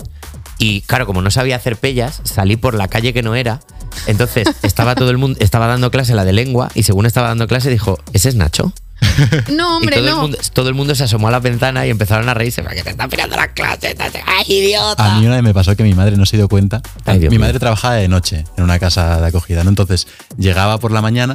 y claro, como no sabía hacer pellas, salí por la calle que no era. Entonces estaba todo el mundo, estaba dando clase la de lengua y según estaba dando clase dijo, ¿ese es Nacho? No, hombre, y no. todo el mundo se asomó a la ventana y empezaron a reírse porque te están pirando la clase. ¡Ay, idiota! A mí una vez me pasó que mi madre no se dio cuenta. Ay, Dios mi mío. madre trabajaba de noche en una casa de acogida, ¿no? Entonces llegaba por la mañana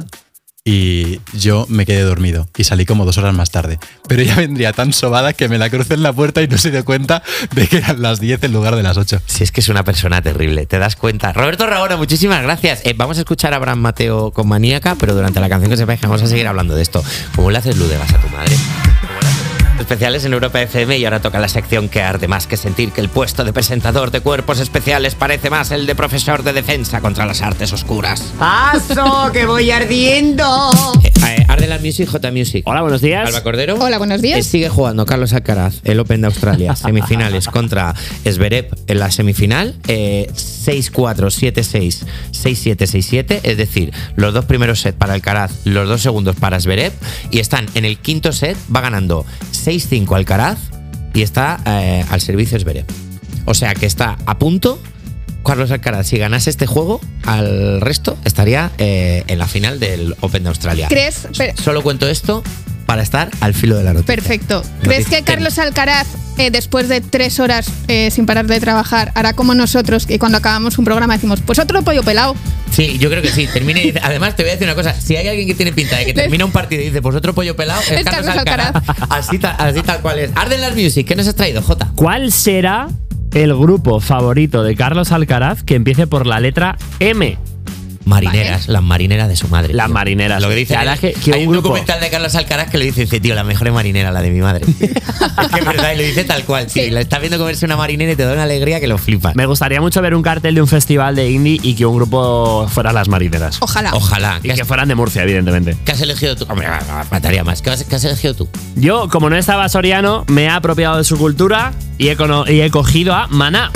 y yo me quedé dormido y salí como 2 horas más tarde. Pero ella vendría tan sobada que me la crucé en la puerta y no se dio cuenta de que eran las 10 en lugar de las 8. Si es que es una persona terrible, te das cuenta. Roberto Raona, muchísimas gracias. Vamos a escuchar a Abraham Mateo con Maníaca, pero durante la canción que sepáis que vamos a seguir hablando de esto. ¿Cómo le haces ludegas a tu madre? Especiales en Europa FM y ahora toca la sección que arde más que sentir que el puesto de presentador de Cuerpos Especiales parece más el de profesor de defensa contra las artes oscuras. ¡Paso, que voy ardiendo! Arde la Music, J Music. Hola, buenos días. Alba Cordero. Hola, buenos días. Sigue jugando Carlos Alcaraz, el Open de Australia, semifinales contra Zverev en la semifinal, 6-4, 7-6, 6-7, 6-7, es decir, los 2 primeros sets para Alcaraz, los 2 segundos para Zverev, y están en el 5.º set, va ganando 6-5 Alcaraz y está al servicio Zverev. O sea que está a punto. Carlos Alcaraz, si ganase este juego, al resto estaría en la final del Open de Australia. ¿Crees? Solo cuento esto para estar al filo de la noticia. Perfecto. ¿Crees que Carlos Alcaraz, después de 3 horas sin parar de trabajar, hará como nosotros, que cuando acabamos un programa decimos, pues otro pollo pelado? Sí, yo creo que sí. Termina y dice, además, te voy a decir una cosa. Si hay alguien que tiene pinta de que termina un partido y dice, pues otro pollo pelado, es Carlos Alcaraz. Así tal cual es. Arden las Music, ¿qué nos has traído, Jota? ¿Cuál será el grupo favorito de Carlos Alcaraz que empiece por la letra M? Marineras, las marineras de su madre. Las marineras. Lo que dice hay un documental de Carlos Alcaraz que lo dice, tío, la mejor marinera, la de mi madre. Es que es verdad, y lo dice tal cual. Sí, lo estás viendo comerse una marinera y te da una alegría que lo flipas. Me gustaría mucho ver un cartel de un festival de indie y que un grupo fuera las marineras. Ojalá. Y que fueran de Murcia, evidentemente. ¿Qué has elegido tú? Hombre, mataría más. ¿Qué has elegido tú? Yo, como no estaba Soriano, me he apropiado de su cultura y he cogido a Maná.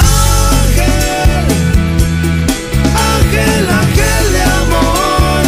Ángel, ángel de amor,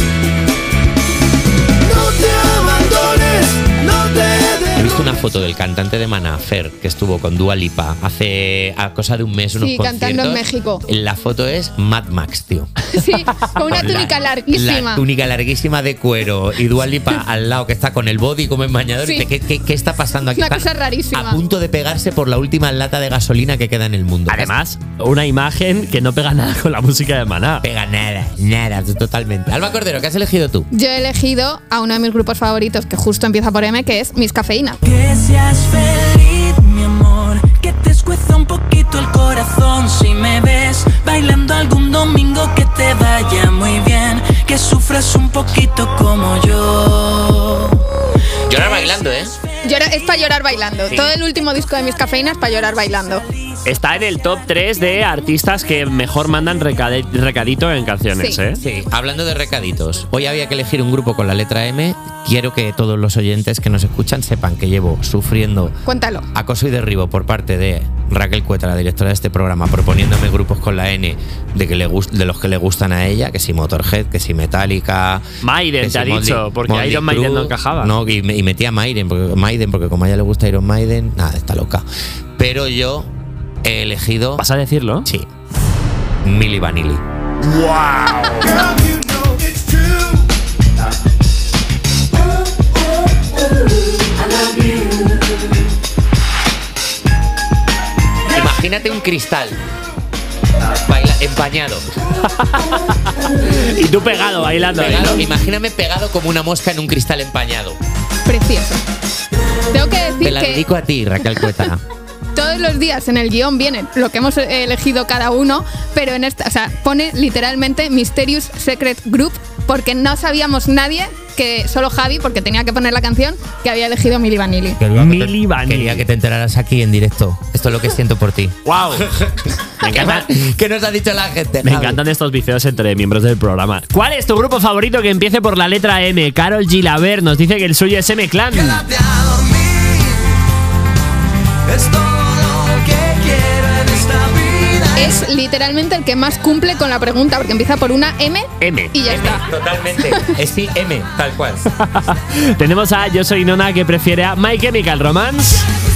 no te abandones, no te He visto una foto del cantante de Maná, Fer, que estuvo con Dua Lipa hace a cosa de un mes unos conciertos. Cantando en México. La foto es Mad Max, tío. Sí, con una túnica larguísima. La túnica larguísima de cuero y Dua Lipa al lado que está con el body como en bañador. Sí. ¿Qué está pasando aquí? Una Están cosa rarísima. a punto de pegarse por la última lata de gasolina que queda en el mundo. Además, una imagen que no pega nada con la música de Maná. Pega nada, totalmente. Alba Cordero, ¿qué has elegido tú? Yo he elegido a uno de mis grupos favoritos que justo empieza por M, que es Miss Cafeína. Que seas feliz, mi amor, que te escueza un poquito el corazón si me ves bailando algún domingo, que te vaya muy bien, que sufras un poquito como yo. Llorar bailando, ¿eh? Es para llorar bailando. Sí. Todo el último disco de Miss Cafeína es para llorar bailando. Está en el top 3 de artistas que mejor mandan recadito en canciones, Sí. ¿eh? Sí, hablando de recaditos, hoy había que elegir un grupo con la letra M. Quiero que todos los oyentes que nos escuchan sepan que llevo sufriendo Cuéntalo. acoso y derribo por parte de Raquel Cuetra, la directora de este programa, proponiéndome grupos con la N de los que le gustan a ella, que si Motorhead, que si Metallica. Maiden que te ha si dicho, porque Motley Iron Maiden Crue. no encajaba. No, y metía Maiden, porque como a ella le gusta Iron Maiden, nada, está loca. Pero yo he elegido. ¿Vas a decirlo? Sí. Milli Vanilli. Imagínate un cristal empañado. Y tú pegado, bailando. Pegado, ahí, ¿no? imagíname pegado como una mosca en un cristal empañado. Precioso. Tengo que Te decir la que dedico a ti, Raquel Cuetra. todos los días en el guión viene lo que hemos elegido cada uno, pero en esta, o sea, pone literalmente Mysterious Secret Group, porque no sabíamos nadie, que solo Javi, porque tenía que poner la canción, que había elegido Milli Vanilli. Milli Vanilli. Quería que te enteraras aquí en directo. Esto es lo que siento por ti. ¡Wow! Me encanta. ¿Qué nos ha dicho la gente? Me Javi? encantan estos vicios entre miembros del programa. ¿Cuál es tu grupo favorito que empiece por la letra M? Carol Gilaber nos dice que el suyo es M-Clan. Quédate a dormir, es todo lo que quiero en esta vida. Es literalmente el que más cumple con la pregunta, porque empieza por una M, M. y ya está. Totalmente. Es sí, M, tal cual. Tenemos a Yo Soy Nona, que prefiere a My Chemical Romance.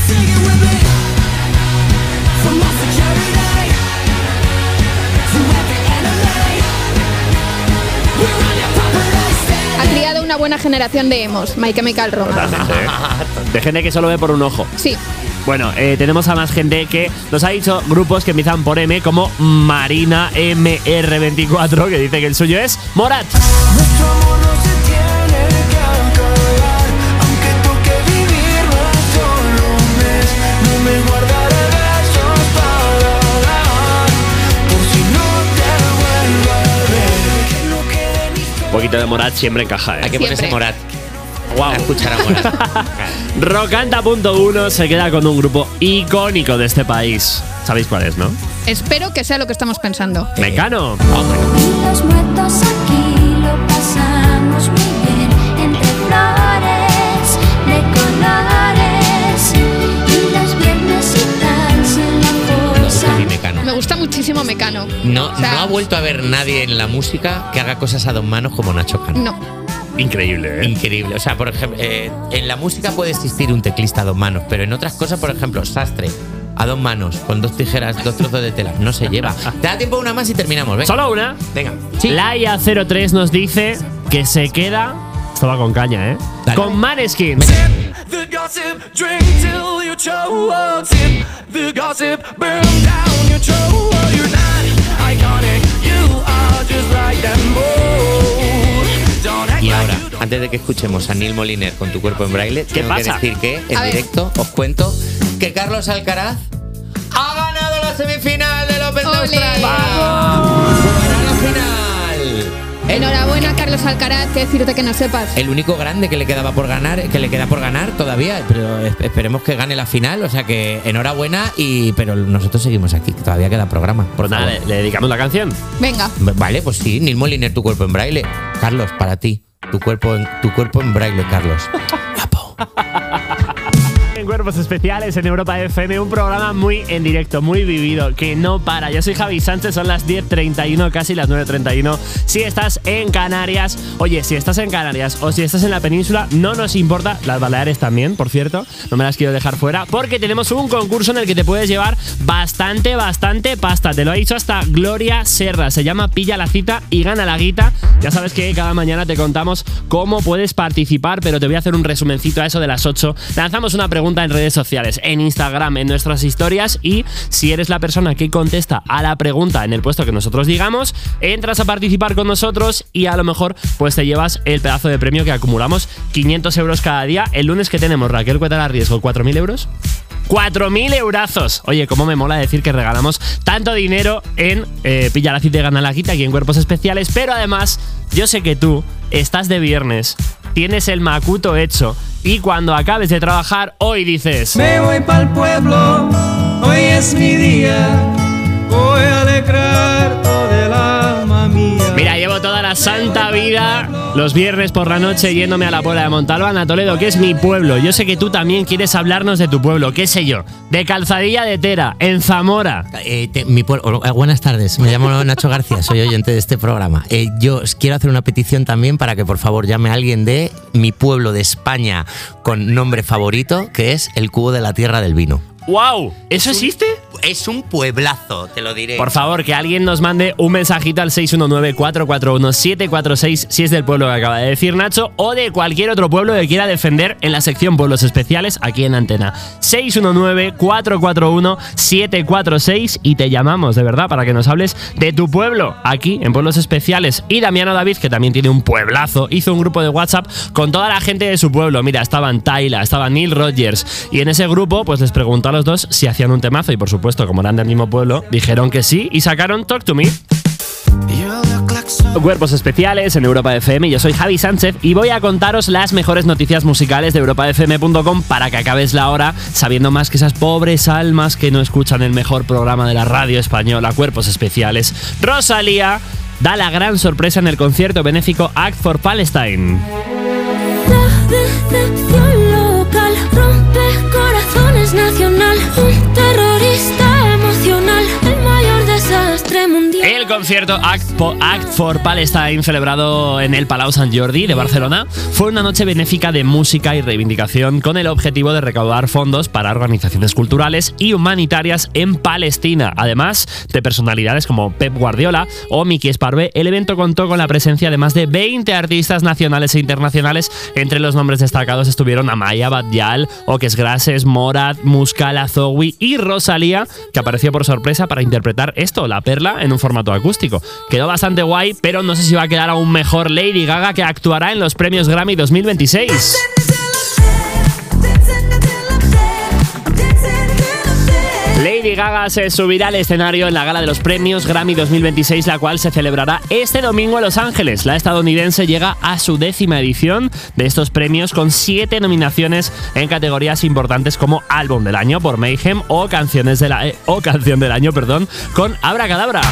Ha criado una buena generación de emos, My Chemical Romance. De gente que solo ve por un ojo. Sí. Bueno, tenemos a más gente que nos ha dicho grupos que empiezan por M, como Marina MR24, que dice que el suyo es Morat. Nuestro amor no se tiene que acabar, aunque toque vivirlo solo un mes. No me guardaré besos para dar, por si no te vuelvo a ver. Que no quede ni Un poquito de Morat siempre encaja, ¿eh? Hay que ponerse Morat. Wow. A escuchar a Morat. Rocanta.1 se queda con un grupo icónico de este país. ¿Sabéis cuál es, no? Espero que sea lo que estamos pensando. Mecano. Los muertos aquí lo pasamos muy bien, entre flores de colores y los viernes y tal en la fosa. Mecano. Me gusta muchísimo Mecano. No, O sea, no ha vuelto a ver nadie en la música que haga cosas a dos manos como Nacho Cano. No. Increíble, ¿eh? Increíble. O sea, por ejemplo, en la música puede existir un teclista a dos manos, pero en otras cosas, por ejemplo, sastre a dos manos, con dos tijeras, dos trozos de tela, no se lleva. Te da tiempo una más y terminamos. Venga. ¿Solo una? Venga. Laia03 nos dice que se queda. Esto va con caña, ¿eh? Dale. Con Maneskin. the gossip, drink till you choke. Sip the gossip, burn down your throat. You're not iconic, you are just like Y ahora, antes de que escuchemos a Neil Moliner con Tu cuerpo en braille, tengo pasa? que decir que A en ver. directo os cuento que Carlos Alcaraz ha ganado la semifinal del Open de ¡Ole! Australia. ¡Ganará la final! Enhorabuena, Carlos Alcaraz, que decirte que no sepas. El único grande que le queda por ganar todavía, pero esperemos que gane la final, o sea que enhorabuena, pero nosotros seguimos aquí, que todavía queda programa. Pues nada, le dedicamos la canción. Venga. Vale, pues sí, Neil Moliner, Tu cuerpo en braille. Carlos, para ti, tu cuerpo en braille, Carlos. En Cuerpos Especiales en Europa FM, un programa muy en directo, muy vivido, que no para. Yo soy Javi Sánchez, son las 10:31, casi las 9:31. Si estás en Canarias, oye, si estás en Canarias o si estás en la península, no nos importa, las Baleares también, por cierto, no me las quiero dejar fuera, porque tenemos un concurso en el que te puedes llevar bastante pasta. Te lo ha dicho hasta Gloria Serra, se llama Pilla la cita y gana la guita. Ya sabes que cada mañana te contamos cómo puedes participar, pero te voy a hacer un resumencito a eso de las 8. Lanzamos una pregunta en redes sociales, en Instagram, en nuestras historias, y si eres la persona que contesta a la pregunta en el puesto que nosotros digamos, entras a participar con nosotros y a lo mejor pues te llevas el pedazo de premio que acumulamos, 500 euros cada día. El lunes que tenemos, Raquel Cuétara Riesgo, 4.000 euros. 4.000 eurazos. Oye, cómo me mola decir que regalamos tanto dinero en Pilla la cita y gana la guita aquí en Cuerpos Especiales, pero además yo sé que tú estás de viernes, tienes el macuto hecho y cuando acabes de trabajar hoy dices: Me voy pa'l pueblo, hoy es mi día, voy a alegrar todo el alma mía. Mira, llevo toda la santa vida los viernes por la noche yéndome a la Puebla de Montalbán, a Toledo, que es mi pueblo. Yo sé que tú también quieres hablarnos de tu pueblo, qué sé yo, de Calzadilla de Tera, en Zamora. Mi pueblo, buenas tardes, me llamo Nacho García, soy oyente de este programa. Yo os quiero hacer una petición también para que por favor llame a alguien de mi pueblo de España con nombre favorito, que es el Cubo de la Tierra del Vino. ¡Wow! ¿Eso existe? Es un pueblazo, te lo diré. Por favor, que alguien nos mande un mensajito al 619-441-746 si es del pueblo que acaba de decir Nacho o de cualquier otro pueblo que quiera defender en la sección Pueblos Especiales aquí en Antena. 619-441-746 y te llamamos, de verdad, para que nos hables de tu pueblo aquí en Pueblos Especiales. Y Damiano David, que también tiene un pueblazo, hizo un grupo de WhatsApp con toda la gente de su pueblo. Mira, estaban Tyla, estaba Neil Rogers y en ese grupo pues les preguntó a los dos si hacían un temazo y por supuesto, como eran del mismo pueblo, dijeron que sí y sacaron Talk to Me. Cuerpos Especiales en Europa FM. Yo soy Javi Sánchez y voy a contaros las mejores noticias musicales de europafm.com para que acabes la hora sabiendo más que esas pobres almas que no escuchan el mejor programa de la radio española, Cuerpos Especiales. Rosalía da la gran sorpresa en el concierto benéfico Act for Palestine. La decepción local rompe corazones nacional. Un terrorista emocional, el mayor desastre mundial. El concierto Act for Palestine, celebrado en el Palau Sant Jordi de Barcelona, fue una noche benéfica de música y reivindicación con el objetivo de recaudar fondos para organizaciones culturales y humanitarias en Palestina. Además de personalidades como Pep Guardiola o Miki Esparvé, el evento contó con la presencia de más de 20 artistas nacionales e internacionales. Entre los nombres destacados estuvieron Amaya, Badial, Oques Grases, Morat, Muskal, Azowi y Rosalía, que apareció por sorpresa para interpretar esto, La Perla, en un formato acústico. Quedó bastante guay, pero no sé si va a quedar aún mejor Lady Gaga, que actuará en los premios Grammy 2026. Lady Gaga se subirá al escenario en la gala de los premios Grammy 2026, la cual se celebrará este domingo en Los Ángeles. La estadounidense llega a su 10ª edición de estos premios con 7 nominaciones en categorías importantes como Álbum del Año por Mayhem o Canción del Año, con Abracadabra.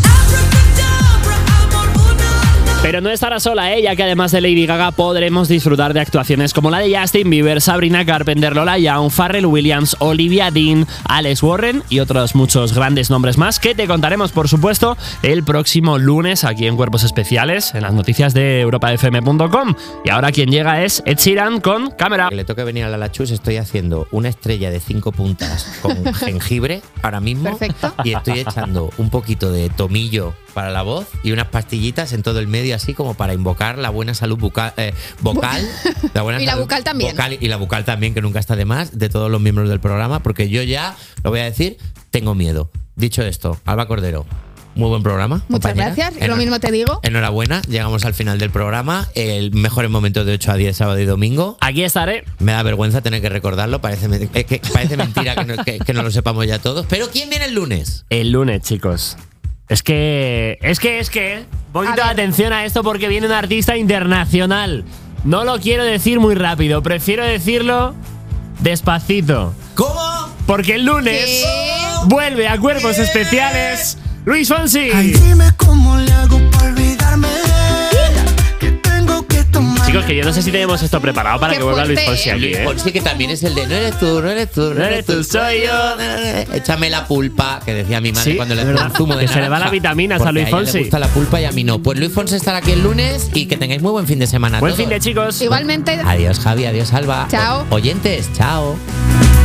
Pero no estará sola ella, que además de Lady Gaga podremos disfrutar de actuaciones como la de Justin Bieber, Sabrina Carpenter, Lola Young, Pharrell Williams, Olivia Dean, Alex Warren y otros muchos grandes nombres más que te contaremos, por supuesto, el próximo lunes aquí en Cuerpos Especiales, en las noticias de europafm.com. Y ahora quien llega es Ed Sheeran con Cámara. Que le toque venir a la Lachus, estoy haciendo una estrella de 5 puntas con jengibre ahora mismo. Perfecto. Y estoy echando un poquito de tomillo para la voz y unas pastillitas en todo el medio, así como para invocar la buena salud vocal. La buena y la salud bucal también. Y la bucal también, que nunca está de más, de todos los miembros del programa, porque yo ya, lo voy a decir, tengo miedo. Dicho esto, Alba Cordero, Muy buen programa. Muchas compañera. gracias. Lo mismo te digo. Enhorabuena, llegamos al final del programa. El mejor momento de 8 a 10, sábado y domingo. Aquí estaré. Me da vergüenza tener que recordarlo. Parece mentira que no lo sepamos ya todos. Pero ¿quién viene el lunes? El lunes, chicos. Es que. Poquito de atención a esto porque viene un artista internacional. No lo quiero decir muy rápido, prefiero decirlo despacito. ¿Cómo? Porque el lunes vuelve a Cuerpos Especiales Luis Fonsi. Ay, dime cómo le hago para olvidarme que tengo que tomar. Chicos, que yo no sé si tenemos esto preparado para que vuelva Luis Fonsi aquí, Luis Fonsi, que también es el de no eres tú, no eres tú, no eres tú, soy yo. Échame la pulpa, que decía mi madre Sí, cuando le es hacía verdad. un zumo de Que se le va naranja, la vitaminas a porque Luis ella Fonsi. le gusta la pulpa y a mí no. Pues Luis Fonsi estará aquí el lunes y que tengáis muy buen fin de semana. Buen todos. fin de, chicos. Igualmente. Adiós, Javi, adiós, Alba. Chao. Oyentes, chao.